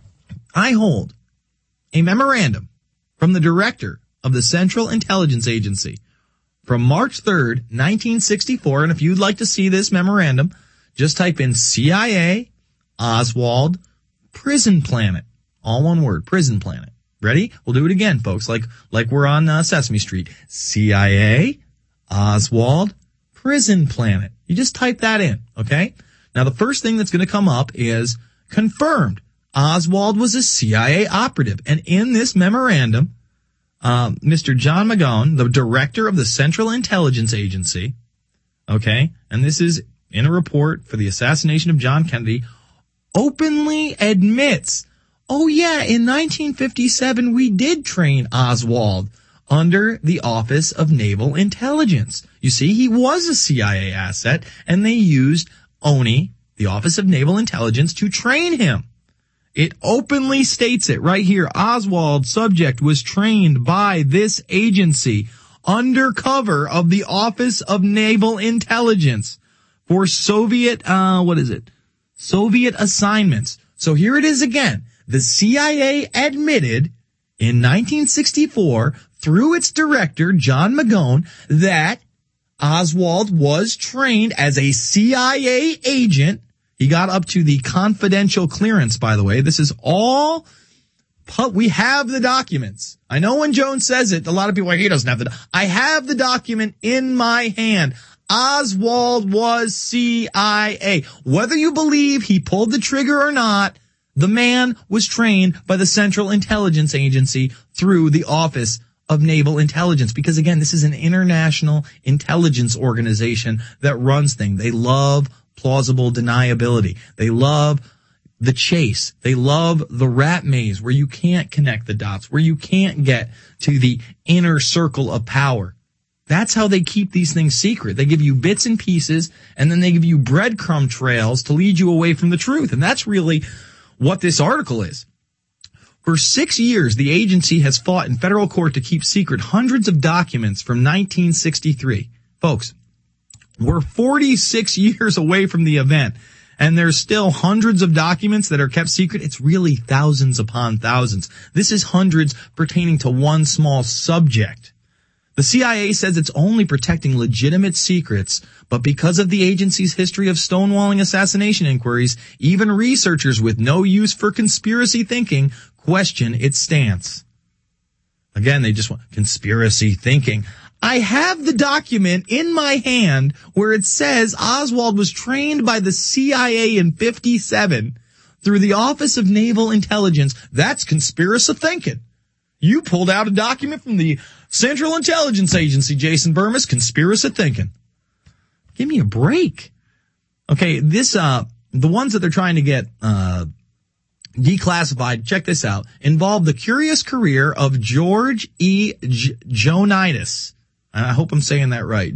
I hold a memorandum from the director of the Central Intelligence Agency from March 3rd, 1964. And if you'd like to see this memorandum, just type in CIA, Oswald, Prison Planet. All one word, Prison Planet. Ready? We'll do it again, folks, like we're on Sesame Street. CIA, Oswald, Prison Planet. You just type that in, okay? Now, the first thing that's going to come up is confirmed. Oswald was a CIA operative. And in this memorandum, Mr. John McGowan, the director of the Central Intelligence Agency, okay, and this is in a report for the assassination of John Kennedy, openly admits, oh yeah, in 1957 we did train Oswald under the Office of Naval Intelligence. You see, he was a CIA asset, and they used ONI, the Office of Naval Intelligence, to train him. It openly states it right here. Oswald, subject, was trained by this agency under cover of the Office of Naval Intelligence for Soviet, Soviet assignments. So here it is again. The CIA admitted in 1964 through its director, John Magone, that Oswald was trained as a CIA agent. He got up to the confidential clearance, by the way. This is all, we have the documents. I know when Jones says it, a lot of people are like, he doesn't have I have the document in my hand. Oswald was CIA. Whether you believe he pulled the trigger or not, the man was trained by the Central Intelligence Agency through the Office of Naval Intelligence. Because again, this is an international intelligence organization that runs things. They love plausible deniability. They love the chase. They love the rat maze where you can't connect the dots, where you can't get to the inner circle of power. That's how they keep these things secret. They give you bits and pieces, and then they give you breadcrumb trails to lead you away from the truth. And that's really what this article is. For 6 years, the agency has fought in federal court to keep secret hundreds of documents from 1963. Folks, we're 46 years away from the event, and there's still hundreds of documents that are kept secret. It's really thousands upon thousands. This is hundreds pertaining to one small subject. The CIA says it's only protecting legitimate secrets, but because of the agency's history of stonewalling assassination inquiries, even researchers with no use for conspiracy thinking question its stance. Again, they just want conspiracy thinking. I have the document in my hand where it says Oswald was trained by the CIA in 57 through the Office of Naval Intelligence. That's conspiracy thinking. You pulled out a document from the Central Intelligence Agency, Jason Burmis, conspiracy thinking. Give me a break. Okay, this, the ones that they're trying to get, declassified, check this out, involve the curious career of George E. Joanides. I hope I'm saying that right.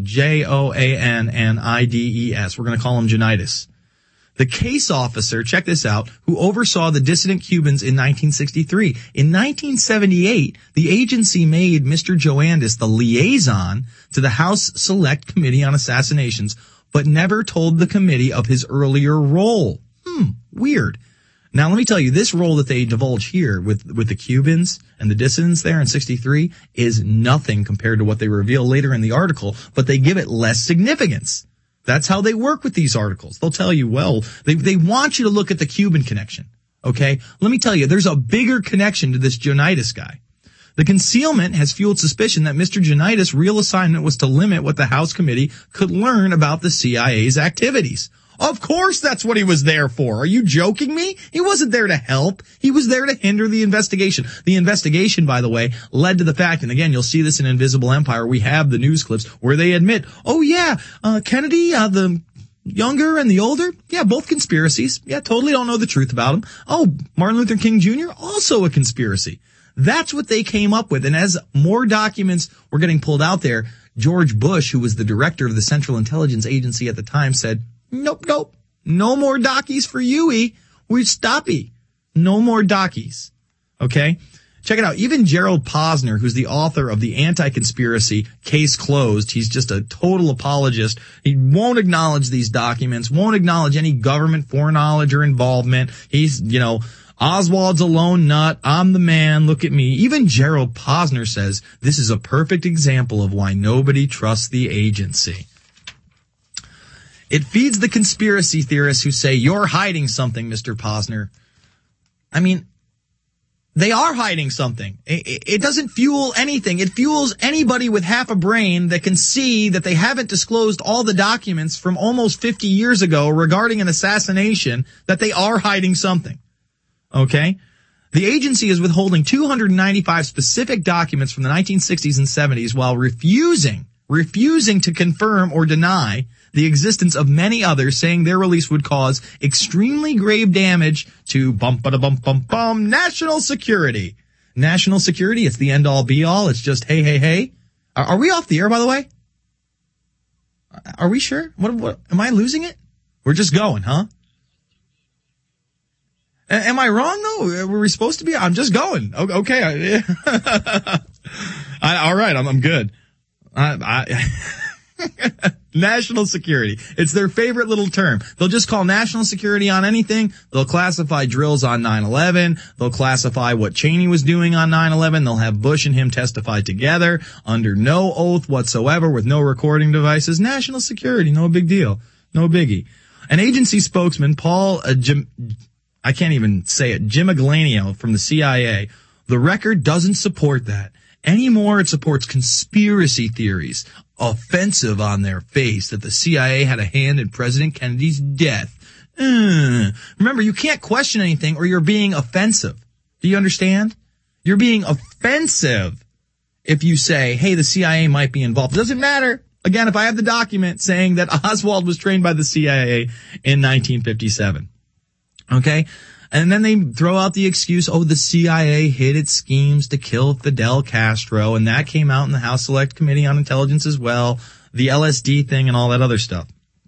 Joannides. We're going to call him Joanides. The case officer, check this out, who oversaw the dissident Cubans in 1963. In 1978, the agency made Mr. Joanides the liaison to the House Select Committee on Assassinations, but never told the committee of his earlier role. Weird. Now, let me tell you, this role that they divulge here with the Cubans and the dissidents there in 63 is nothing compared to what they reveal later in the article, but they give it less significance. That's how they work with these articles. They'll tell you, well, they want you to look at the Cuban connection. Okay? Let me tell you, there's a bigger connection to this Joanides guy. The concealment has fueled suspicion that Mr. Joanides' real assignment was to limit what the House committee could learn about the CIA's activities. Of course that's what he was there for. Are you joking me? He wasn't there to help. He was there to hinder the investigation. The investigation, by the way, led to the fact, and again, you'll see this in Invisible Empire, we have the news clips where they admit, oh yeah, Kennedy, the younger and the older, yeah, both conspiracies. Yeah, totally don't know the truth about them. Oh, Martin Luther King Jr., also a conspiracy. That's what they came up with. And as more documents were getting pulled out there, George Bush, who was the director of the Central Intelligence Agency at the time, said, Nope. No more dockies for you, E. We stoppy. No more dockies. Okay? Check it out. Even Gerald Posner, who's the author of the Anti-Conspiracy Case Closed, he's just a total apologist. He won't acknowledge these documents, won't acknowledge any government foreknowledge or involvement. He's, Oswald's a lone nut. I'm the man. Look at me. Even Gerald Posner says this is a perfect example of why nobody trusts the agency. It feeds the conspiracy theorists who say, you're hiding something, Mr. Posner. I mean, they are hiding something. It doesn't fuel anything. It fuels anybody with half a brain that can see that they haven't disclosed all the documents from almost 50 years ago regarding an assassination, that they are hiding something. Okay? The agency is withholding 295 specific documents from the 1960s and 70s while refusing to confirm or deny the existence of many others, saying their release would cause extremely grave damage to national security. National security, it's the end-all be-all. It's just, hey. Are we off the air, by the way? Are we sure? What? Am I losing it? We're just going, huh? Am I wrong, though? Were we supposed to be? I'm just going. Okay. All right, I'm good. National security. It's their favorite little term. They'll just call national security on anything. They'll classify drills on 9/11. They'll classify what Cheney was doing on 9/11. They'll have Bush and him testify together under no oath whatsoever with no recording devices. National security, no big deal. No biggie. An agency spokesman, Paul, I can't even say it, Gimiglio from the CIA, the record doesn't support that. Anymore, it supports conspiracy theories, offensive on their face, that the CIA had a hand in President Kennedy's death. Remember, you can't question anything or you're being offensive. Do you understand? You're being offensive if you say, hey, the CIA might be involved. It doesn't matter. Again, if I have the document saying that Oswald was trained by the CIA in 1957. Okay? And then they throw out the excuse, the CIA hid its schemes to kill Fidel Castro, and that came out in the House Select Committee on Intelligence as well, the LSD thing and all that other stuff.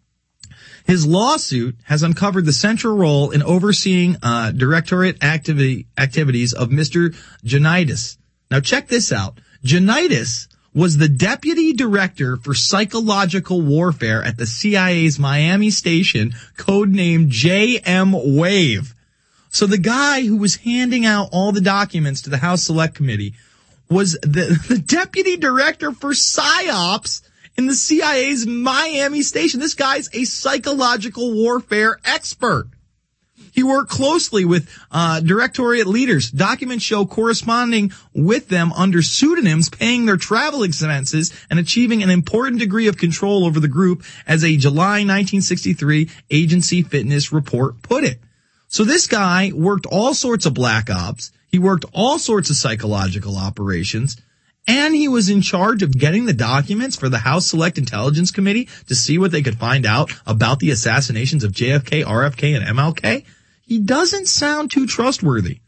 His lawsuit has uncovered the central role in overseeing directorate activities of Mr. Janitis. Now check this out. Janitis was the deputy director for psychological warfare at the CIA's Miami station, codenamed JM Wave. So the guy who was handing out all the documents to the House Select Committee was the deputy director for PsyOps in the CIA's Miami station. This guy's a psychological warfare expert. He worked closely with directorate leaders. Documents show corresponding with them under pseudonyms, paying their travel expenses, and achieving an important degree of control over the group, as a July 1963 agency fitness report put it. So this guy worked all sorts of black ops. He worked all sorts of psychological operations. And he was in charge of getting the documents for the House Select Intelligence Committee to see what they could find out about the assassinations of JFK, RFK, and MLK. He doesn't sound too trustworthy.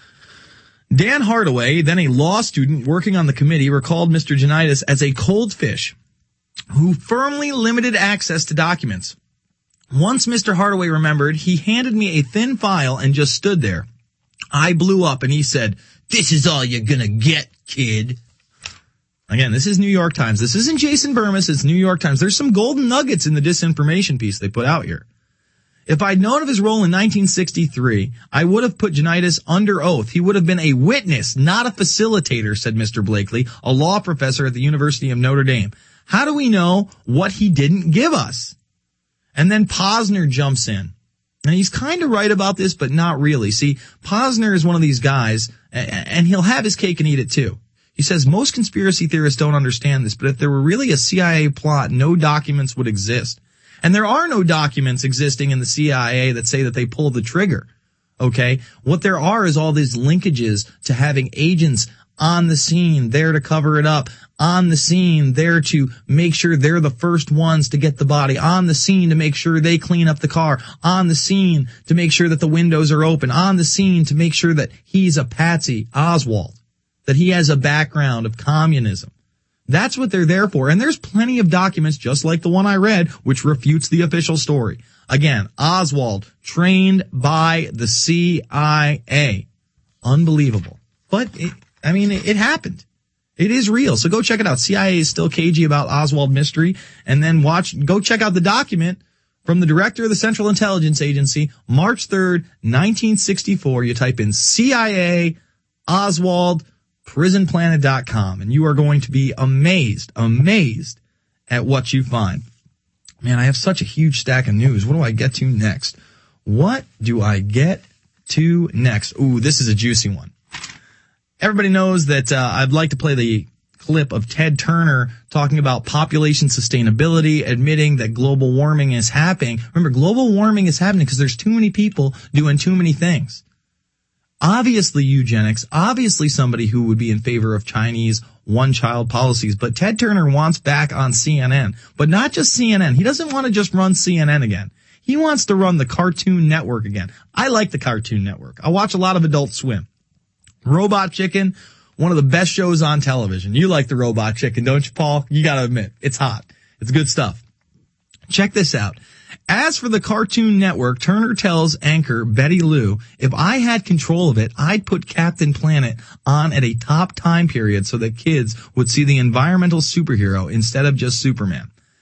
Dan Hardaway, then a law student working on the committee, recalled Mr. Janitis as a cold fish who firmly limited access to documents. Once Mr. Hardaway remembered, he handed me a thin file and just stood there. I blew up and he said, "This is all you're gonna get, kid." Again, this is New York Times. This isn't Jason Burmis, it's New York Times. There's some golden nuggets in the disinformation piece they put out here. If I'd known of his role in 1963, I would have put Janitis under oath. He would have been a witness, not a facilitator, said Mr. Blakely, a law professor at the University of Notre Dame. How do we know what he didn't give us? And then Posner jumps in. And he's kind of right about this, but not really. See, Posner is one of these guys, and he'll have his cake and eat it too. He says most conspiracy theorists don't understand this, but if there were really a CIA plot, no documents would exist. And there are no documents existing in the CIA that say that they pulled the trigger. Okay? What there are is all these linkages to having agents on the scene, there to cover it up, on the scene, there to make sure they're the first ones to get the body, on the scene to make sure they clean up the car, on the scene to make sure that the windows are open, on the scene to make sure that he's a patsy, Oswald, that he has a background of communism. That's what they're there for. And there's plenty of documents, just like the one I read, which refutes the official story. Again, Oswald, trained by the CIA. Unbelievable. But it happened. It is real. So go check it out. CIA is still cagey about Oswald mystery. And then go check out the document from the director of the Central Intelligence Agency, March 3rd, 1964. You type in CIA, Oswald, prisonplanet.com, and you are going to be amazed at what you find. Man, I have such a huge stack of news. What do I get to next? Ooh, this is a juicy one. Everybody knows that I'd like to play the clip of Ted Turner talking about population sustainability, admitting that global warming is happening. Remember, global warming is happening because there's too many people doing too many things. Obviously eugenics, obviously somebody who would be in favor of Chinese one-child policies, but Ted Turner wants back on CNN. But not just CNN. He doesn't want to just run CNN again. He wants to run the Cartoon Network again. I like the Cartoon Network. I watch a lot of Adult Swim. Robot Chicken, one of the best shows on television. You like the Robot Chicken, don't you, Paul? You gotta admit, it's hot. It's good stuff. Check this out. As for the Cartoon Network, Turner tells anchor Betty Lou, if I had control of it, I'd put Captain Planet on at a top time period so that kids would see the environmental superhero instead of just Superman.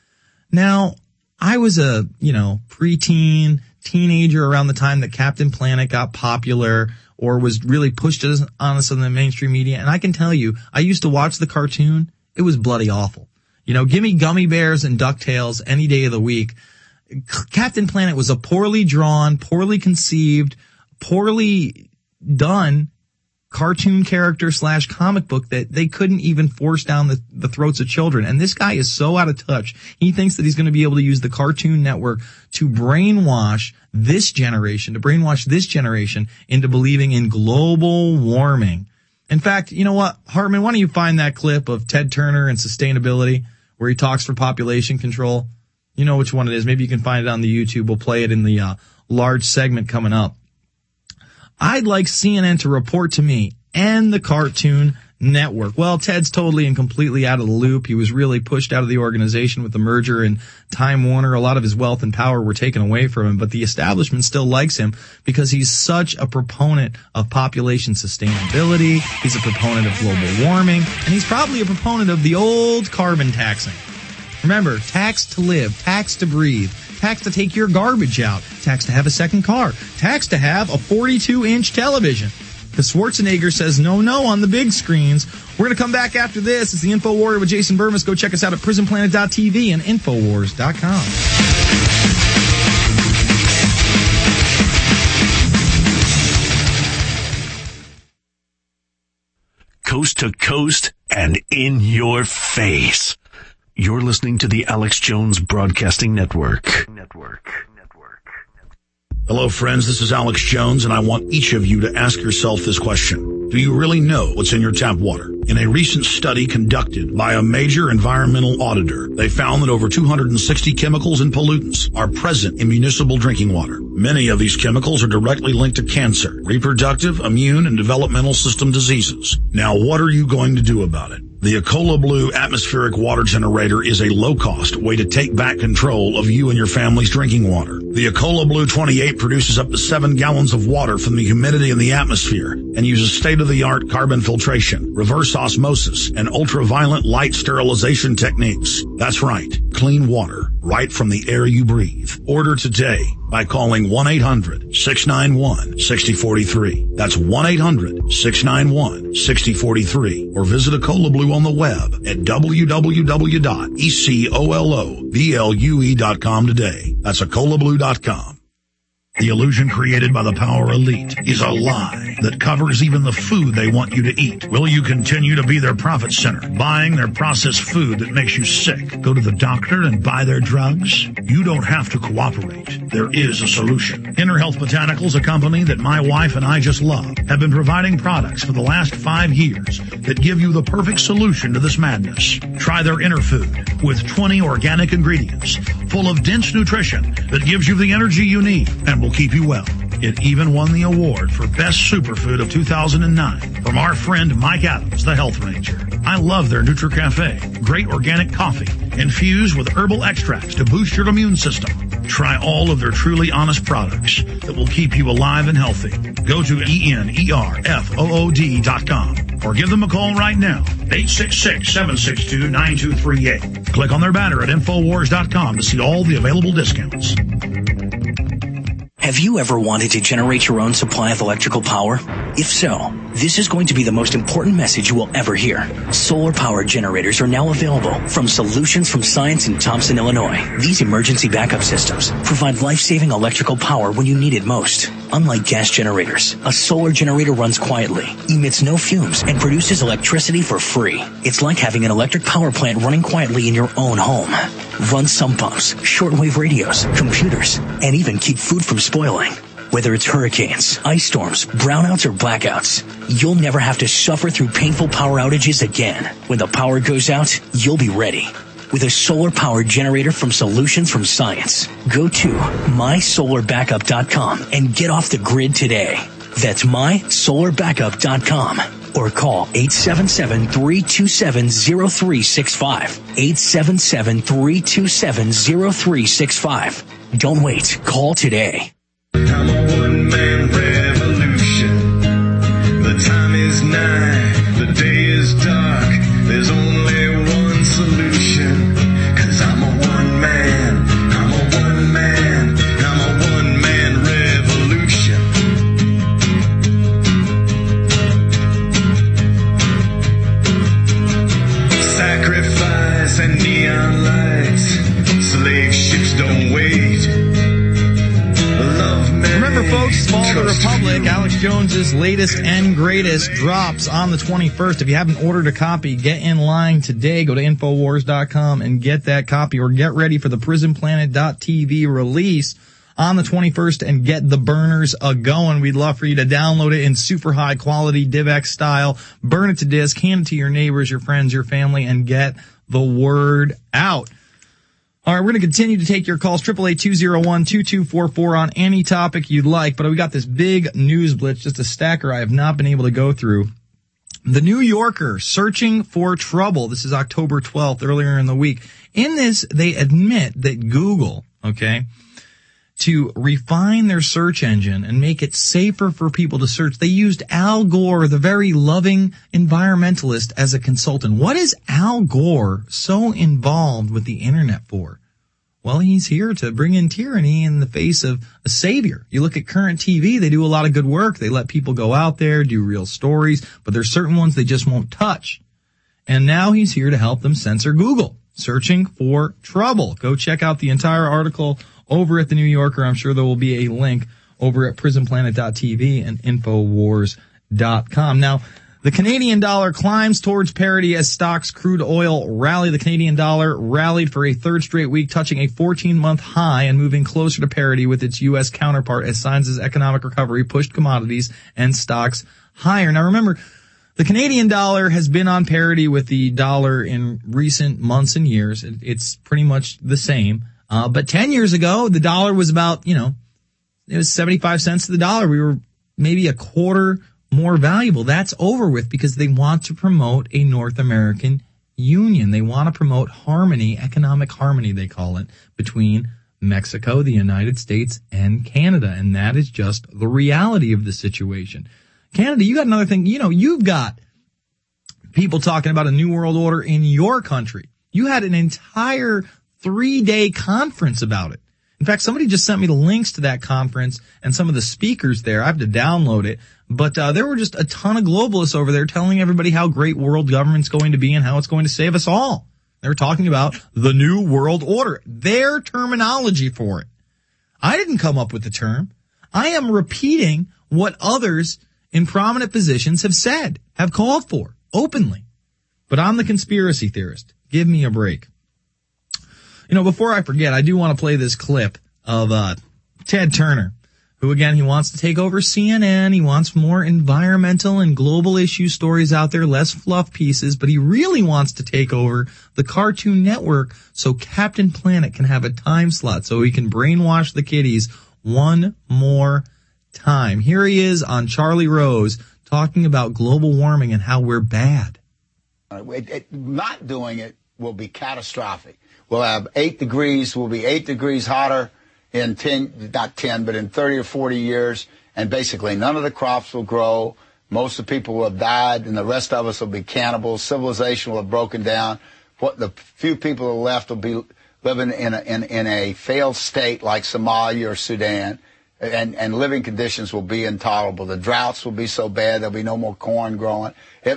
Now, I was a, preteen, teenager around the time that Captain Planet got popular or was really pushed on us in the mainstream media. And I can tell you, I used to watch the cartoon. It was bloody awful. Give me Gummy Bears and DuckTales any day of the week. Captain Planet was a poorly drawn, poorly conceived, poorly done cartoon character / comic book that they couldn't even force down the throats of children. And this guy is so out of touch. He thinks that he's going to be able to use the Cartoon Network to brainwash this generation into believing in global warming. In fact, you know what, Hartman, why don't you find that clip of Ted Turner and sustainability where he talks for population control? You know which one it is. Maybe you can find it on the YouTube. We'll play it in the large segment coming up. I'd like CNN to report to me and the Cartoon Network. Well, Ted's totally and completely out of the loop. He was really pushed out of the organization with the merger and Time Warner. A lot of his wealth and power were taken away from him, but the establishment still likes him because he's such a proponent of population sustainability. He's a proponent of global warming, and he's probably a proponent of the old carbon taxing. Remember, tax to live, tax to breathe, tax to take your garbage out, tax to have a second car, tax to have a 42-inch television. Because Schwarzenegger says no on the big screens. We're going to come back after this. It's the Info Warrior with Jason Burmis. Go check us out at prisonplanet.tv and Infowars.com. Coast to coast and in your face. You're listening to the Alex Jones Broadcasting Network. Hello, friends. This is Alex Jones, and I want each of you to ask yourself this question. Do you really know what's in your tap water? In a recent study conducted by a major environmental auditor, they found that over 260 chemicals and pollutants are present in municipal drinking water. Many of these chemicals are directly linked to cancer, reproductive, immune, and developmental system diseases. Now, what are you going to do about it? The Ecola Blue atmospheric water generator is a low-cost way to take back control of you and your family's drinking water. The Ecola Blue 28 produces up to 7 gallons of water from the humidity in the atmosphere and uses state-of-the-art carbon filtration, reverse osmosis, and ultraviolet light sterilization techniques. That's right, clean water right from the air you breathe. Order today by calling 1-800-691-6043. That's 1-800-691-6043. Or visit Ecola Blue on the web at www.ecoloblu.com today. That's EcolaBlue.com. The illusion created by the power elite is a lie that covers even the food they want you to eat. Will you continue to be their profit center, buying their processed food that makes you sick? Go to the doctor and buy their drugs? You don't have to cooperate. There is a solution. Inner Health Botanicals, a company that my wife and I just love, have been providing products for the last 5 years that give you the perfect solution to this madness. Try their Inner Food with 20 organic ingredients full of dense nutrition that gives you the energy you need and will keep you well. It even won the award for Best Superfood of 2009 from our friend Mike Adams, the Health Ranger. I love their NutriCafe. Great organic coffee infused with herbal extracts to boost your immune system. Try all of their truly honest products that will keep you alive and healthy. Go to ENERFOOD.com or give them a call right now, 866-762-9238. Click on their banner at Infowars.com to see all the available discounts. Have you ever wanted to generate your own supply of electrical power? If so, this is going to be the most important message you will ever hear. Solar power generators are now available from Solutions from Science in Thompson, Illinois. These emergency backup systems provide life-saving electrical power when you need it most. Unlike gas generators, a solar generator runs quietly, emits no fumes, and produces electricity for free. It's like having an electric power plant running quietly in your own home. Run sump pumps, shortwave radios, computers, and even keep food from spoiling. Whether it's hurricanes, ice storms, brownouts, or blackouts, you'll never have to suffer through painful power outages again. When the power goes out, you'll be ready with a solar power generator from Solutions from Science. Go to mysolarbackup.com and get off the grid today. That's mysolarbackup.com. Or call 877-327-0365. 877-327-0365. Don't wait. Call today. I'm a one-man revolution. The time is nigh. The day is dark. There's only one solution. 'Cause I'm a one-man folks. Fall of the Republic, Alex Jones's latest and greatest, drops on the 21st. If you haven't ordered a copy, get in line today. Go to Infowars.com and get that copy, or get ready for the PrisonPlanet.tv release on the 21st and get the burners a-going. We'd love for you to download it in super high quality DivX style, burn it to disk, hand it to your neighbors, your friends, your family, and get the word out. All right, we're going to continue to take your calls, 888-201-2244 on any topic you'd like, but we got this big news blitz, just a stacker I have not been able to go through. The New Yorker, searching for trouble. This is October 12th, earlier in the week. In this, they admit that Google, to refine their search engine and make it safer for people to search, they used Al Gore, the very loving environmentalist, as a consultant. What is Al Gore so involved with the internet for? Well, he's here to bring in tyranny in the face of a savior. You look at current TV, they do a lot of good work. They let people go out there, do real stories, but there's certain ones they just won't touch. And now he's here to help them censor Google, searching for trouble. Go check out the entire article over at the New Yorker. I'm sure there will be a link over at PrisonPlanet.tv and Infowars.com. Now, the Canadian dollar climbs towards parity as stocks crude oil rally. The Canadian dollar rallied for a third straight week, touching a 14-month high and moving closer to parity with its U.S. counterpart as signs of economic recovery pushed commodities and stocks higher. Now, remember, the Canadian dollar has been on parity with the dollar in recent months and years. It's pretty much the same. But 10 years ago, the dollar was about, it was 75 cents to the dollar. We were maybe a quarter more valuable. That's over with because they want to promote a North American union. They want to promote harmony, economic harmony, they call it, between Mexico, the United States, and Canada. And that is just the reality of the situation. Canada, you got another thing. You've got people talking about a new world order in your country. You had an entire 3-day conference about it. In fact, somebody just sent me the links to that conference and some of the speakers there. I have to download it. But there were just a ton of globalists over there telling everybody how great world government's going to be and how it's going to save us all. They were talking about the new world order, their terminology for it. I didn't come up with the term. I am repeating what others in prominent positions have said, have called for, openly. But I'm the conspiracy theorist. Give me a break. Before I forget, I do want to play this clip of Ted Turner, who, again, he wants to take over CNN. He wants more environmental and global issue stories out there, less fluff pieces, but he really wants to take over the Cartoon Network so Captain Planet can have a time slot so he can brainwash the kiddies one more time. Here he is on Charlie Rose talking about global warming and how we're bad. Not doing it will be catastrophic. We'll have 8 degrees, we'll be 8 degrees hotter in 30 or 40 years, and basically none of the crops will grow. Most of the people will have died, and the rest of us will be cannibals. Civilization will have broken down. What the few people who are left will be living in a failed state like Somalia or Sudan, and living conditions will be intolerable. The droughts will be so bad there'll be no more corn growing.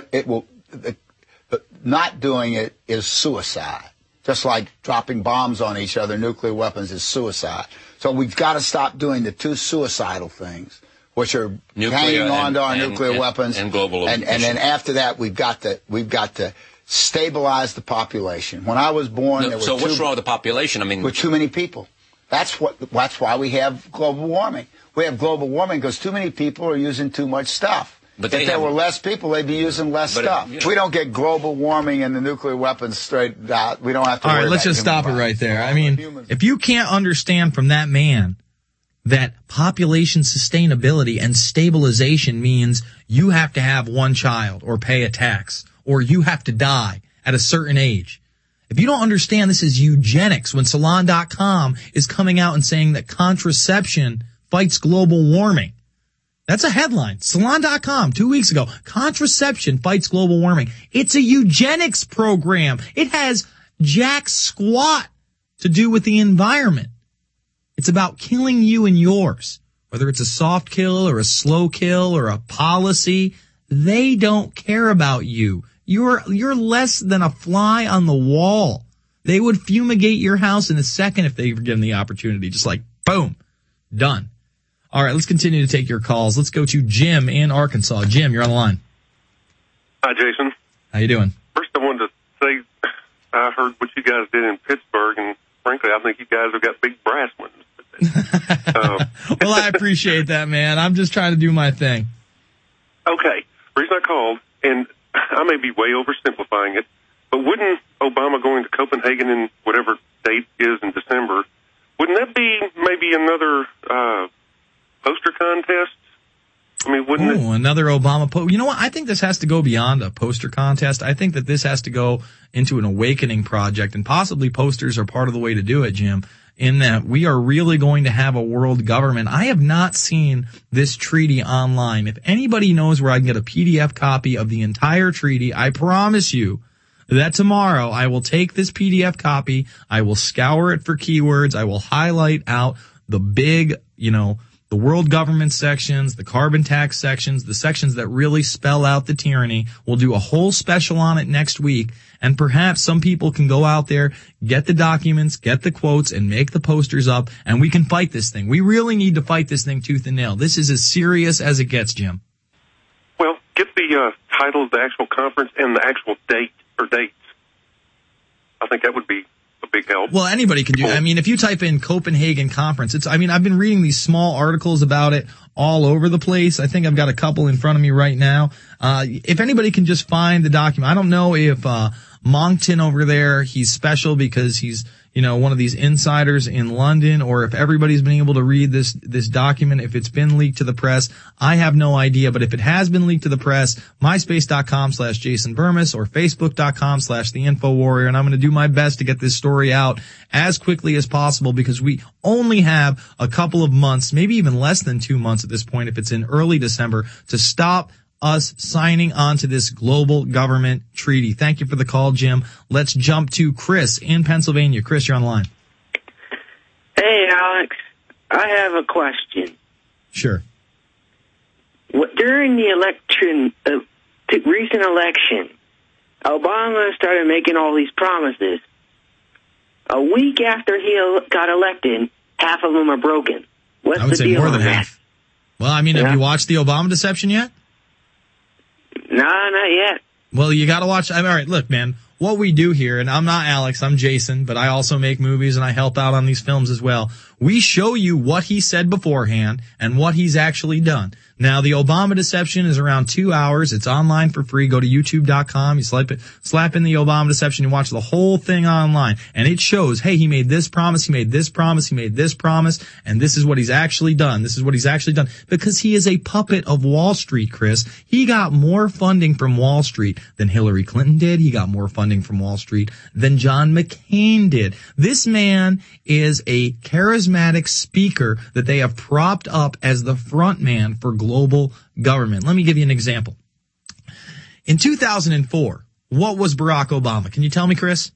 Not doing it is suicide. Just like dropping bombs on each other, nuclear weapons is suicide. So we've got to stop doing the two suicidal things, which are hanging on to our nuclear weapons and global. And then after that, we've got to stabilize the population. When I was born, there were so what's wrong with the population? With too many people. That's why we have global warming. We have global warming because too many people are using too much stuff. But if there were less people, they'd be using less stuff. We don't get global warming and the nuclear weapons straight out. We don't have to worry about it. All right, let's just stop it right there. I mean, if you can't understand from that man that population sustainability and stabilization means you have to have one child or pay a tax or you have to die at a certain age. If you don't understand this is eugenics when Salon.com is coming out and saying that contraception fights global warming. That's a headline. Salon.com 2 weeks ago. Contraception fights global warming. It's a eugenics program. It has jack squat to do with the environment. It's about killing you and yours. Whether it's a soft kill or a slow kill or a policy, they don't care about you. You're less than a fly on the wall. They would fumigate your house in a second if they were given the opportunity. Just like, boom, done. All right, let's continue to take your calls. Let's go to Jim in Arkansas. Jim, you're on the line. Hi, Jason. How you doing? First, I wanted to say I heard what you guys did in Pittsburgh, and frankly, I think you guys have got big brass ones. Well, I appreciate that, man. I'm just trying to do my thing. Okay. The reason I called, and I may be way oversimplifying it, but wouldn't Obama going to Copenhagen in whatever date is in December, wouldn't that be maybe another poster contest? I mean, wouldn't it? Another Obama You know what? I think this has to go beyond a poster contest. I think that this has to go into an awakening project, and possibly posters are part of the way to do it, Jim, in that we are really going to have a world government. I have not seen this treaty online. If anybody knows where I can get a PDF copy of the entire treaty, I promise you that tomorrow I will take this PDF copy, I will scour it for keywords, I will highlight out the big, the world government sections, the carbon tax sections, the sections that really spell out the tyranny. We'll do a whole special on it next week, and perhaps some people can go out there, get the documents, get the quotes, and make the posters up, and we can fight this thing. We really need to fight this thing tooth and nail. This is as serious as it gets, Jim. Well, get the title of the actual conference and the actual date or dates. I think that would be a big help. Well, anybody can do that. I mean, if you type in Copenhagen Conference, I've been reading these small articles about it all over the place. I think I've got a couple in front of me right now. If anybody can just find the document, I don't know if Moncton over there, he's special because he's, one of these insiders in London, or if everybody's been able to read this document, if it's been leaked to the press. I have no idea, but if it has been leaked to the press, myspace.com/Jason Bermas or facebook.com/TheInfoWarrior, and I'm going to do my best to get this story out as quickly as possible, because we only have a couple of months, maybe even less than 2 months at this point, if it's in early December, to stop us signing on to this global government treaty. Thank you for the call, Jim. Let's jump to Chris in Pennsylvania. Chris, you're on the line. Hey, Alex. I have a question. Sure. During the recent election, Obama started making all these promises. A week after he got elected, half of them are broken. What's I would the say deal more than on half. Well, have you watched the Obama deception yet? No, not yet. Well, you gotta watch. All right, look, man, what we do here, and I'm not Alex, I'm Jason, but I also make movies and I help out on these films as well. We show you what he said beforehand and what he's actually done. Now, the Obama deception is around 2 hours. It's online for free. Go to youtube.com. You slap in the Obama deception. You watch the whole thing online. And it shows, hey, he made this promise, he made this promise, he made this promise, and this is what he's actually done. This is what he's actually done. Because he is a puppet of Wall Street, Chris. He got more funding from Wall Street than Hillary Clinton did. He got more funding from Wall Street than John McCain did. This man is a charismatic speaker that they have propped up as the front man for global government. Let me give you an example. In 2004, what was Barack Obama? Can you tell me, Chris?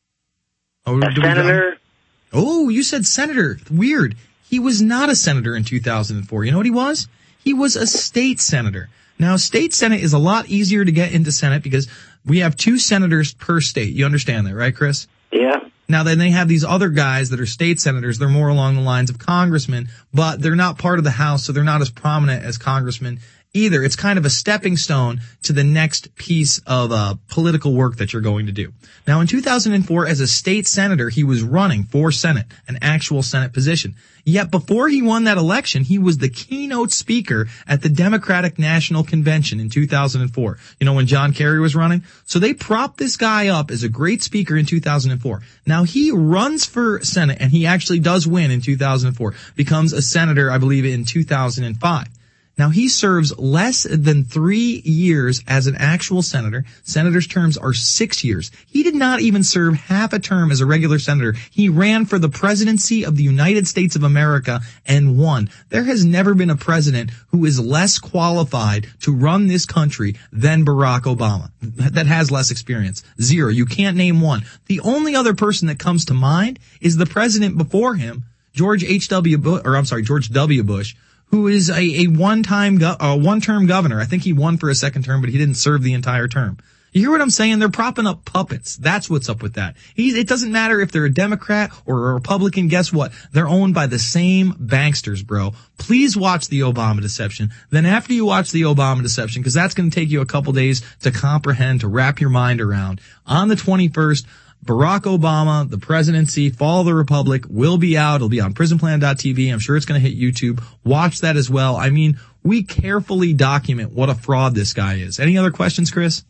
Senator. Oh, you said senator. Weird. He was not a senator in 2004. You know what he was? He was a state senator. Now, state senate is a lot easier to get into Senate because we have 2 senators per state. You understand that, right, Chris? Yeah. Now, then they have these other guys that are state senators. They're more along the lines of congressmen, but they're not part of the House, so they're not as prominent as congressmen either. It's kind of a stepping stone to the next piece of political work that you're going to do. Now, in 2004, as a state senator, he was running for Senate, an actual Senate position. Yet before he won that election, he was the keynote speaker at the Democratic National Convention in 2004. You know, when John Kerry was running? So they propped this guy up as a great speaker in 2004. Now he runs for Senate, and he actually does win in 2004, becomes a senator, I believe, in 2005. Now, he serves less than 3 years as an actual senator. Senators' terms are 6 years. He did not even serve half a term as a regular senator. He ran for the presidency of the United States of America and won. There has never been a president who is less qualified to run this country than Barack Obama. That has less experience. 0. You can't name one. The only other person that comes to mind is the president before him, George W. Bush, who is a one-term governor. I think he won for a second term, but he didn't serve the entire term. You hear what I'm saying? They're propping up puppets. That's what's up with that. It doesn't matter if they're a Democrat or a Republican. Guess what? They're owned by the same banksters, bro. Please watch the Obama deception. Then after you watch the Obama deception, because that's going to take you a couple days to comprehend, to wrap your mind around, on the 21st, Barack Obama, the presidency, Fall of the Republic will be out. It'll be on prisonplan.tv. I'm sure it's going to hit YouTube. Watch that as well. I mean, we carefully document what a fraud this guy is. Any other questions, Chris?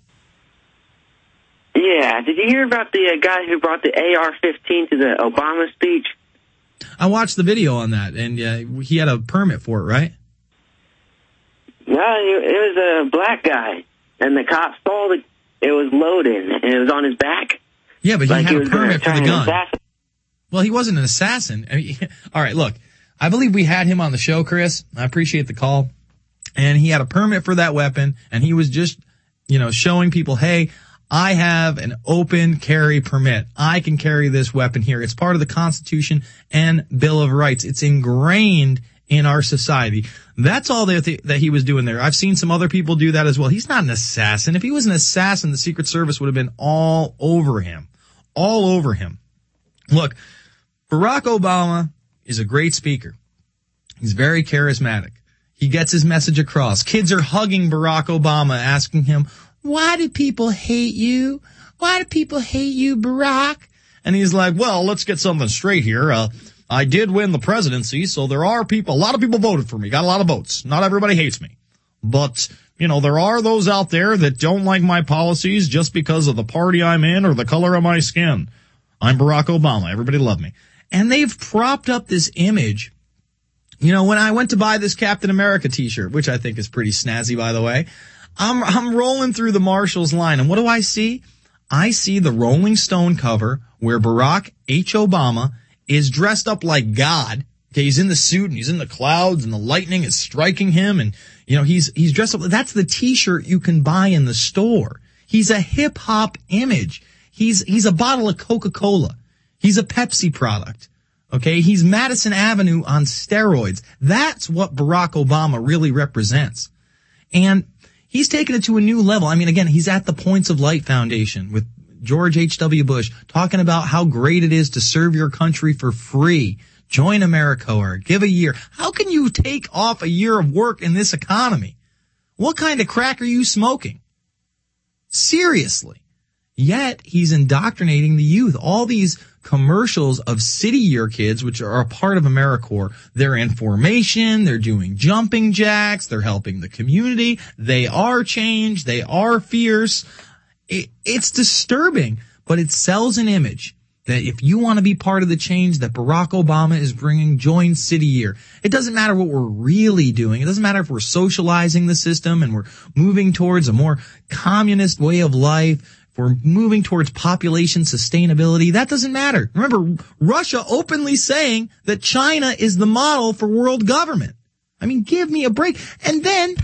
Yeah. Did you hear about the guy who brought the AR-15 to the Obama speech? I watched the video on that, and he had a permit for it, right? No, it was a black guy, and the cop saw it was loaded, and it was on his back. Yeah, but he had a permit for the gun. Assassin. Well, he wasn't an assassin. I mean, all right, look, I believe we had him on the show, Chris. I appreciate the call. And he had a permit for that weapon, and he was just, showing people, hey, I have an open carry permit. I can carry this weapon here. It's part of the Constitution and Bill of Rights. It's ingrained in our society. That's all that he was doing there. I've seen some other people do that as well. He's not an assassin. If he was an assassin, the Secret Service would have been all over him. All over him. Look, Barack Obama is a great speaker. He's very charismatic. He gets his message across. Kids are hugging Barack Obama, asking him, why do people hate you? Why do people hate you, Barack? And he's like, well, let's get something straight here. I did win the presidency, so there are people, a lot of people voted for me, got a lot of votes. Not everybody hates me. But, there are those out there that don't like my policies just because of the party I'm in or the color of my skin. I'm Barack Obama. Everybody loved me. And they've propped up this image. When I went to buy this Captain America t-shirt, which I think is pretty snazzy, by the way, I'm rolling through the Marshall's line, and what do I see? I see the Rolling Stone cover where Barack H. Obama is dressed up like God. Okay, he's in the suit and he's in the clouds and the lightning is striking him, and he's dressed up. That's the t-shirt you can buy in the store. He's a hip hop image. He's a bottle of Coca-Cola. He's a Pepsi product. Okay, he's Madison Avenue on steroids. That's what Barack Obama really represents. And he's taken it to a new level. I mean, again, he's at the Points of Light Foundation with George H.W. Bush talking about how great it is to serve your country for free. Join AmeriCorps. Give a year. How can you take off a year of work in this economy? What kind of crack are you smoking? Seriously. Yet he's indoctrinating the youth. All these commercials of City Year kids, which are a part of AmeriCorps, they're in formation, they're doing jumping jacks, they're helping the community, they are change, they are fierce. It's disturbing, but it sells an image that if you want to be part of the change that Barack Obama is bringing, join City Year. It doesn't matter what we're really doing. It doesn't matter if we're socializing the system and we're moving towards a more communist way of life. If we're moving towards population sustainability, that doesn't matter. Remember, Russia openly saying that China is the model for world government. I mean, give me a break. And then,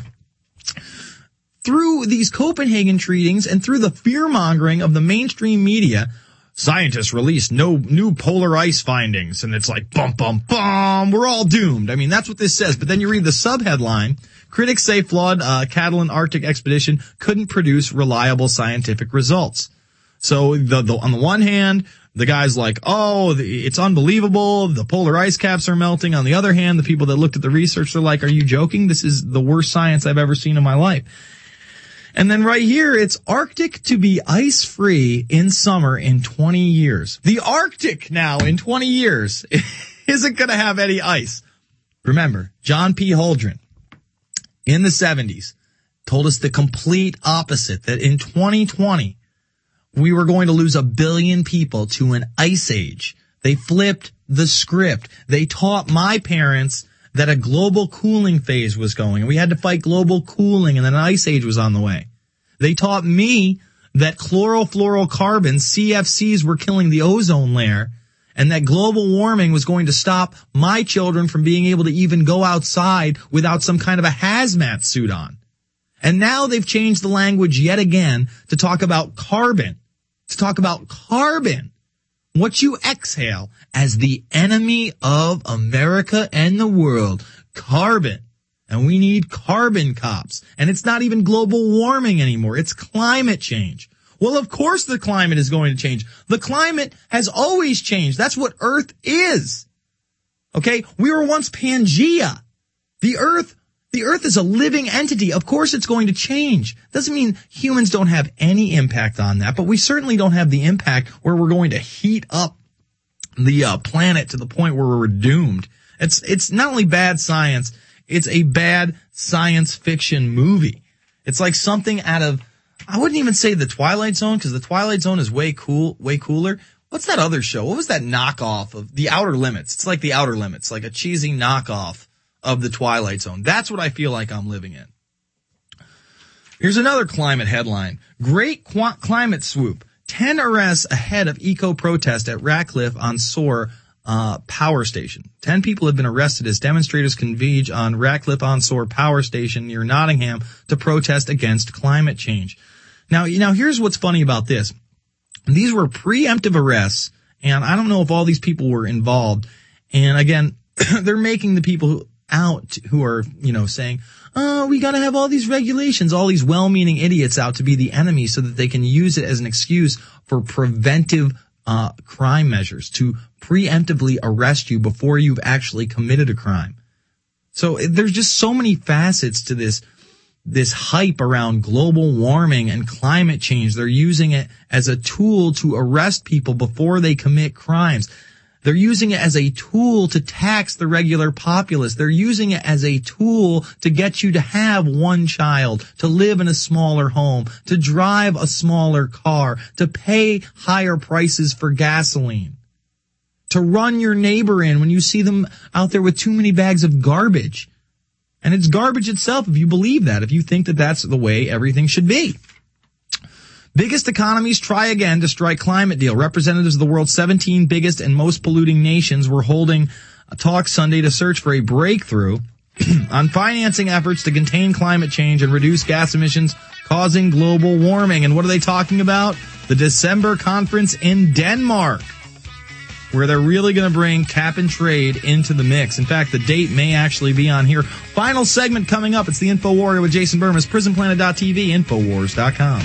through these Copenhagen treatings and through the fear-mongering of the mainstream media, scientists released no new polar ice findings. And it's like, bum, bum, bum, we're all doomed. I mean, that's what this says. But then you read the subheadline, critics say flawed Catalan Arctic expedition couldn't produce reliable scientific results. So on the one hand, the guy's like, oh, it's unbelievable. The polar ice caps are melting. On the other hand, the people that looked at the research, they're like, are you joking? This is the worst science I've ever seen in my life. And then right here, it's Arctic to be ice-free in summer in 20 years. The Arctic now in 20 years isn't going to have any ice. Remember, John P. Holdren in the 70s told us the complete opposite, that in 2020, we were going to lose 1 billion people to an ice age. They flipped the script. They taught my parents that a global cooling phase was going, and we had to fight global cooling, and then an ice age was on the way. They taught me that chlorofluorocarbons, CFCs, were killing the ozone layer, and that global warming was going to stop my children from being able to even go outside without some kind of a hazmat suit on. And now they've changed the language yet again to talk about carbon, what you exhale, as the enemy of America and the world, carbon. And we need carbon cops. And it's not even global warming anymore. It's climate change. Well, of course the climate is going to change. The climate has always changed. That's what Earth is. Okay? We were once Pangea. The Earth is a living entity. Of course it's going to change. Doesn't mean humans don't have any impact on that, but we certainly don't have the impact where we're going to heat up the planet to the point where we're doomed. It's not only bad science, it's a bad science fiction movie. It's like something out of, I wouldn't even say The Twilight Zone, because The Twilight Zone is way cooler. What's that other show? What was that knockoff of The Outer Limits? It's like The Outer Limits, like a cheesy knockoff of The Twilight Zone. That's what I feel like I'm living in. Here's another climate headline. Great climate swoop. 10 arrests ahead of eco-protest at Ratcliffe on Soar power station. 10 people have been arrested as demonstrators converge on Ratcliffe on Soar power station near Nottingham to protest against climate change. Now, here's what's funny about this. These were preemptive arrests, and I don't know if all these people were involved. And again, they're making the people out who are, saying, oh, we got to have all these regulations, all these well-meaning idiots out to be the enemy so that they can use it as an excuse for preventive crime measures, to preemptively arrest you before you've actually committed a crime. So there's just so many facets to this hype around global warming and climate change. They're using it as a tool to arrest people before they commit crimes. They're using it as a tool to tax the regular populace. They're using it as a tool to get you to have one child, to live in a smaller home, to drive a smaller car, to pay higher prices for gasoline, to run your neighbor in when you see them out there with too many bags of garbage. And it's garbage itself if you believe that, if you think that that's the way everything should be. Biggest economies try again to strike climate deal. Representatives of the world's 17 biggest and most polluting nations were holding a talk Sunday to search for a breakthrough on financing efforts to contain climate change and reduce gas emissions causing global warming. And what are they talking about? The December conference in Denmark, where they're really going to bring cap and trade into the mix. In fact, the date may actually be on here. Final segment coming up. It's the Info Warrior with Jason Bermas, PrisonPlanet.tv, Infowars.com.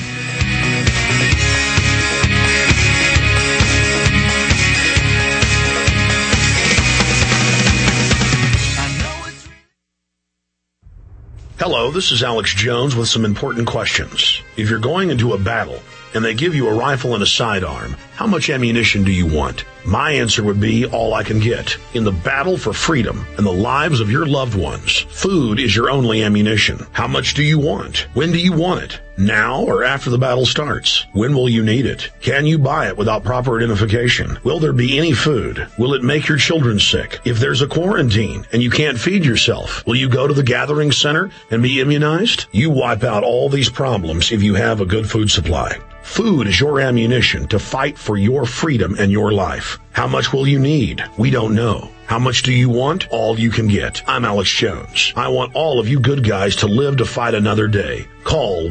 Hello, this is Alex Jones with some important questions. If you're going into a battle and they give you a rifle and a sidearm, how much ammunition do you want? My answer would be all I can get. In the battle for freedom and the lives of your loved ones, food is your only ammunition. How much do you want? When do you want it? Now or after the battle starts? When will you need it? Can you buy it without proper identification? Will there be any food? Will it make your children sick? If there's a quarantine and you can't feed yourself, will you go to the gathering center and be immunized? You wipe out all these problems if you have a good food supply. Food is your ammunition to fight for your freedom and your life. How much will you need? We don't know. How much do you want? All you can get. I'm Alex Jones. I want all of you good guys to live to fight another day. Call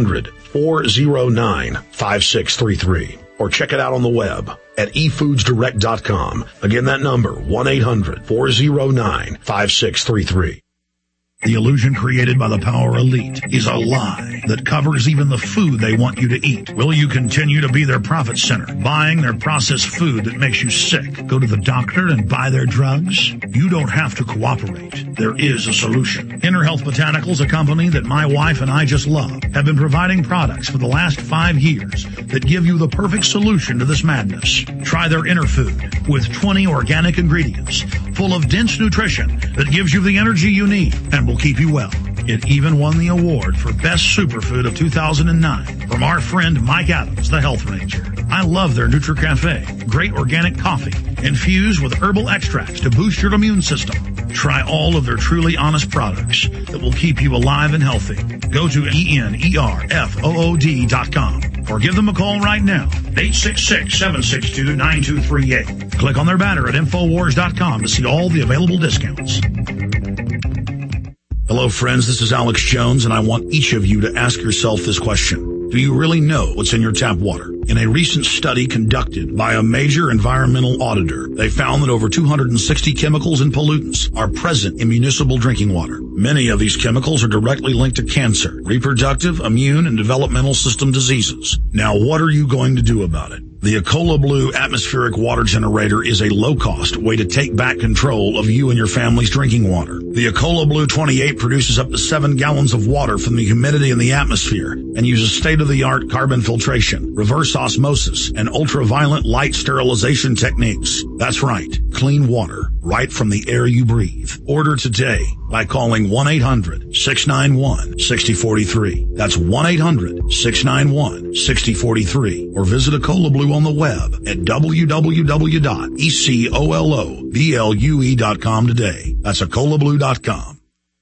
1-800-409-5633 or check it out on the web at efoodsdirect.com. Again, that number, 1-800-409-5633. The illusion created by the power elite is a lie that covers even the food they want you to eat. Will you continue to be their profit center, buying their processed food that makes you sick? Go to the doctor and buy their drugs? You don't have to cooperate. There is a solution. Inner Health Botanicals, a company that my wife and I just love, have been providing products for the last 5 years that give you the perfect solution to this madness. Try their Inner Food with 20 organic ingredients full of dense nutrition that gives you the energy you need and will keep you well. It even won the award for Best Superfood of 2009 from our friend Mike Adams, the Health Ranger. I love their NutriCafe, great organic coffee infused with herbal extracts to boost your immune system. Try all of their truly honest products that will keep you alive and healthy. Go to ENERFOOD.com or give them a call right now, 866-762-9238. Click on their banner at Infowars.com to see all the available discounts. Hello, friends. This is Alex Jones, and I want each of you to ask yourself this question. Do you really know what's in your tap water? In a recent study conducted by a major environmental auditor, they found that over 260 chemicals and pollutants are present in municipal drinking water. Many of these chemicals are directly linked to cancer, reproductive, immune, and developmental system diseases. Now, what are you going to do about it? The Ecola Blue atmospheric water generator is a low-cost way to take back control of you and your family's drinking water. The Ecola Blue 28 produces up to 7 gallons of water from the humidity in the atmosphere and uses state-of-the-art carbon filtration, reverse osmosis, and ultraviolet light sterilization techniques. That's right, clean water right from the air you breathe. Order today by calling 1-800-691-6043. That's 1-800-691-6043. Or visit Ecola Blue on the web at www.ecoloblu.com today. That's EcolaBlue.com.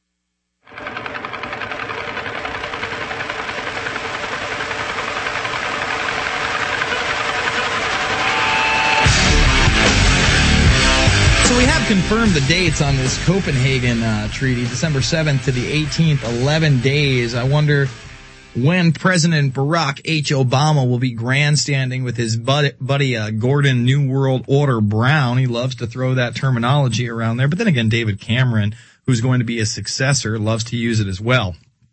We have confirmed the dates on this Copenhagen treaty, December 7th to the 18th, 11 days. I wonder when President Barack H. Obama will be grandstanding with his buddy Gordon New World Order Brown. He loves to throw that terminology around there. But then again, David Cameron, who's going to be his successor, loves to use it as well.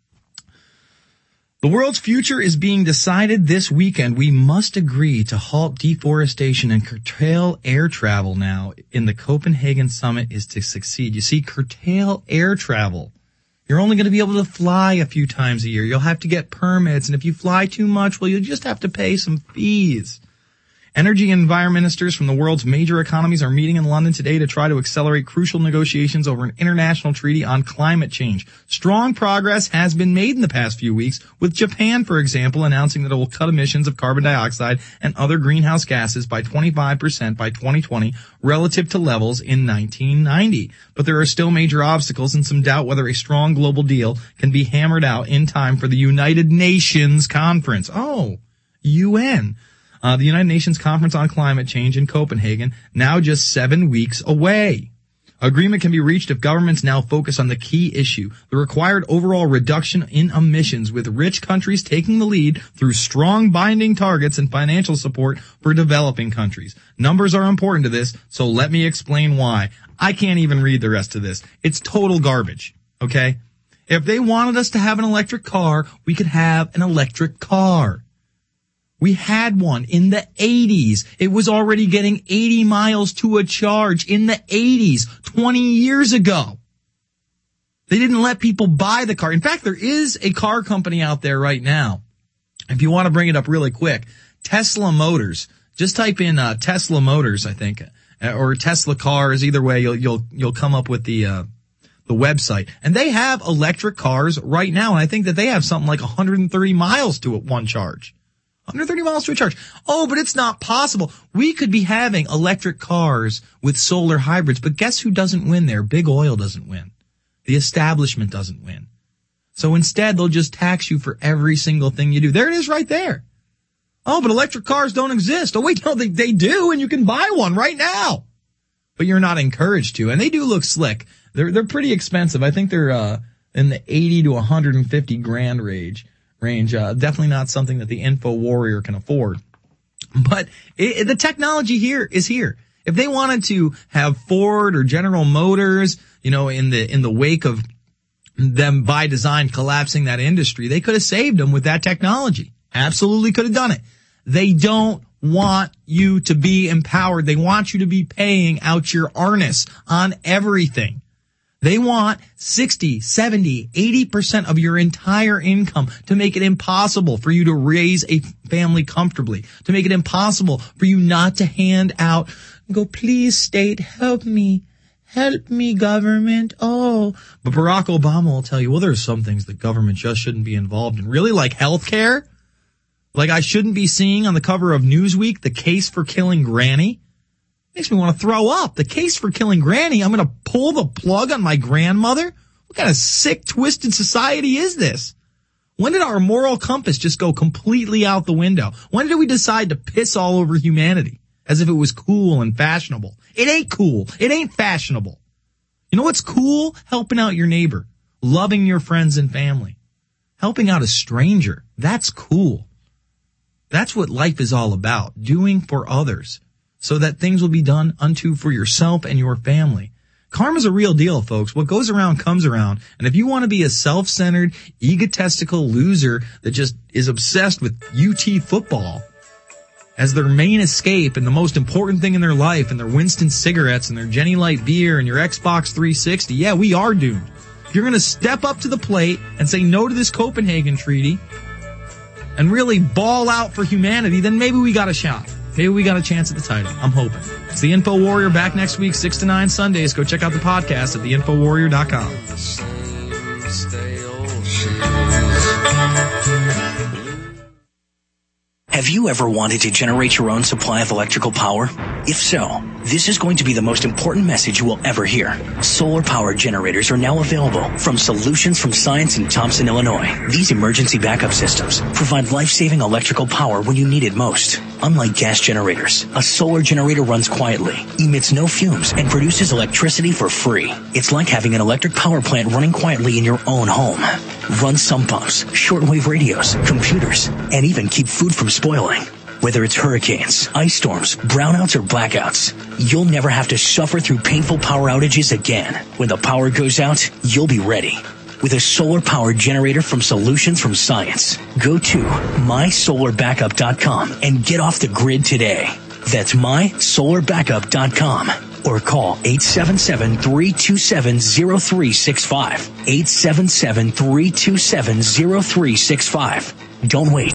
The world's future is being decided this weekend. We must agree to halt deforestation and curtail air travel now in the Copenhagen summit is to succeed. You see, curtail air travel. You're only going to be able to fly a few times a year. You'll have to get permits, and if you fly too much, well, you'll just have to pay some fees. Energy and environment ministers from the world's major economies are meeting in London today to try to accelerate crucial negotiations over an international treaty on climate change. Strong progress has been made in the past few weeks, with Japan, for example, announcing that it will cut emissions of carbon dioxide and other greenhouse gases by 25% by 2020 relative to levels in 1990. But there are still major obstacles and some doubt whether a strong global deal can be hammered out in time for the United Nations conference. Oh, UN. The United Nations Conference on Climate Change in Copenhagen, now just 7 weeks away. Agreement can be reached if governments now focus on the key issue, the required overall reduction in emissions, with rich countries taking the lead through strong binding targets and financial support for developing countries. Numbers are important to this, so let me explain why. I can't even read the rest of this. It's total garbage, okay? If they wanted us to have an electric car, we could have an electric car. We had one in the 80s. It was already getting 80 miles to a charge in the 80s, 20 years ago. They didn't let people buy the car. In fact, there is a car company out there right now. If you want to bring it up really quick, Tesla Motors. Just type in Tesla Motors, I think, or Tesla cars. Either way, you'll come up with the website. And they have electric cars right now, and I think that they have something like 130 miles to one charge. 130 miles to a charge. Oh, but it's not possible. We could be having electric cars with solar hybrids, but guess who doesn't win there? Big oil doesn't win. The establishment doesn't win. So instead, they'll just tax you for every single thing you do. There it is right there. Oh, but electric cars don't exist. Oh, wait, no, they do, and you can buy one right now. But you're not encouraged to, and they do look slick. They're pretty expensive. I think they're in the 80 to 150 grand range. Definitely not something that the Info Warrior can afford. But the technology here is here. If they wanted to have Ford or General Motors, in the wake of them by design collapsing that industry, they could have saved them with that technology. Absolutely could have done it. They don't want you to be empowered. They want you to be paying out your arnis on everything. They want 60, 70, 80% of your entire income to make it impossible for you to raise a family comfortably, to make it impossible for you not to hand out, go, please, state, help me, government. Oh, but Barack Obama will tell you, well, there's some things that government just shouldn't be involved in. Really? Like healthcare? Like I shouldn't be seeing on the cover of Newsweek the case for killing Granny? Makes me want to throw up. The case for killing Granny, I'm going to pull the plug on my grandmother? What kind of sick, twisted society is this? When did our moral compass just go completely out the window? When did we decide to piss all over humanity as if it was cool and fashionable? It ain't cool. It ain't fashionable. You know what's cool? Helping out your neighbor. Loving your friends and family. Helping out a stranger. That's cool. That's what life is all about, doing for others, so that things will be done unto for yourself and your family. Karma's a real deal, folks. What goes around comes around. And if you want to be a self-centered, egotistical loser that just is obsessed with UT football as their main escape and the most important thing in their life, and their Winston cigarettes and their Jenny Light beer and your Xbox 360, yeah, we are doomed. If you're going to step up to the plate and say no to this Copenhagen Treaty and really ball out for humanity, then maybe we got a shot. Maybe we got a chance at the title. I'm hoping. It's the Info Warrior, back next week, 6 to 9 Sundays. Go check out the podcast at theinfowarrior.com. Have you ever wanted to generate your own supply of electrical power? If so, this is going to be the most important message you will ever hear. Solar power generators are now available from Solutions from Science in Thompson, Illinois. These emergency backup systems provide life-saving electrical power when you need it most. Unlike gas generators, a solar generator runs quietly, emits no fumes, and produces electricity for free. It's like having an electric power plant running quietly in your own home. Run sump pumps, shortwave radios, computers, and even keep food from spoiling. Whether it's hurricanes, ice storms, brownouts, or blackouts, you'll never have to suffer through painful power outages again. When the power goes out, you'll be ready with a solar power generator from Solutions from Science. Go to mysolarbackup.com and get off the grid today. That's mysolarbackup.com. Or call 877-327-0365. 877-327-0365. Don't wait.